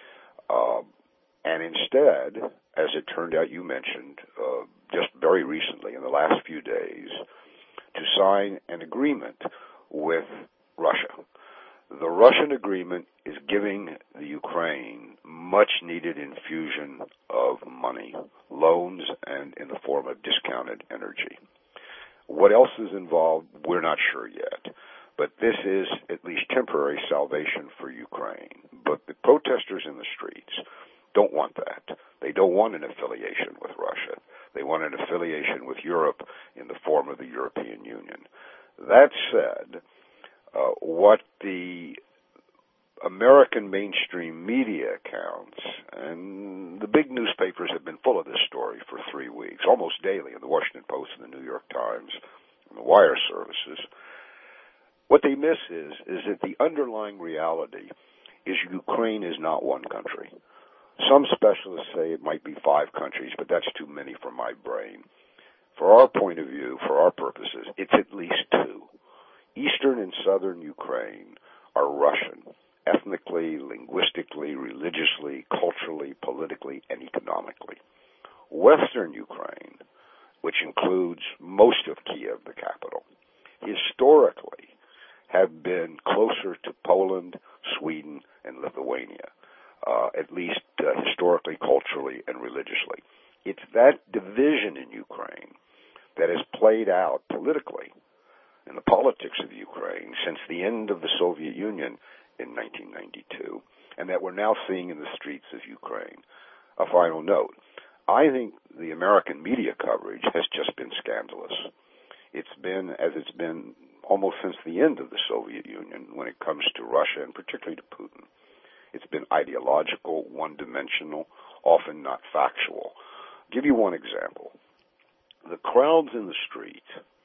G: Uh, and instead, as it turned out, you mentioned, uh, just very recently, in the last few days, to sign an agreement with Russia. The Russian agreement is giving the Ukraine much-needed infusion of money, loans, and in the form of discounted energy. What else is involved, we're not sure yet. But this is at least temporary salvation for Ukraine. But the protesters in the streets don't want that. They don't want an affiliation with Russia. They want an affiliation with Europe in the form of the European Union. That said, uh, what the American mainstream media accounts, and the big newspapers have been full of this story for three weeks, almost daily, in the Washington Post and the New York Times and the wire services, what they miss is, is that the underlying reality is Ukraine is not one country. Some specialists say it might be five countries, but that's too many for my brain. For our point of view, for our purposes, it's at least two. Eastern and southern Ukraine are Russian, ethnically, linguistically, religiously, culturally, politically, and economically. Western Ukraine, which includes most of Kiev, the capital, historically have been closer to Poland, Sweden, and Lithuania. Uh, at least uh, historically, culturally, and religiously. It's that division in Ukraine that has played out politically in the politics of Ukraine since the end of the Soviet Union in nineteen ninety-two, and that we're now seeing in the streets of Ukraine. A final note. I think the American media coverage has just been scandalous. It's been, as it's been almost since the end of the Soviet Union when it comes to Russia, and particularly to Putin. It's been ideological, one-dimensional, often not factual. I'll give you one example. The crowds in the street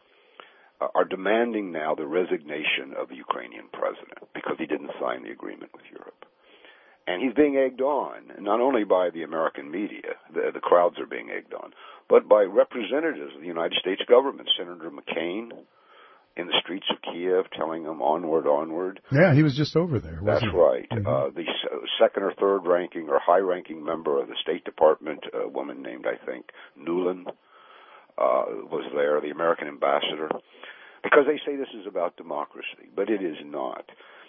G: uh, are demanding now the resignation of the Ukrainian president because he didn't sign the agreement with Europe. And he's being egged on, not only by the American media, the, the crowds are being egged on, but by representatives of the United States government, Senator McCain, in the streets of Kiev, telling them onward, onward.
C: Yeah, he was just over there.
G: That's
C: he?
G: right.
C: Mm-hmm.
G: Uh, the second or third ranking or high ranking member of the State Department, a woman named, I think, Nuland, uh, was there, the American ambassador, because they say this is about democracy, but it is not.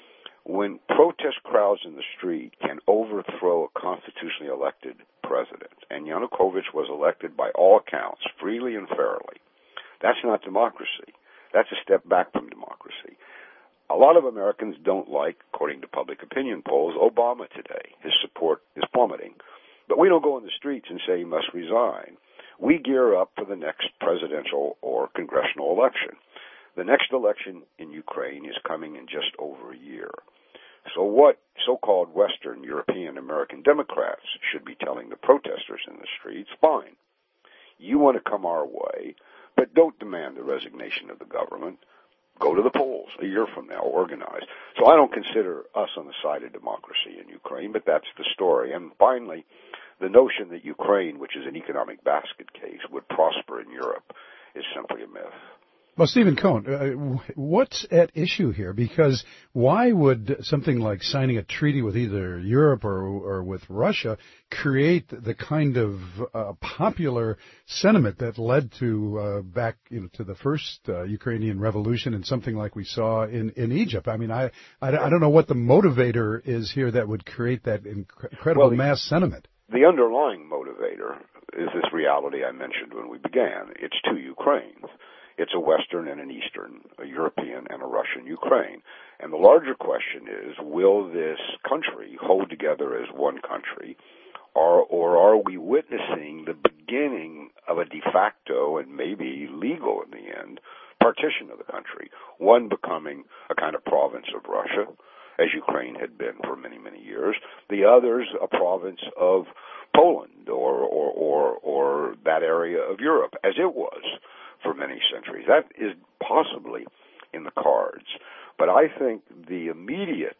G: When protest crowds in the street can overthrow a constitutionally elected president, and Yanukovych was elected by all accounts, freely and fairly, that's not democracy. That's a step back from democracy. A lot of Americans don't like, according to public opinion polls, Obama today. His support is plummeting. But we don't go in the streets and say he must resign. We gear up for the next presidential or congressional election. The next election in Ukraine is coming in just over a year. So what so-called Western European American Democrats should be telling the protesters in the streets? Fine. You want to come our way, but don't demand the resignation of the government. Go to the polls a year from now, organize. So I don't consider us on the side of democracy in Ukraine, but that's the story. And finally, the notion that Ukraine, which is an economic basket case, would prosper in Europe is simply a myth.
C: Well, Stephen Cohn, uh, what's at issue here? Because why would something like signing a treaty with either Europe or, or with Russia create the kind of uh, popular sentiment that led to uh, back you know, to the first uh, Ukrainian revolution and something like we saw in, in Egypt? I mean, I, I, I don't know what the motivator is here that would create that inc- incredible
G: well, the,
C: mass sentiment.
G: The underlying motivator is this reality I mentioned when we began. It's two Ukraines. It's a Western and an Eastern, a European and a Russian Ukraine. And the larger question is, will this country hold together as one country, or, or are we witnessing the beginning of a de facto and maybe legal in the end partition of the country, one becoming a kind of province of Russia, as Ukraine had been for many, many years, the others a province of Poland or, or, or, or that area of Europe, as it was for many centuries. That is possibly in the cards. But I think the immediate,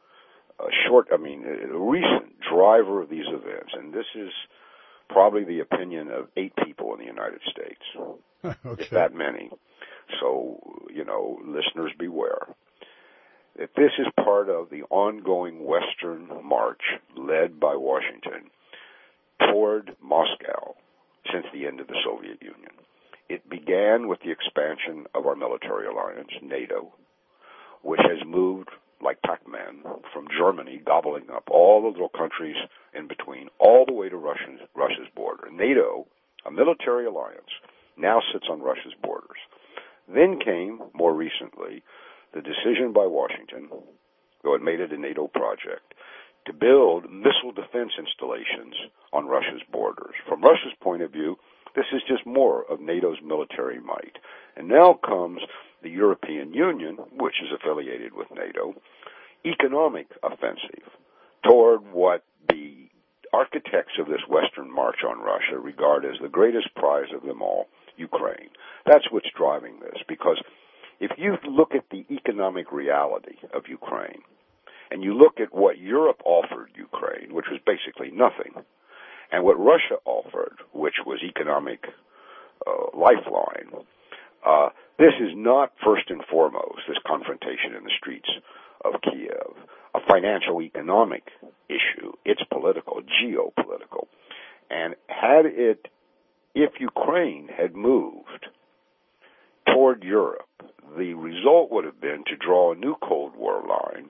G: uh, short, I mean, uh, recent driver of these events, and this is probably the opinion of eight people in the United States,
C: okay.
G: if that many. So, you know, listeners beware. That this is part of the ongoing Western march led by Washington toward Moscow since the end of the Soviet Union. It began with the expansion of our military alliance, NATO, which has moved like Pac-Man from Germany, gobbling up all the little countries in between, all the way to Russia's, Russia's border. NATO, a military alliance, now sits on Russia's borders. Then came, more recently, the decision by Washington, though it made it a NATO project, to build missile defense installations on Russia's borders. From Russia's point of view, this is just more of NATO's military might. And now comes the European Union, which is affiliated with NATO, economic offensive toward what the architects of this Western march on Russia regard as the greatest prize of them all, Ukraine. That's what's driving this, because if you look at the economic reality of Ukraine, and you look at what Europe offered Ukraine, which was basically nothing, and what Russia offered, which was economic uh, lifeline, uh, this is not first and foremost, this confrontation in the streets of Kiev, a financial economic issue. It's political, geopolitical. And had it, if Ukraine had moved toward Europe, the result would have been to draw a new Cold War line,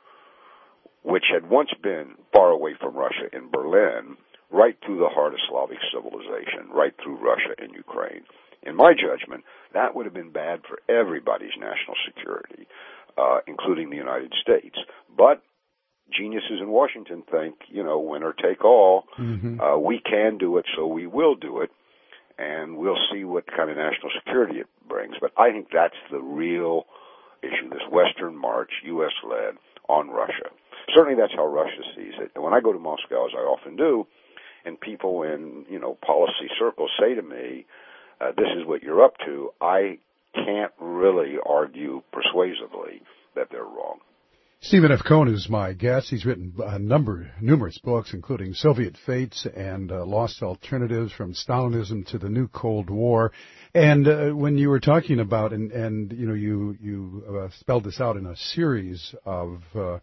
G: which had once been far away from Russia in Berlin, right through the heart of Slavic civilization, right through Russia and Ukraine. In my judgment, that would have been bad for everybody's national security, uh, including the United States. But geniuses in Washington think, you know, winner take all. Mm-hmm. Uh, we can do it, so we will do it, and we'll see what kind of national security it brings. But I think that's the real issue, this Western march, U S-led, on Russia. Certainly that's how Russia sees it. And when I go to Moscow, as I often do, and people in, you know, policy circles say to me, uh, this is what you're up to, I can't really argue persuasively that they're wrong.
C: Stephen F. Cohn is my guest. He's written a number, numerous books, including Soviet Fates and uh, Lost Alternatives, From Stalinism to the New Cold War. And uh, when you were talking about, and, and you know, you you uh, spelled this out in a series of uh,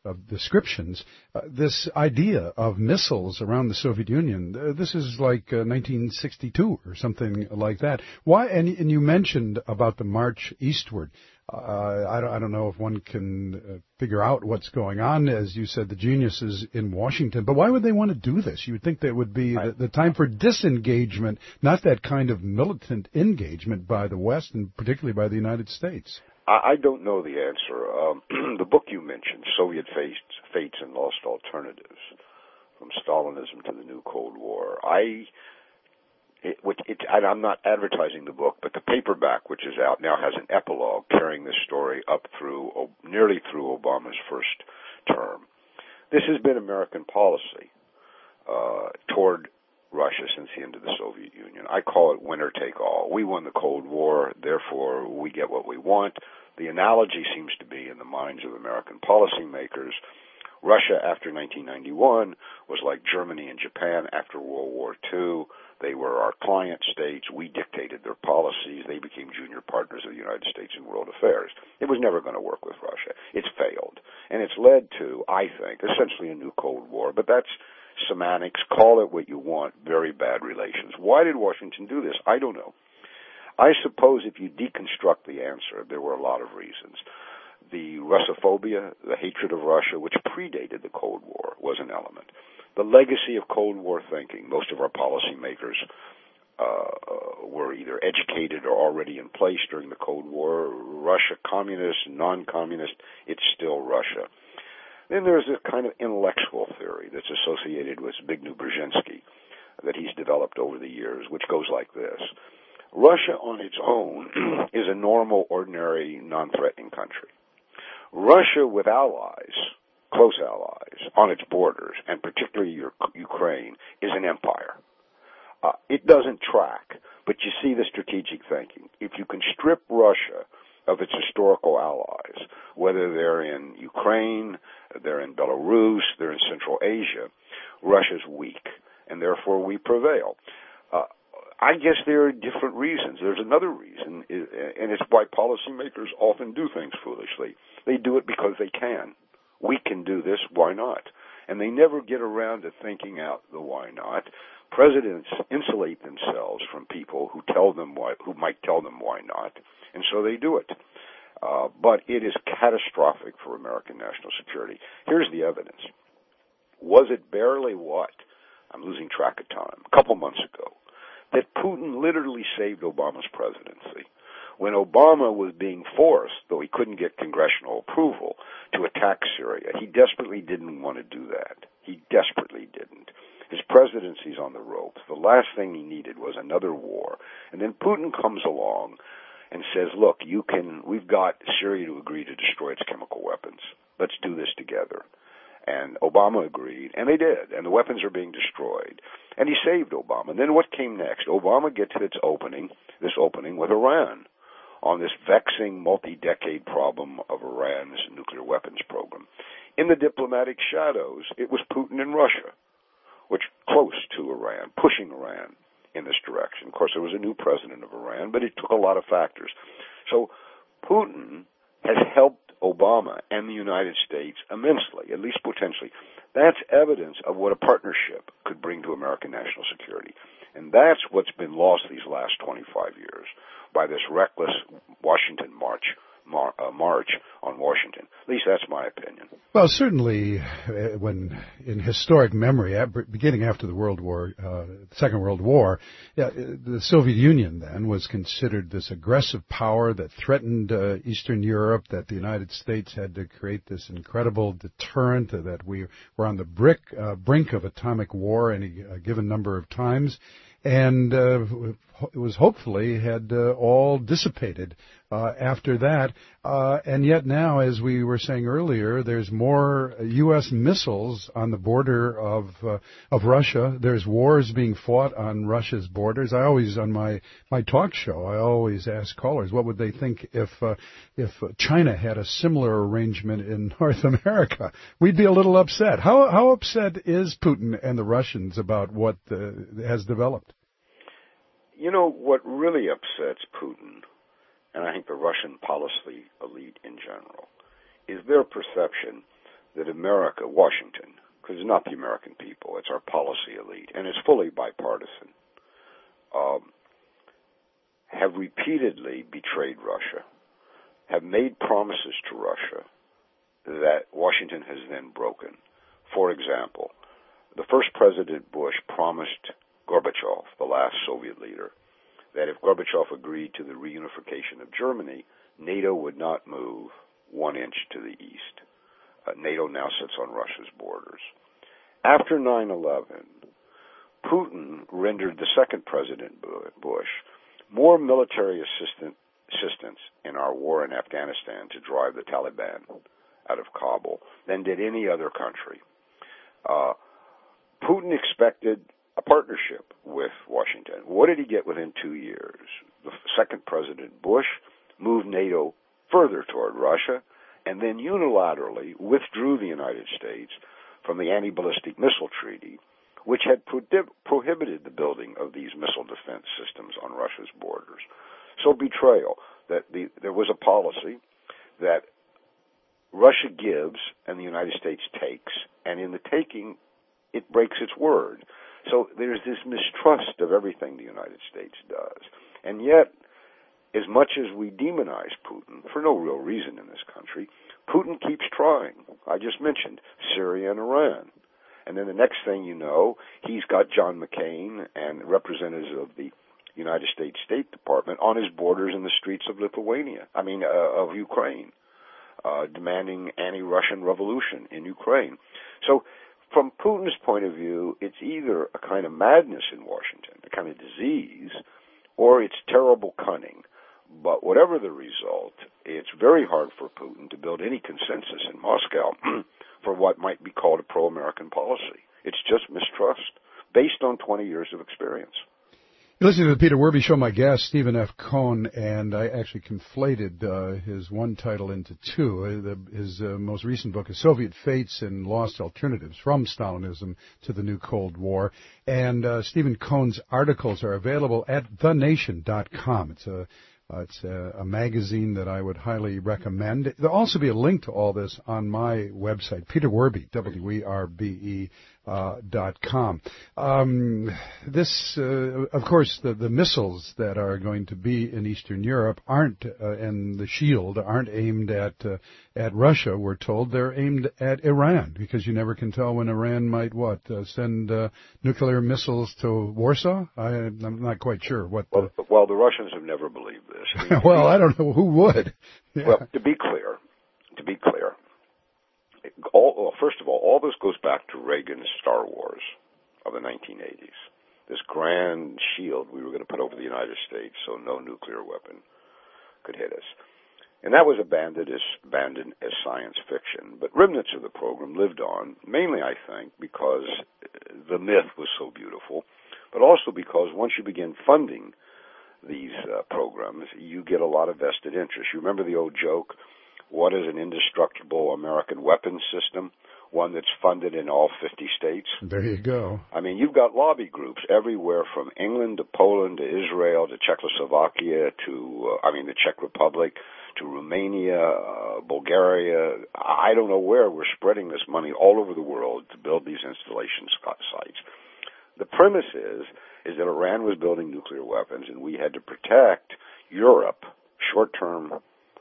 C: of descriptions, uh, this idea of missiles around the Soviet Union, uh, this is like uh, nineteen sixty-two or something like that. Why? And, and you mentioned about the march eastward. Uh, I, don't, I don't know if one can uh, figure out what's going on. As you said, the genius is in Washington. But why would they want to do this? You would think that would be the, the time for disengagement, not that kind of militant engagement by the West and particularly by the United States.
G: I, I don't know the answer. Um, the book you mentioned, Soviet Fates, Fates and Lost Alternatives, From Stalinism to the New Cold War, I... It, which it, I'm not advertising the book, but the paperback, which is out now, has an epilogue carrying this story up through, nearly through Obama's first term. This has been American policy uh, toward Russia since the end of the Soviet Union. I call it winner take all. We won the Cold War, therefore we get what we want. The analogy seems to be in the minds of American policymakers. Russia after nineteen ninety-one was like Germany and Japan after World War Two. They were our client states. We dictated their policies. They became junior partners of the United States in world affairs. It was never going to work with Russia. It's failed. And it's led to, I think, essentially a new Cold War. But that's semantics. Call it what you want. Very bad relations. Why did Washington do this? I don't know. I suppose if you deconstruct the answer, there were a lot of reasons. The Russophobia, the hatred of Russia, which predated the Cold War, was an element. The legacy of Cold War thinking, most of our policymakers uh, were either educated or already in place during the Cold War. Russia, communist, non-communist, it's still Russia. Then there's a kind of intellectual theory that's associated with Zbigniew Brzezinski that he's developed over the years, which goes like this. Russia on its own is a normal, ordinary, non-threatening country. Russia with allies, close allies, on its borders, and particularly your, Ukraine, is an empire. Uh, it doesn't track, but you see the strategic thinking. If you can strip Russia of its historical allies, whether they're in Ukraine, they're in Belarus, they're in Central Asia, Russia's weak, and therefore we prevail. Uh, I guess there are different reasons. There's another reason, and it's why policymakers often do things foolishly. They do it because they can. We can do this, why not? And they never get around to thinking out the why not. Presidents insulate themselves from people who tell them why, who might tell them why not, and so they do it. Uh, but it is catastrophic for American national security. Here's the evidence. Was it barely what? I'm losing track of time. A couple months ago, that Putin literally saved Obama's presidency. When Obama was being forced, though he couldn't get congressional approval, to attack Syria, he desperately didn't want to do that. He desperately didn't. His presidency's on the ropes. The last thing he needed was another war. And then Putin comes along and says, look, you can, we've got Syria to agree to destroy its chemical weapons. Let's do this together. And Obama agreed, and they did, and the weapons are being destroyed. And he saved Obama. And then what came next? Obama gets its opening, this opening with Iran, on this vexing multi-decade problem of Iran's nuclear weapons program. In the diplomatic shadows, it was Putin and Russia, which close to Iran, pushing Iran in this direction. Of course, there was a new president of Iran, but it took a lot of factors. So Putin has helped Obama and the United States immensely, at least potentially. That's evidence of what a partnership could bring to American national security. And that's what's been lost these last twenty-five years by this reckless Washington march, mar, uh, march on Washington. At least that's my opinion.
C: Well, certainly, uh, when in historic memory, beginning after the World War, uh, Second World War, yeah, the Soviet Union then was considered this aggressive power that threatened uh, Eastern Europe. That the United States had to create this incredible deterrent. Uh, that we were on the brick, uh, brink of atomic war any uh, given number of times. And uh, it was hopefully had uh, all dissipated uh, after that. Uh, and yet now, as we were saying earlier, there's more U S missiles on the border of uh, of Russia. There's wars being fought on Russia's borders. I always, on my, my talk show, I always ask callers, what would they think if uh, if China had a similar arrangement in North America? We'd be a little upset. How how upset is Putin and the Russians about what uh, has developed?
G: You know, what really upsets Putin, and I think the Russian policy elite in general, is their perception that America, Washington, because it's not the American people, it's our policy elite, and it's fully bipartisan, um, have repeatedly betrayed Russia, have made promises to Russia that Washington has then broken. For example, the first President Bush promised Gorbachev, the last Soviet leader, that if Gorbachev agreed to the reunification of Germany, NATO would not move one inch to the east. Uh, NATO now sits on Russia's borders. After nine eleven, Putin rendered the second President Bush more military assistant, assistance in our war in Afghanistan to drive the Taliban out of Kabul than did any other country. Uh, Putin expected a partnership with Washington. What did he get within two years? The second President Bush moved NATO further toward Russia and then unilaterally withdrew the United States from the Anti-Ballistic Missile Treaty, which had pro- prohibited the building of these missile defense systems on Russia's borders. So betrayal, that the, there was a policy that Russia gives and the United States takes, and in the taking, it breaks its word. So there's this mistrust of everything the United States does. And yet, as much as we demonize Putin, for no real reason in this country, Putin keeps trying. I just mentioned Syria and Iran. And then the next thing you know, he's got John McCain and representatives of the United States State Department on his borders in the streets of Lithuania, I mean, uh, of Ukraine, uh, demanding anti-Russian revolution in Ukraine. So from Putin's point of view, it's either a kind of madness in Washington, a kind of disease, or it's terrible cunning. But whatever the result, it's very hard for Putin to build any consensus in Moscow for what might be called a pro-American policy. It's just mistrust based on twenty years of experience.
C: You're listening to the Peter Werby Show. My guest, Stephen F. Cohn, and I actually conflated uh, his one title into two. Uh, the, his uh, most recent book is Soviet Fates and Lost Alternatives, From Stalinism to the New Cold War. And uh, Stephen Cohn's articles are available at the nation dot com. It's a Uh, it's a, a magazine that I would highly recommend. There'll also be a link to all this on my website, Peter Werby, W E R B E, uh, dot com. Um, this, uh, of course, the, the missiles that are going to be in Eastern Europe aren't, uh, and the Shield aren't aimed at uh, at Russia, we're told. They're aimed at Iran, because you never can tell when Iran might, what, uh, send uh, nuclear missiles to Warsaw? I, I'm not quite sure what the...
G: Well, well, the Russians have never believed this. I mean,
C: well, I don't know who would. Yeah.
G: Well, to be clear, to be clear, all, well, first of all, all this goes back to Reagan's Star Wars of the nineteen eighties. This grand shield we were going to put over the United States so no nuclear weapon could hit us. And that was abandoned as, abandoned as science fiction. But remnants of the program lived on, mainly, I think, because the myth was so beautiful, but also because once you begin funding these uh, programs, you get a lot of vested interest. You remember the old joke, what is an indestructible American weapons system? One that's funded in all fifty states.
C: There you go.
G: I mean, you've got lobby groups everywhere from England to Poland to Israel to Czechoslovakia to, uh, I mean, the Czech Republic to Romania, uh, Bulgaria. I don't know where. We're spreading this money all over the world to build these installation sites. The premise is, is that Iran was building nuclear weapons and we had to protect Europe, short-term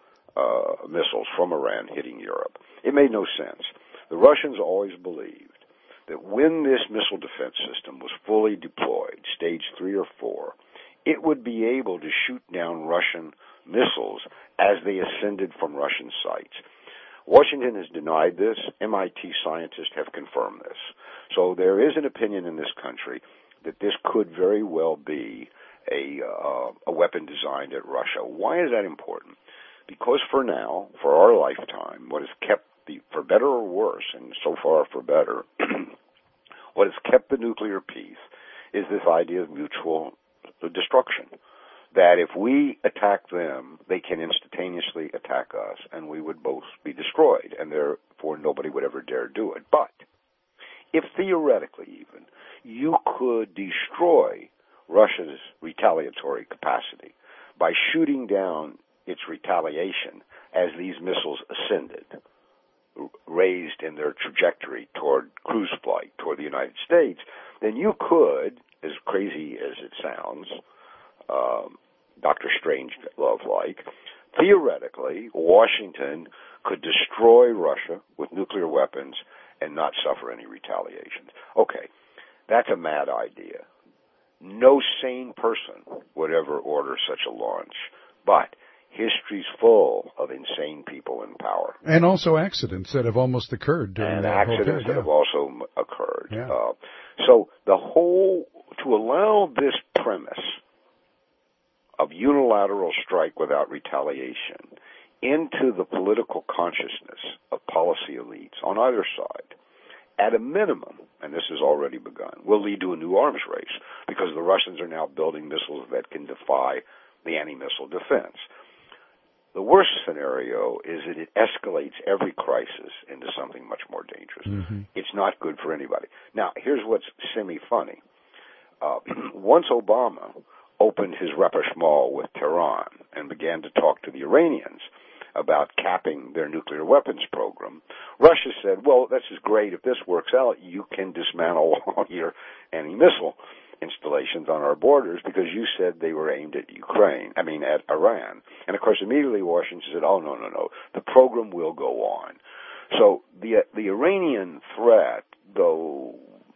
G: uh, missiles from Iran hitting Europe. It made no sense. The Russians always believed that when this missile defense system was fully deployed, stage three or four, it would be able to shoot down Russian missiles as they ascended from Russian sites. Washington has denied this. M I T scientists have confirmed this. So there is an opinion in this country that this could very well be a, uh, a weapon designed at Russia. Why is that important? Because for now, for our lifetime, what has kept the, for better or worse, and so far for better, what has kept the nuclear peace is this idea of mutual destruction. That if we attack them, they can instantaneously attack us, and we would both be destroyed, and therefore nobody would ever dare do it. But if theoretically even you could destroy Russia's retaliatory capacity by shooting down its retaliation as these missiles ascended, raised in their trajectory toward cruise flight, toward the United States, then you could, as crazy as it sounds, um, Doctor Strangelove-like, theoretically, Washington could destroy Russia with nuclear weapons and not suffer any retaliation. Okay, that's a mad idea. No sane person would ever order such a launch, but history's full of insane people in power.
C: And also accidents that have almost occurred during
G: and
C: that
G: accidents
C: whole period,
G: that
C: yeah.
G: have also m- occurred.
C: Yeah.
G: Uh, so the whole, to allow this premise of unilateral strike without retaliation into the political consciousness of policy elites on either side, at a minimum, and this has already begun, will lead to a new arms race because the Russians are now building missiles that can defy the anti-missile defense. The worst scenario is that it escalates every crisis into something much more dangerous.
C: Mm-hmm.
G: It's not good for anybody. Now, here's what's semi-funny. Uh, once Obama opened his rapprochement with Tehran and began to talk to the Iranians about capping their nuclear weapons program, Russia said, well, this is great. If this works out, you can dismantle all your anti-missile installations on our borders because you said they were aimed at Ukraine, I mean at Iran. And of course immediately Washington said, oh, no, no, no, the program will go on. So the the Iranian threat, though,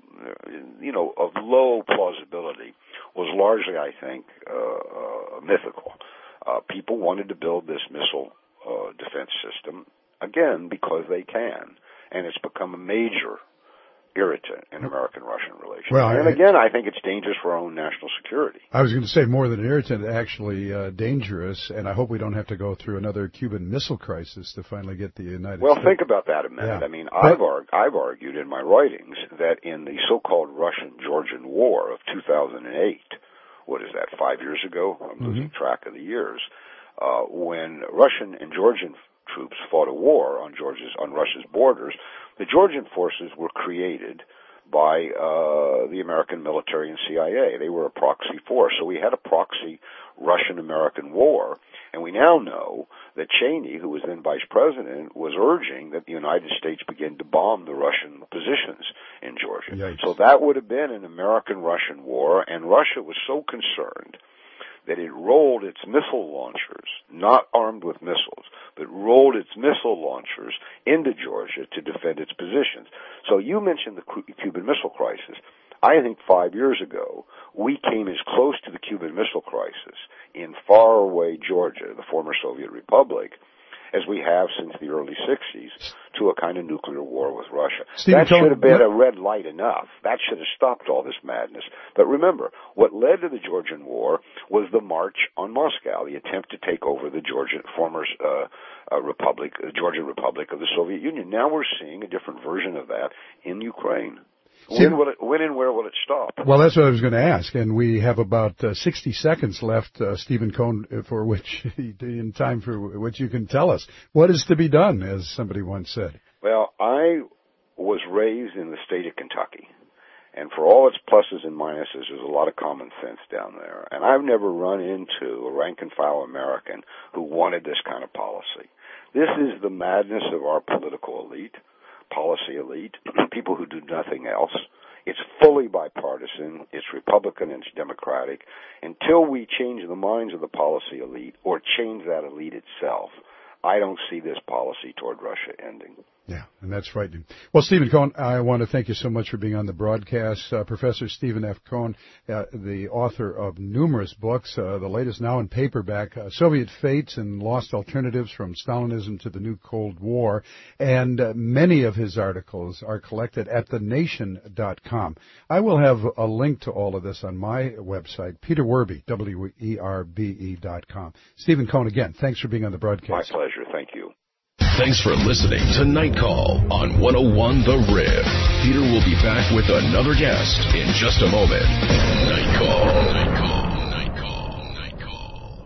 G: you know, of low plausibility, was largely, I think, uh, uh, mythical. Uh, people wanted to build this missile uh, defense system, again, because they can, and it's become a major irritant in American-Russian relations.
C: Well,
G: and
C: I,
G: again, I think it's dangerous for our own national security.
C: I was going to say more than irritant, actually uh, dangerous, and I hope we don't have to go through another Cuban Missile Crisis to finally get the United
G: Well,
C: States.
G: think about that a minute.
C: Yeah.
G: I mean, I've, arg- I've argued in my writings that in the so-called Russian-Georgian War of two thousand eight, what is that, five years ago? I'm losing mm-hmm. track of the years. Uh, when Russian and Georgian troops fought a war on Georgia's on Russia's borders, the Georgian forces were created by uh, the American military and C I A. They were a proxy force. So we had a proxy Russian-American war, and we now know that Cheney, who was then vice president, was urging that the United States begin to bomb the Russian positions in Georgia.
C: Yikes.
G: So that would have been an American-Russian war, and Russia was so concerned that it rolled its missile launchers, not armed with missiles, but rolled its missile launchers into Georgia to defend its positions. So you mentioned the Cuban Missile Crisis. I think five years ago, we came as close to the Cuban Missile Crisis in faraway Georgia, the former Soviet Republic, as we have since the early sixties, to a kind of nuclear war with Russia.
C: Stephen
G: that
C: Cohen,
G: should have been a red light enough. That should have stopped all this madness. But remember, what led to the Georgian War was the march on Moscow, the attempt to take over the Georgian former uh, uh, republic, uh, Georgian Republic of the Soviet Union. Now we're seeing a different version of that in Ukraine. When, will it, when and where will it stop?
C: Well, that's what I was going to ask, and we have about uh, sixty seconds left, uh, Stephen Cohen, for which, in time for which you can tell us what is to be done, as somebody once said.
G: Well, I was raised in the state of Kentucky, and for all its pluses and minuses, there's a lot of common sense down there. And I've never run into a rank-and-file American who wanted this kind of policy. This is the madness of our political elite. Policy elite, people who do nothing else. It's fully bipartisan. It's Republican and it's Democratic. Until we change the minds of the policy elite or change that elite itself, I don't see this policy toward Russia ending.
C: Yeah, and that's frightening. Well, Stephen Cohen, I want to thank you so much for being on the broadcast. Uh, Professor Stephen F. Cohen, uh, the author of numerous books, uh, the latest now in paperback, uh, Soviet Fates and Lost Alternatives from Stalinism to the New Cold War. And uh, many of his articles are collected at the nation dot com. I will have a link to all of this on my website, Peter Werbe, W E R B E dot com. Stephen Cohen, again, thanks for being on the broadcast.
G: My pleasure. Thank you.
A: Thanks for listening to Night Call on one oh one The Rib. Peter will be back with another guest in just a moment. Night Call. Night Call. Night Call. Night Call.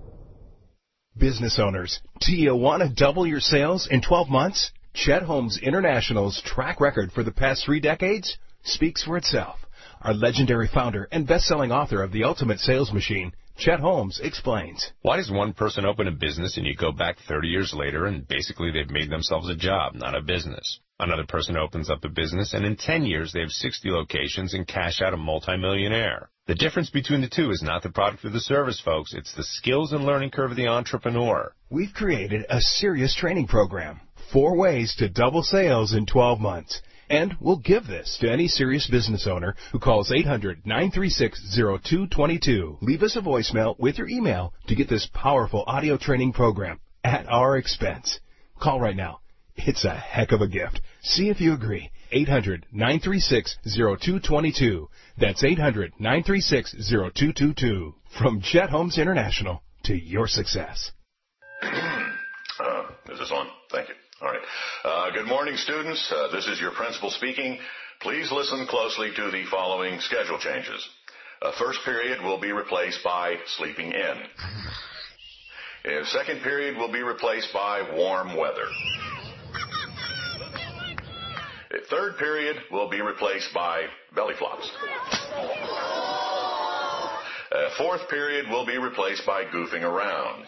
H: Business owners, do you want to double your sales in twelve months? Chet Holmes International's track record for the past three decades speaks for itself. Our legendary founder and best-selling author of The Ultimate Sales Machine, Chet Holmes, explains.
I: Why does one person open a business and you go back thirty years later and basically they've made themselves a job, not a business? Another person opens up a business and in ten years they have sixty locations and cash out a multimillionaire. The difference between the two is not the product or the service, folks. It's the skills and learning curve of the entrepreneur.
H: We've created a serious training program. Four ways to double sales in twelve months. And we'll give this to any serious business owner who calls eight hundred, nine three six, zero two two two. Leave us a voicemail with your email to get this powerful audio training program at our expense. Call right now. It's a heck of a gift. See if you agree. eight hundred, nine three six, zero two two two. That's eight hundred, nine three six, zero two two two. From Chet Holmes International to your success.
K: Uh, is this on? Thank you. All right. Uh, good morning, students. Uh, this is your principal speaking. Please listen closely to the following schedule changes. Uh, first period will be replaced by sleeping in. Uh, second period will be replaced by warm weather. Uh, third period will be replaced by belly flops. Uh, fourth period will be replaced by goofing around.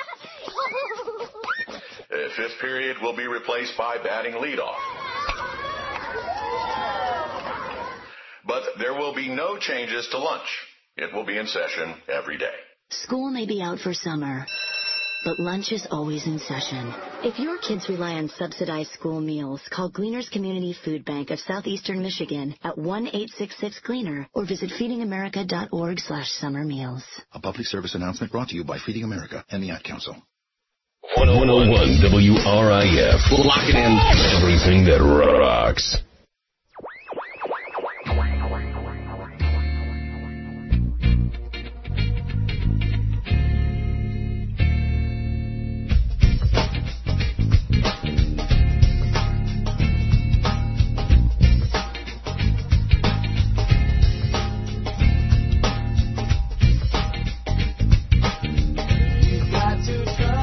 K: Uh, fifth period will be replaced by batting leadoff. But there will be no changes to lunch. It will be in session every day.
W: School may be out for summer, but lunch is always in session. If your kids rely on subsidized school meals, call Gleaners Community Food Bank of Southeastern Michigan at one eight six six Gleaner or visit feeding america dot org slash summer meals.
X: A public service announcement brought to you by Feeding America and the Ad Council.
A: one oh one W R I F. Lock it in. Everything that rocks.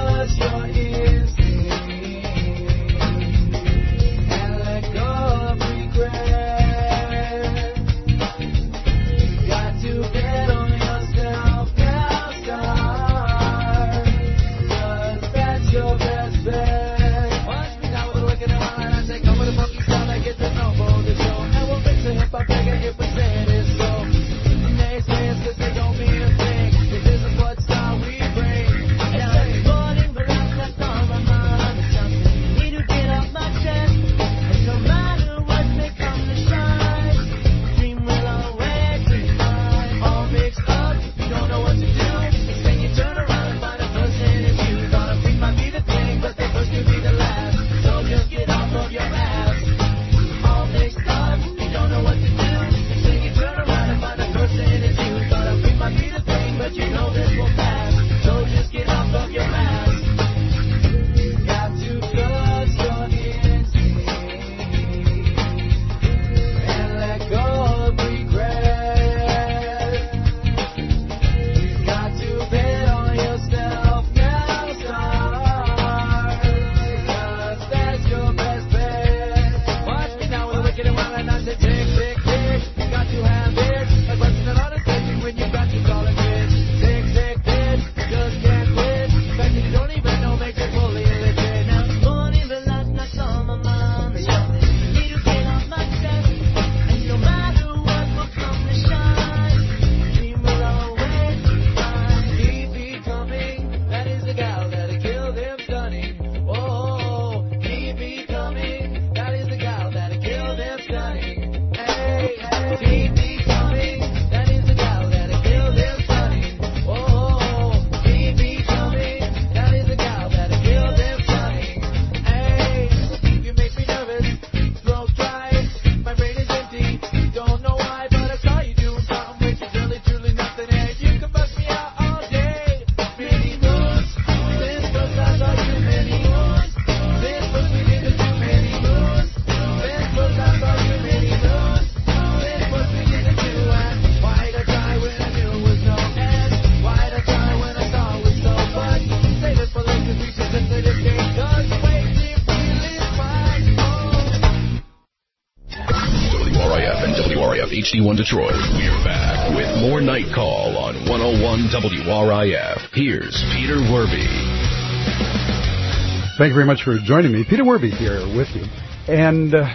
L: And let go of
A: H D one Detroit. We're back with more Night Call on one oh one W R I F. Here's Peter Werby.
C: Thank you very much for joining me. Peter Werby here with you. And uh,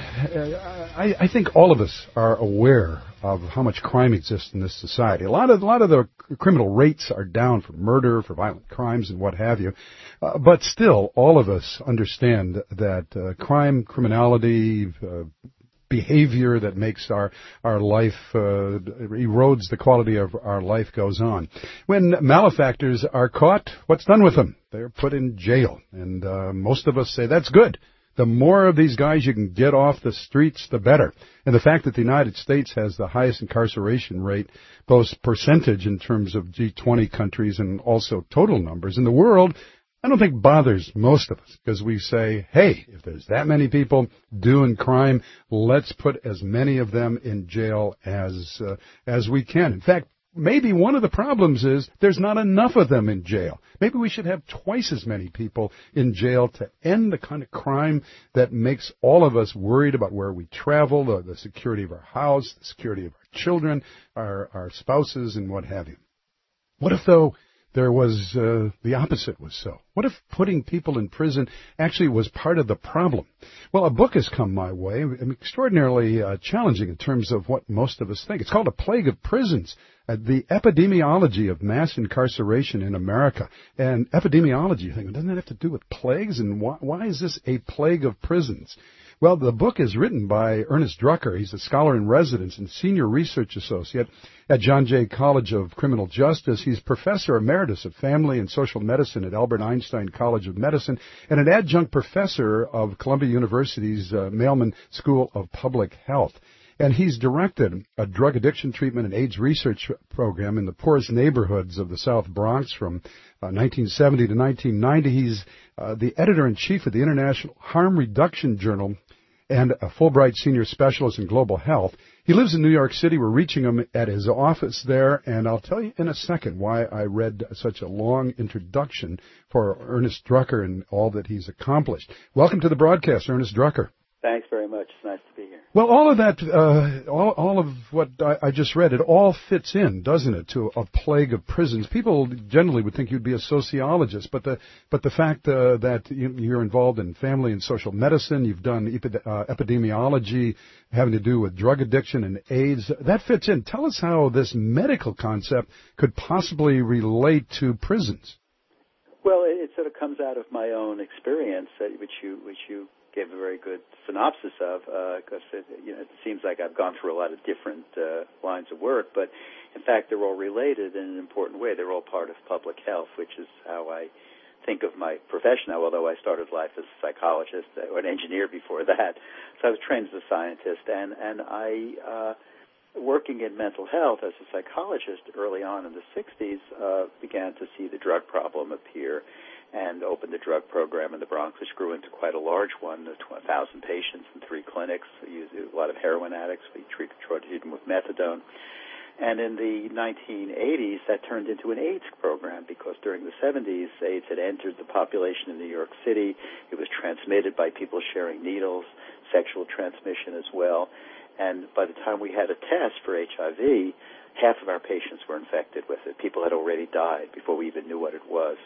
C: I, I think all of us are aware of how much crime exists in this society. A lot of a lot of the criminal rates are down for murder, for violent crimes, and what have you. Uh, but still, all of us understand that uh, crime, criminality, uh, behavior that makes our our life uh, erodes the quality of our life goes on. When malefactors are caught, what's done with them? They're put in jail, and uh, most of us say that's good. The more of these guys you can get off the streets, the better. And the fact that the United States has the highest incarceration rate, both percentage in terms of G twenty countries and also total numbers in the world, I don't think bothers most of us, because we say, hey, if there's that many people doing crime, let's put as many of them in jail as uh, as we can. In fact, maybe one of the problems is there's not enough of them in jail. Maybe we should have twice as many people in jail to end the kind of crime that makes all of us worried about where we travel, the, the security of our house, the security of our children, our, our spouses, and what have you. What if, though, there was uh, the opposite was so? What if putting people in prison actually was part of the problem? Well, a book has come my way, extraordinarily uh, challenging in terms of what most of us think. It's called A Plague of Prisons, uh, the epidemiology of mass incarceration in America. And epidemiology, you think, doesn't that have to do with plagues? And why, why is this a plague of prisons? Well, the book is written by Ernest Drucker. He's a scholar in residence and senior research associate at John Jay College of Criminal Justice. He's professor emeritus of family and social medicine at Albert Einstein College of Medicine and an adjunct professor of Columbia University's uh, Mailman School of Public Health. And he's directed a drug addiction treatment and AIDS research program in the poorest neighborhoods of the South Bronx from uh, nineteen seventy to nineteen ninety. He's uh, the editor-in-chief of the International Harm Reduction Journal and a Fulbright senior specialist in global health. He lives in New York City. We're reaching him at his office there, and I'll tell you in a second why I read such a long introduction for Ernest Drucker and all that he's accomplished. Welcome to the broadcast, Ernest Drucker.
B: Thanks very much. It's nice to be here.
C: Well, all of that, uh, all, all of what I, I just read, it all fits in, doesn't it, to a plague of prisons? People generally would think you'd be a sociologist, but the but the fact uh, that you, you're involved in family and social medicine, you've done epi- uh, epidemiology having to do with drug addiction and AIDS, that fits in. Tell us how this medical concept could possibly relate to prisons.
B: Well, it, it sort of comes out of my own experience, uh, which you which you. gave a very good synopsis of, because uh, it, you know, it seems like I've gone through a lot of different uh, lines of work, but in fact they're all related in an important way. They're all part of public health, which is how I think of my profession now, although I started life as a psychologist or an engineer before that. So I was trained as a scientist, and, and I, uh, working in mental health as a psychologist early on in the sixties, uh, began to see the drug problem appear, and opened the drug program in the Bronx, which grew into quite a large one, one thousand patients in three clinics. We used a lot of heroin addicts. We treated them with methadone. And in the nineteen eighties, that turned into an AIDS program because during the seventies, AIDS had entered the population in New York City. It was transmitted by people sharing needles, sexual transmission as well. And by the time we had a test for H I V, half of our patients were infected with it. People had already died before we even knew what it was.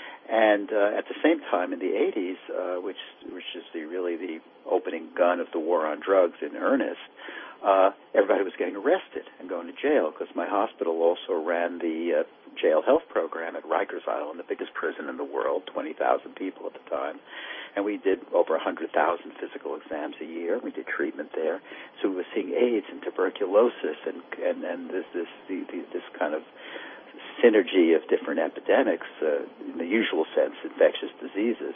B: And uh, at the same time, in the eighties, uh, which which is the really the opening gun of the war on drugs in earnest, uh, everybody was getting arrested and going to jail because my hospital also ran the uh, jail health program at Rikers Island, the biggest prison in the world, twenty thousand people at the time. And we did over one hundred thousand physical exams a year. We did treatment there. So we were seeing AIDS and tuberculosis and and, and this, this, the, the, this kind of synergy of different epidemics, uh, in the usual sense, infectious diseases.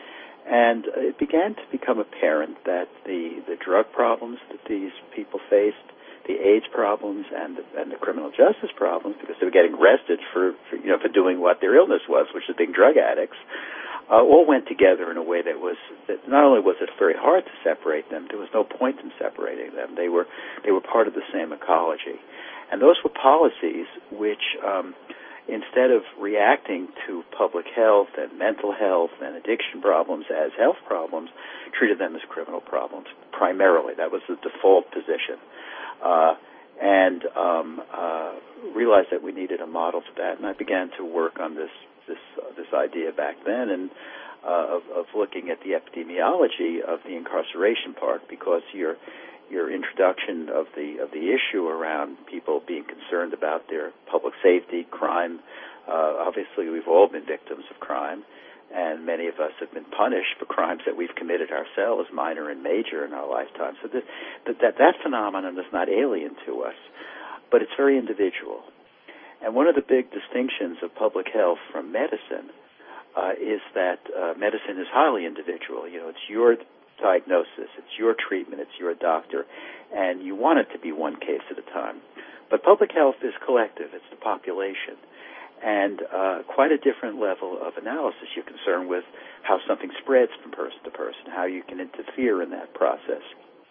B: And uh, it began to become apparent that the, the drug problems that these people faced, the AIDS problems, and the, and the criminal justice problems, because they were getting arrested for, for you know for doing what their illness was, which is being drug addicts, uh, all went together in a way that was that not only was it very hard to separate them, there was no point in separating them. They were they were part of the same ecology. And those were policies which, um, instead of reacting to public health and mental health and addiction problems as health problems, treated them as criminal problems, primarily. That was the default position. Uh, and um, uh, realized that we needed a model for that. And I began to work on this this uh, this idea back then, and uh, of, of looking at the epidemiology of the incarceration part, because your your introduction of the of the issue around people being concerned about their public safety, crime. Uh, obviously, we've all been victims of crime, and many of us have been punished for crimes that we've committed ourselves, minor and major, in our lifetime. So this, that, that that phenomenon is not alien to us, but it's very individual. And one of the big distinctions of public health from medicine uh, is that uh, medicine is highly individual. You know, it's your diagnosis, it's your treatment, it's your doctor, and you want it to be one case at a time. But public health is collective. It's the population. And uh, quite a different level of analysis. You're concerned with how something spreads from person to person, how you can interfere in that process.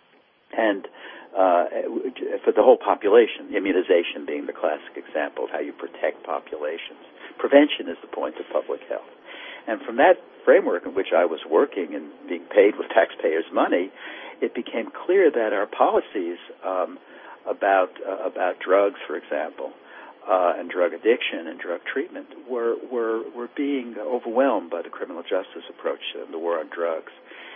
B: And uh, for the whole population, immunization being the classic example of how you protect populations. Prevention is the point of public health. And from that framework in which I was working and being paid with taxpayers' money, it became clear that our policies um, about uh, about drugs, for example, uh, and drug addiction and drug treatment were, were were being overwhelmed by the criminal justice approach to the war on drugs,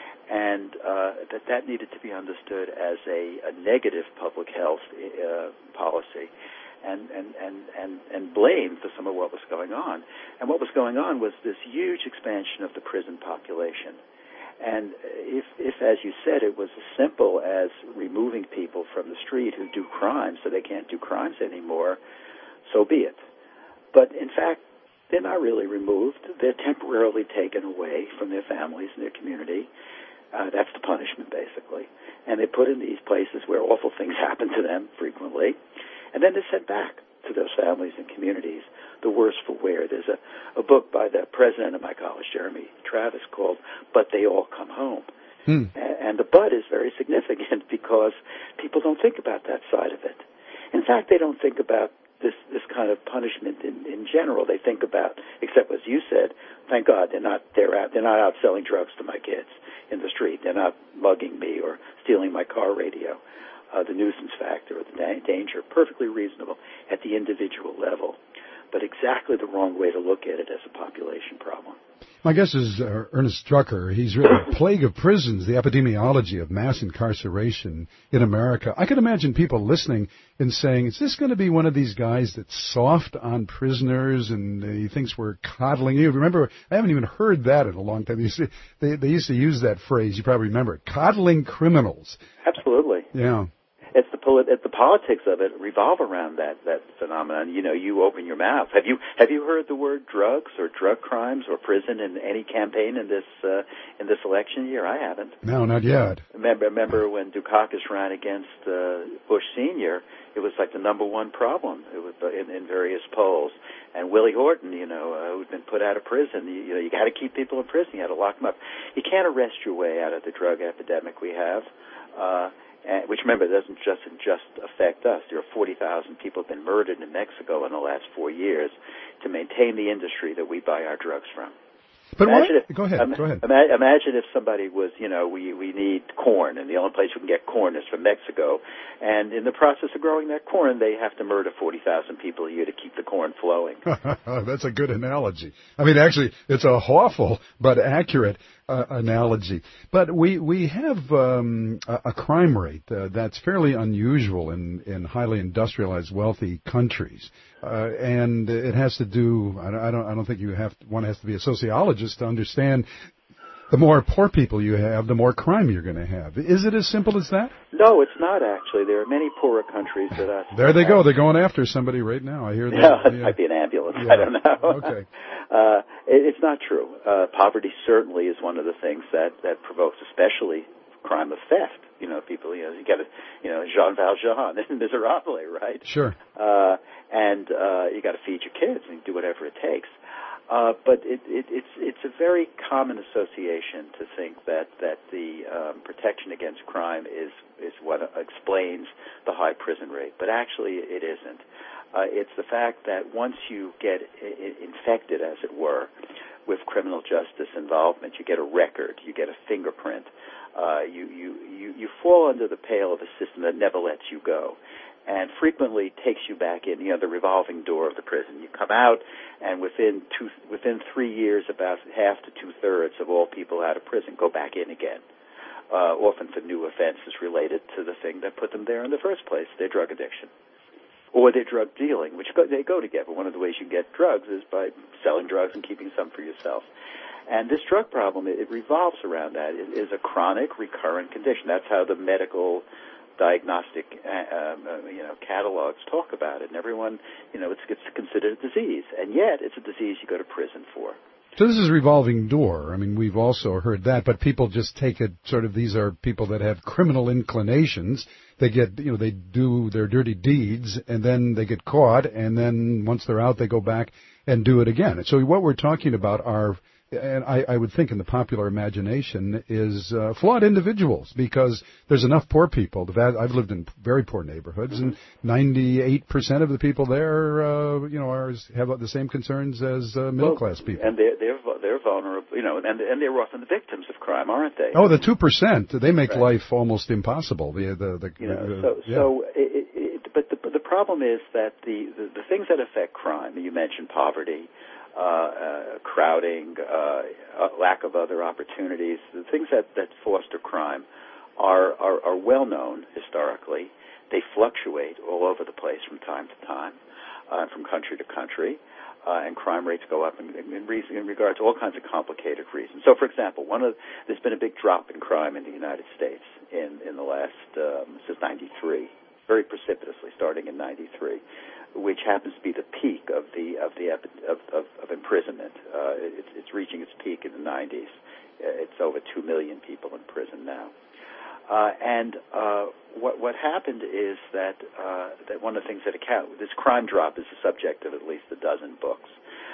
B: and uh, that that needed to be understood as a, a negative public health uh, policy. And, and, and, and, and blamed for some of what was going on. And what was going on was this huge expansion of the prison population. And if, if, as you said, it was as simple as removing people from the street who do crimes so they can't do crimes anymore, so be it. But, in fact, they're not really removed. They're temporarily taken away from their families and their community. Uh, that's the punishment, basically. And they're put in these places where awful things happen to them frequently. And then they're sent back to those families and communities, the worse for wear. There's a, a book by the president of my college, Jeremy Travis, called But They All Come Home. Hmm. And, and the but is very significant because people don't think about that side of it. In fact, they don't think about this this kind of punishment in, in general. They think about, except as you said, thank God they're not they're out they're not out selling drugs to my kids in the street. They're not mugging me or stealing my car radio. Uh, the nuisance factor or the da- danger, perfectly reasonable at the individual level, but exactly the wrong way to look at it as a population problem.
C: My guess is uh, Ernest Drucker. He's written A Plague of Prisons, the epidemiology of mass incarceration in America. I can imagine people listening and saying, is this going to be one of these guys that's soft on prisoners and uh, he thinks we're coddling you? Remember, I haven't even heard that in a long time. They used to, they, they used to use that phrase. You probably remember it, coddling criminals.
B: Absolutely.
C: Yeah.
B: It's the polit- it's the politics of it revolve around that, that phenomenon. You know, you open your mouth. Have you have you heard the word drugs or drug crimes or prison in any campaign in this uh, in this election year? I haven't.
C: No, not yet.
B: Remember, remember when Dukakis ran against uh, Bush Senior? It was like the number one problem. It was in, in various polls. And Willie Horton, you know, uh, who'd been put out of prison. You, you know, you got to keep people in prison. You got to lock them up. You can't arrest your way out of the drug epidemic we have. Uh, And, which, remember, doesn't just just affect us. There are forty thousand people have been murdered in Mexico in the last four years to maintain the industry that we buy our drugs from.
C: But
B: imagine
C: what?
B: If,
C: go ahead.
B: Um,
C: go ahead.
B: Ima- imagine if somebody was, you know, we we need corn, and the only place we can get corn is from Mexico. And in the process of growing that corn, they have to murder forty thousand people a year to keep the corn flowing.
C: That's a good analogy. I mean, actually, it's a awful but accurate uh, analogy. But we we have um, a, a crime rate uh, that's fairly unusual in, in highly industrialized, wealthy countries, uh, and it has to do. I don't I don't think you have to, one has to be a sociologist to understand. The more poor people you have, the more crime you're going to have. Is it as simple as that?
B: No, it's not actually. There are many poorer countries that us.
C: There they go. They're going after somebody right now. I hear that.
B: Yeah, it
C: yeah.
B: might be an ambulance.
C: Yeah.
B: I don't know.
C: Okay.
B: Uh, it, it's not true. Uh, poverty certainly is one of the things that, that provokes especially crime of theft. You know, people, you know, you got to, you know, Jean Valjean in Miserable, right?
C: Sure.
B: Uh, and uh, you got to feed your kids and do whatever it takes. Uh, but it, it, it's it's a very common association to think that that the um, protection against crime is is what explains the high prison rate. But actually, it isn't. Uh, it's the fact that once you get I- infected, as it were, with criminal justice involvement, you get a record, you get a fingerprint. Uh, you, you you you fall under the pale of a system that never lets you go. and frequently takes you back in, you know, the revolving door of the prison. You come out, and within two, within three years, about half to two-thirds of all people out of prison go back in again, uh, often for new offenses related to the thing that put them there in the first place, their drug addiction, or their drug dealing, which go, they go together. One of the ways you get drugs is by selling drugs and keeping some for yourself. And this drug problem, it, it revolves around that. It is a chronic, recurrent condition. That's how the medical diagnostic, uh, um, uh, you know, catalogs talk about it. And everyone, you know, it's, it's considered a disease. And yet, it's a disease you go to prison for.
C: So this is revolving door. I mean, we've also heard that, but people just take it sort of, these are people that have criminal inclinations. They get, you know, they do their dirty deeds, and then they get caught, and then once they're out, they go back and do it again. And so what we're talking about are, and I, I would think in the popular imagination, is uh, flawed individuals, because there's enough poor people. The vast, I've lived in very poor neighborhoods, and ninety-eight percent of the people there, uh, you know, are, have the same concerns as uh, middle-class
B: well,
C: people.
B: And they're, they're, they're vulnerable, you know, and, and they're often the victims of crime, aren't they?
C: Oh, the two percent, they make
B: right.
C: life almost impossible. The, the, the,
B: you know,
C: the,
B: so,
C: yeah.
B: so it, it, but the, the problem is that the, the, the things that affect crime, you mentioned poverty, Uh, uh, crowding, uh, uh, lack of other opportunities, the things that, that foster crime are, are, are well known historically. They fluctuate all over the place from time to time, uh, from country to country, uh, and crime rates go up in, in, in, reason, in regard to all kinds of complicated reasons. So, for example, one of there's been a big drop in crime in the United States in, in the last um, since ninety-three, very precipitously, starting in ninety-three. Which happens to be the peak of the of the of of, of imprisonment. Uh, it's, it's reaching its peak in the nineties. It's over two million people in prison now. Uh, and uh, what what happened is that uh, that one of the things that account this crime drop is the subject of at least a dozen books.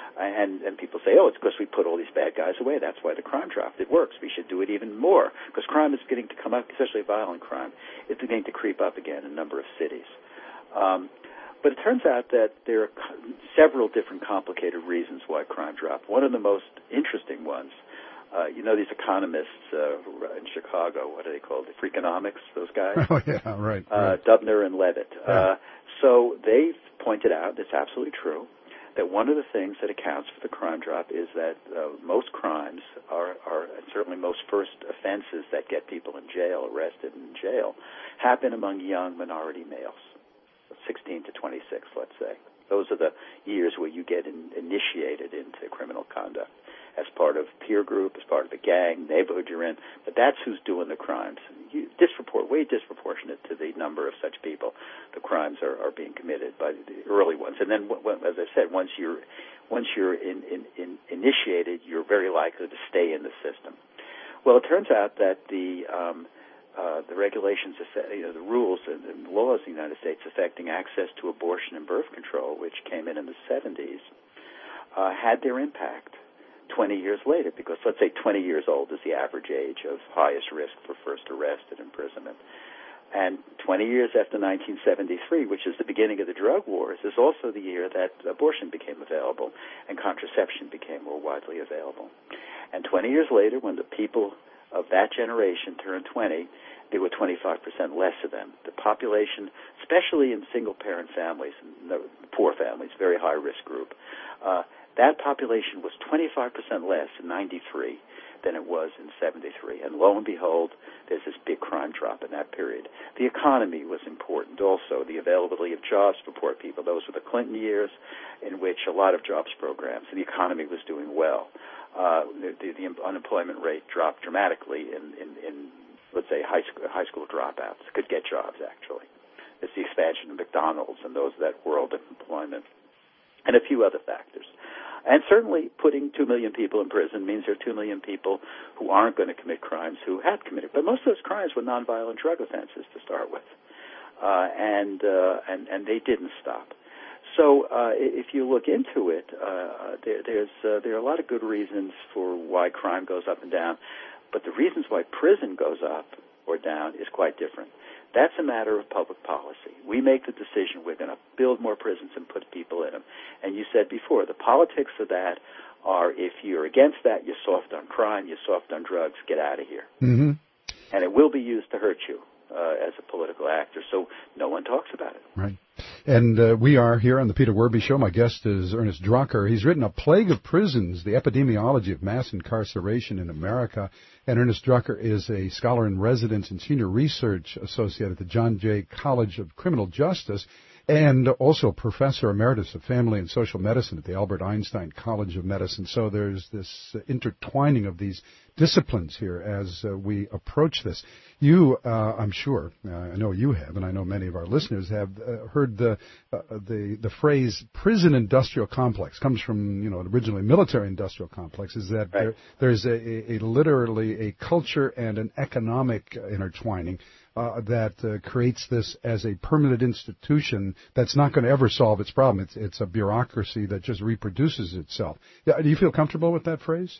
B: And and people say, oh, it's because we put all these bad guys away. That's why the crime dropped. It works. We should do it even more, because crime is beginning to come up, especially violent crime. It's beginning to creep up again in a number of cities. Um, But it turns out that there are several different complicated reasons why crime dropped. One of the most interesting ones, uh, you know these economists uh, in Chicago, what are they called? The Freakonomics, those guys?
C: Oh, yeah, right.
B: Uh,
C: right.
B: Dubner and Levitt.
C: Yeah.
B: Uh, so they've pointed out, it's absolutely true, that one of the things that accounts for the crime drop is that uh, most crimes are, are, and certainly most first offenses that get people in jail, arrested in jail, happen among young minority males. sixteen to twenty-six, let's say. Those are the years where you get in, initiated into criminal conduct as part of peer group, as part of a gang, neighborhood you're in. But that's who's doing the crimes. You, dispropor- way disproportionate to the number of such people. The crimes are, are being committed by the early ones. And then, when, as I said, once you're once you're in, in, in initiated, you're very likely to stay in the system. Well, it turns out that the um, Uh, the regulations, you know, the rules and, and laws in the United States affecting access to abortion and birth control, which came in in the seventies, uh, had their impact twenty years later, because let's say twenty years old is the average age of highest risk for first arrest and imprisonment. And twenty years after nineteen seventy-three, which is the beginning of the drug wars, is also the year that abortion became available and contraception became more widely available. And twenty years later, when the people of that generation turned twenty, there were twenty-five percent less of them. The population, especially in single-parent families, poor families, very high-risk group, uh, that population was twenty-five percent less in ninety-three than it was in seventy-three. And lo and behold, there's this big crime drop in that period. The economy was important also, the availability of jobs for poor people. Those were the Clinton years in which a lot of jobs programs, and the economy was doing well. Uh, the, the, the unemployment rate dropped dramatically in, in, in let's say, high school, high school dropouts could get jobs, actually. It's the expansion of McDonald's and those that world of employment, and a few other factors. And certainly putting two million people in prison means there are two million people who aren't going to commit crimes who had committed. But most of those crimes were nonviolent drug offenses to start with, uh, and, uh, and, and they didn't stop. So uh, if you look into it, uh, there, there's uh, there are a lot of good reasons for why crime goes up and down, but the reasons why prison goes up or down is quite different. That's a matter of public policy. We make the decision we're going to build more prisons and put people in them. And you said before, the politics of that are if you're against that, you're soft on crime, you're soft on drugs, get out of here.
C: Mm-hmm.
B: And it will be used to hurt you uh, as a political actor. So no one talks about it.
C: Right. And uh, we are here on the Peter Werby Show. My guest is Ernest Drucker. He's written A Plague of Prisons, the epidemiology of mass incarceration in America. And Ernest Drucker is a scholar in residence and senior research associate at the John Jay College of Criminal Justice, and also professor emeritus of family and social medicine at the Albert Einstein College of Medicine. So there's this intertwining of these disciplines here as uh, we approach this. You, uh, I'm sure, uh, I know you have, and I know many of our listeners have uh, heard the uh, the the phrase prison industrial complex. Comes from, you know, originally military industrial complex. Is that right. there, there's a, a, a literally a culture and an economic intertwining Uh, that uh, creates this as a permanent institution that's not going to ever solve its problem. It's, it's a bureaucracy that just reproduces itself. Yeah, do you feel comfortable with that phrase?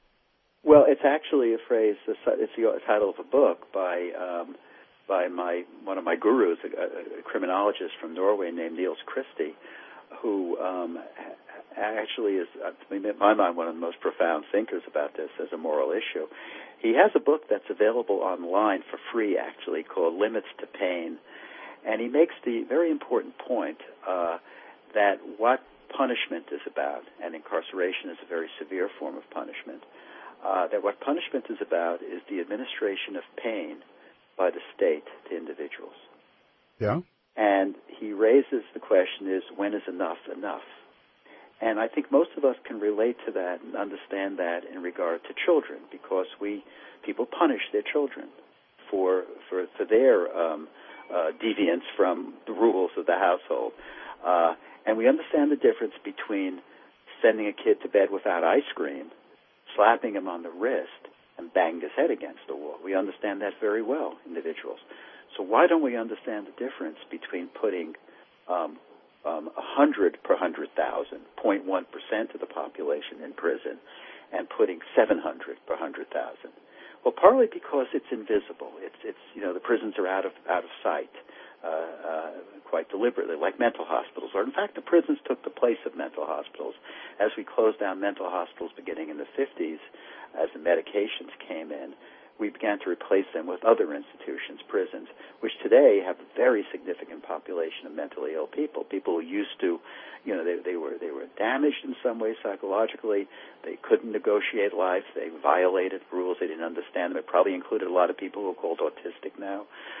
B: Well, it's actually a phrase. It's the title of a book by um, by my one of my gurus, a, a criminologist from Norway named Niels Christie, who um, actually is, in my mind, one of the most profound thinkers about this as a moral issue. He has a book that's available online for free, actually, called Limits to Pain. And he makes the very important point uh, that what punishment is about, and incarceration is a very severe form of punishment, uh, that what punishment is about is the administration of pain by the state to individuals.
C: Yeah.
B: And he raises the question is, when is enough enough? And I think most of us can relate to that and understand that in regard to children, because we people punish their children for for, for their um, uh, deviance from the rules of the household. Uh, and we understand the difference between sending a kid to bed without ice cream, slapping him on the wrist, and banging his head against the wall. We understand that very well, individuals. So why don't we understand the difference between putting um, Um, one hundred per one hundred thousand, zero point one percent of the population in prison, and putting seven hundred per one hundred thousand? Well, partly because it's invisible. It's, it's you know, the prisons are out of out of sight, uh, uh, quite deliberately, like mental hospitals. Or, in fact, the prisons took the place of mental hospitals. As we closed down mental hospitals beginning in the fifties, as the medications came in, we began to replace them with other institutions, prisons, which today have a very significant population of mentally ill people, people who used to, you know, they, they were they were damaged in some way psychologically. They couldn't negotiate life. They violated rules. They didn't understand them. It probably included a lot of people who are called autistic now.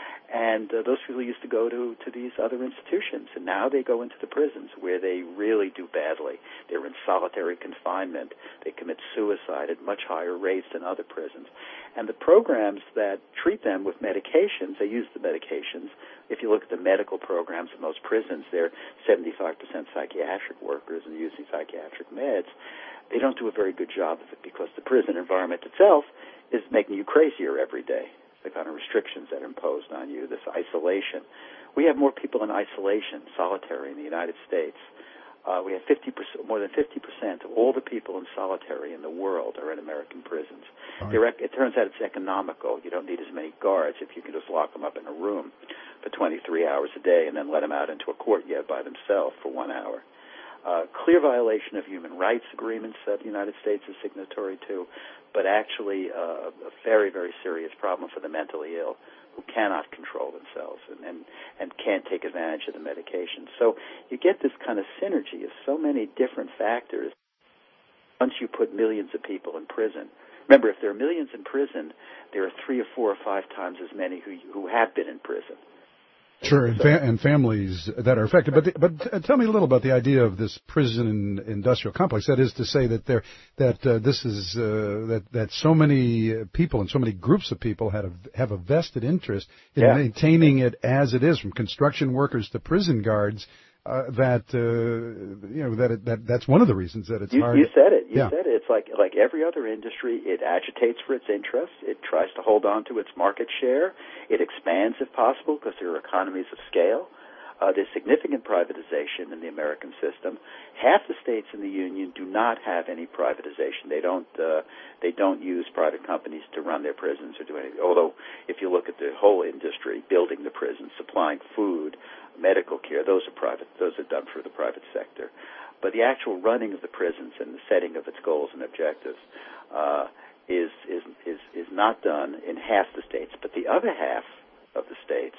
B: And uh, those people used to go to, to these other institutions, and now they go into the prisons where they really do badly. They're in solitary confinement. They commit suicide at much higher rates than other prisons. And the programs that treat them with medications, they use the medications. If you look at the medical programs in most prisons, they're seventy-five percent psychiatric workers and using psychiatric meds. They don't do a very good job of it because the prison environment itself is making you crazier every day. The kind of restrictions that are imposed on you, this isolation. We have more people in isolation, solitary in the United States. Uh, we have fifty percent, more than fifty percent of all the people in solitary in the world are in American prisons. Right. It turns out it's economical. You don't need as many guards if you can just lock them up in a room for twenty-three hours a day and then let them out into a courtyard by themselves for one hour. Uh, clear violation of human rights agreements that the United States is signatory to, but actually uh, a very, very serious problem for the mentally ill who cannot control themselves and, and, and can't take advantage of the medication. So you get this kind of synergy of so many different factors once you put millions of people in prison. Remember, if there are millions in prison, there are three or four or five times as many who, who have been in prison.
C: Sure, and, fa- and families that are affected. But the, but uh, tell me a little about the idea of this prison industrial complex. That is to say that there that uh, this is uh, that that so many people and so many groups of people had a, have a vested interest in yeah. maintaining it as it is, from construction workers to prison guards. Uh, that uh, you know that, it, that that's one of the reasons that it's
B: you,
C: hard.
B: You said it. You
C: yeah.
B: said it. It's like like every other industry. It agitates for its interests. It tries to hold on to its market share. It expands if possible because there are economies of scale. Uh, there's significant privatization in the American system. Half the states in the union do not have any privatization. They don't. Uh, they don't use private companies to run their prisons or do anything. Although, if you look at the whole industry, building the prisons, supplying food, medical care, those are private. Those are done for the private sector. But the actual running of the prisons and the setting of its goals and objectives uh, is is is is not done in half the states. But the other half of the states,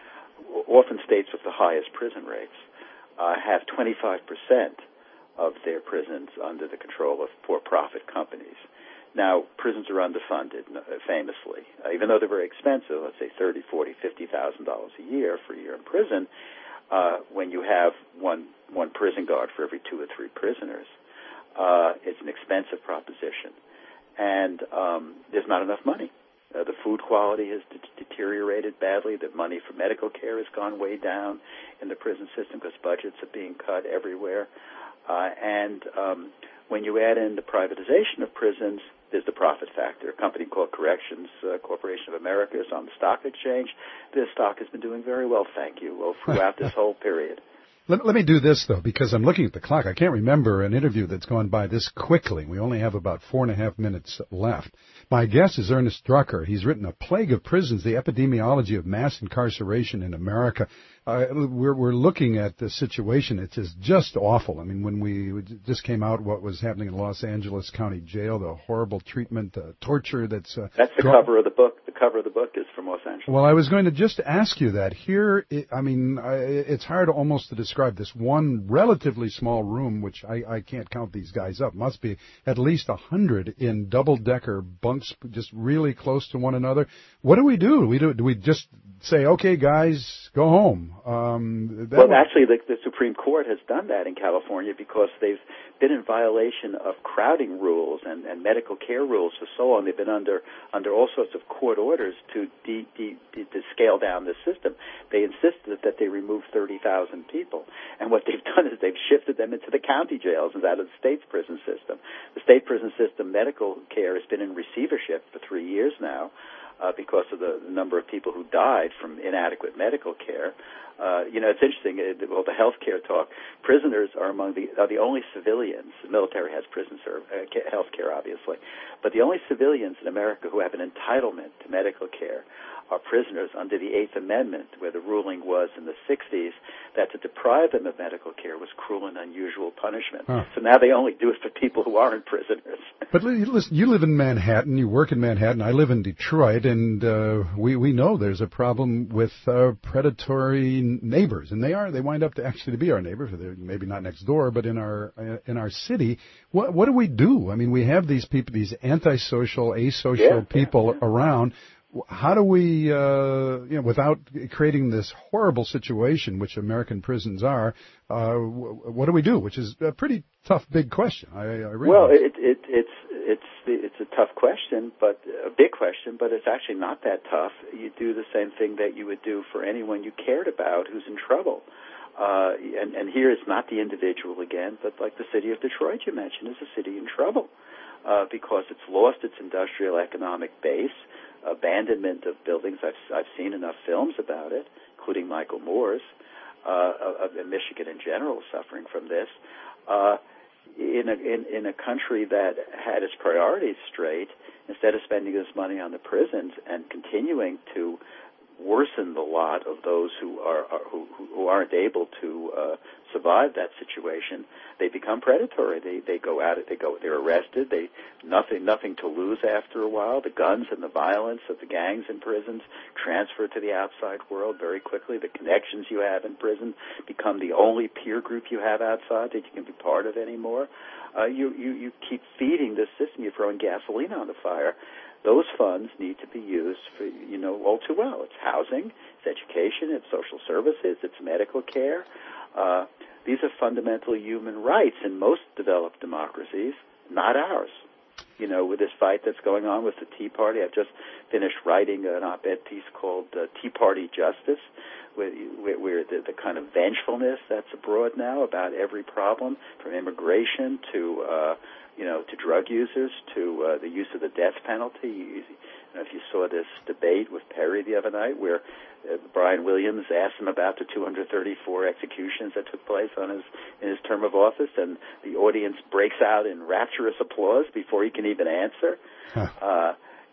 B: often states with the highest prison rates, uh, have twenty-five percent of their prisons under the control of for-profit companies. Now, prisons are underfunded, famously. Uh, even though they're very expensive, let's say thirty, forty, fifty thousand dollars a year for a year in prison, uh, when you have one one prison guard for every two or three prisoners, uh, it's an expensive proposition, and um, there's not enough money. Uh, the food quality has de- deteriorated badly. The money for medical care has gone way down in the prison system because budgets are being cut everywhere. Uh, and um, when you add in the privatization of prisons, there's the profit factor. A company called Corrections uh, Corporation of America is on the stock exchange. This stock has been doing very well, thank you, well, throughout this whole period.
C: Let, let me do this, though, because I'm looking at the clock. I can't remember an interview that's gone by this quickly. We only have about four and a half minutes left. My guest is Ernest Drucker. He's written A Plague of Prisons, the Epidemiology of Mass Incarceration in America. Uh, we're, we're looking at the situation. It's just, just awful. I mean, when we just came out what was happening in Los Angeles County Jail, the horrible treatment, uh, torture that's... Uh,
B: that's the dro- cover of the book. The cover of the book is from Los Angeles.
C: Well, I was going to just ask you that. Here, it, I mean, I, it's hard almost to describe this one relatively small room, which I, I can't count these guys up. Must be at least a hundred in double-decker bunks, just really close to one another. What do we do? Do we, do, do we just say, okay, guys, go home? Um,
B: well, was... actually, the, the Supreme Court has done that in California because they've been in violation of crowding rules and, and medical care rules for so long. They've been under under all sorts of court orders to de, de, de, to scale down the system. They insisted that they remove thirty thousand people, and what they've done is they've shifted them into the county jails and out of the state's prison system. The state prison system medical care has been in receivership for three years now. Uh, because of the number of people who died from inadequate medical care. Uh, you know, it's interesting, it, well, the health care talk, prisoners are among the, are the only civilians, the military has prison serve, uh, health care, obviously, but the only civilians in America who have an entitlement to medical care are prisoners under the Eighth Amendment, where the ruling was in the sixties that to deprive them of medical care was cruel and unusual punishment. Huh. So now they only do it for people who aren't prisoners.
C: But listen, you live in Manhattan, you work in Manhattan, I live in Detroit, and uh, we, we know there's a problem with uh, predatory neighbors, and they are, they wind up to actually to be our neighbors, maybe not next door, but in our uh, in our city. What, what do we do? I mean, we have these people, these antisocial, asocial yeah, people yeah, yeah. around. How do we, uh, you know, without creating this horrible situation, which American prisons are, uh, what do we do? Which is a pretty tough, big question. I, I realize.
B: Well, it, it, it's it's it's a tough question, but a big question. But it's actually not that tough. You do the same thing that you would do for anyone you cared about who's in trouble. Uh, and, and here it's not the individual again, but like the city of Detroit you mentioned is a city in trouble uh, because it's lost its industrial economic base. Abandonment of buildings. I've I've seen enough films about it, including Michael Moore's, uh, of, of Michigan in general suffering from this. Uh, in a in, in a country that had its priorities straight, instead of spending this money on the prisons and continuing to worsen the lot of those who are, are who, who aren't able to uh, survive that situation, they become predatory. They they go out. They go. They're arrested. They nothing nothing to lose after a while. The guns and the violence of the gangs in prisons transfer to the outside world very quickly. The connections you have in prison become the only peer group you have outside that you can be part of anymore. Uh, you you you keep feeding this system. You're throwing gasoline on the fire. Those funds need to be used for, you know, all too well. It's housing, it's education, it's social services, it's medical care. Uh, these are fundamental human rights in most developed democracies, not ours. You know, with this fight that's going on with the Tea Party, I've just finished writing an op-ed piece called uh, Tea Party Justice, where, where the, the kind of vengefulness that's abroad now about every problem, from immigration to uh, you know, to drug users, to uh, the use of the death penalty. You know, if you saw this debate with Perry the other night where uh, Brian Williams asked him about the two hundred thirty-four executions that took place on his in his term of office, and the audience breaks out in rapturous applause before he can even answer. Huh. Uh,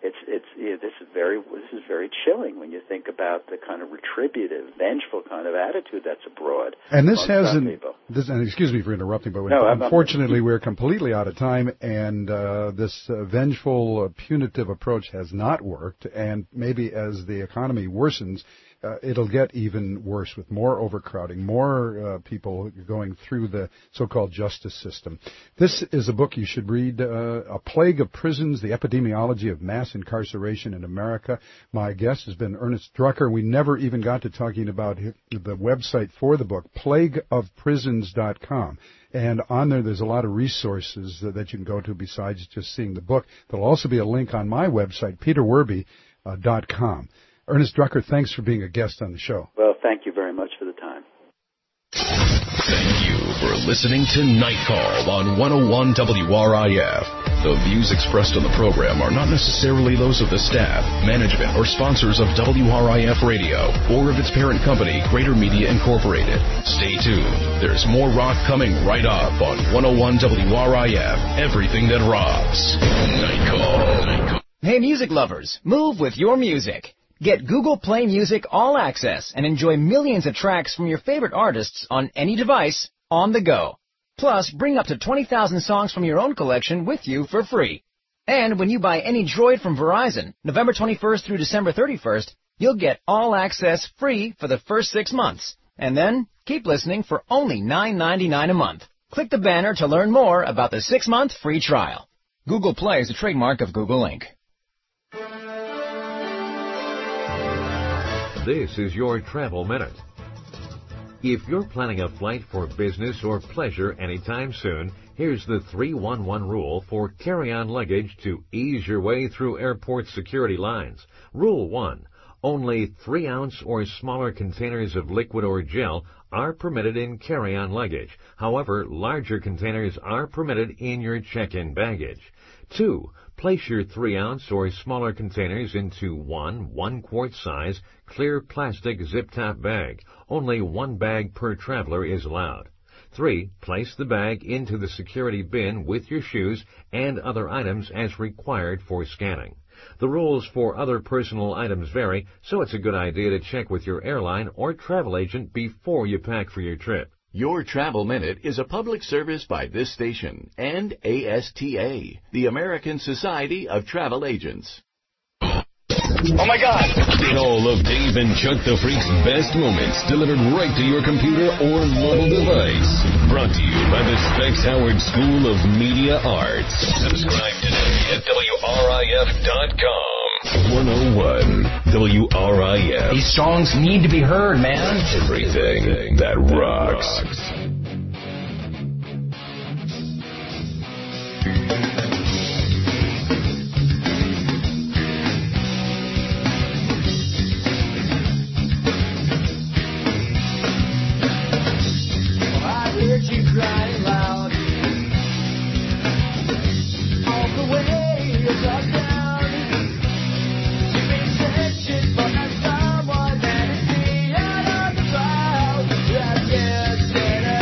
B: it's it's yeah, this is very this is very chilling when you think about the kind of retributive, vengeful kind of attitude that's abroad.
C: And this
B: amongst
C: hasn't.
B: people.
C: This, and excuse me for interrupting, but
B: No, I'm-
C: unfortunately we're completely out of time, and uh, this uh, vengeful, uh, punitive approach has not worked. And maybe as the economy worsens, uh, it'll get even worse with more overcrowding, more uh, people going through the so-called justice system. This is a book you should read, uh, A Plague of Prisons, The Epidemiology of Mass Incarceration in America. My guest has been Ernest Drucker. We never even got to talking about the website for the book, plague of prisons dot com. And on there, there's a lot of resources that you can go to besides just seeing the book. There'll also be a link on my website, peter werby dot com. Ernest Drucker, thanks for being a guest on the show.
B: Well, thank you very much for the time.
A: Thank you for listening to Night Call on one oh one W R I F. The views expressed on the program are not necessarily those of the staff, management, or sponsors of W R I F Radio or of its parent company, Greater Media Incorporated. Stay tuned. There's more rock coming right up on one oh one W R I F. Everything that rocks. Night Call. Night Call.
J: Hey, music lovers, move with your music. Get Google Play Music All Access and enjoy millions of tracks from your favorite artists on any device, on the go. Plus, bring up to twenty thousand songs from your own collection with you for free. And when you buy any Droid from Verizon, November twenty-first through December thirty-first, you'll get All Access free for the first six months. And then, keep listening for only nine ninety-nine a month. Click the banner to learn more about the six-month free trial. Google Play is a trademark of Google Incorporated.
M: This is your Travel Minute. If you're planning a flight for business or pleasure anytime soon, here's the three one one rule for carry-on luggage to ease your way through airport security lines. Rule one. Only three ounce or smaller containers of liquid or gel are permitted in carry-on luggage. However, larger containers are permitted in your check-in baggage. Two. Place your three ounce or smaller containers into one one-quart size clear plastic zip-top bag. Only one bag per traveler is allowed. Three. Place the bag into the security bin with your shoes and other items as required for scanning. The rules for other personal items vary, so it's a good idea to check with your airline or travel agent before you pack for your trip.
N: Your Travel Minute is a public service by this station and A S T A, the American Society of Travel Agents.
A: Oh my God! Get all of Dave and Chuck the Freak's best moments delivered right to your computer or mobile device. Brought to you by the Specs Howard School of Media Arts. Subscribe today at W R I F dot com. one oh one W R I F.
J: These songs need to be heard, man.
A: Everything that rocks.
L: I heard you crying loud all the way up down. You've been searching for someone that is beyond the crowd. I just said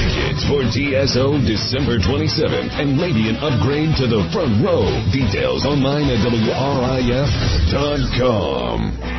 A: tickets for T S O December twenty-seventh and maybe an upgrade to the front row. Details online at W R I F dot com.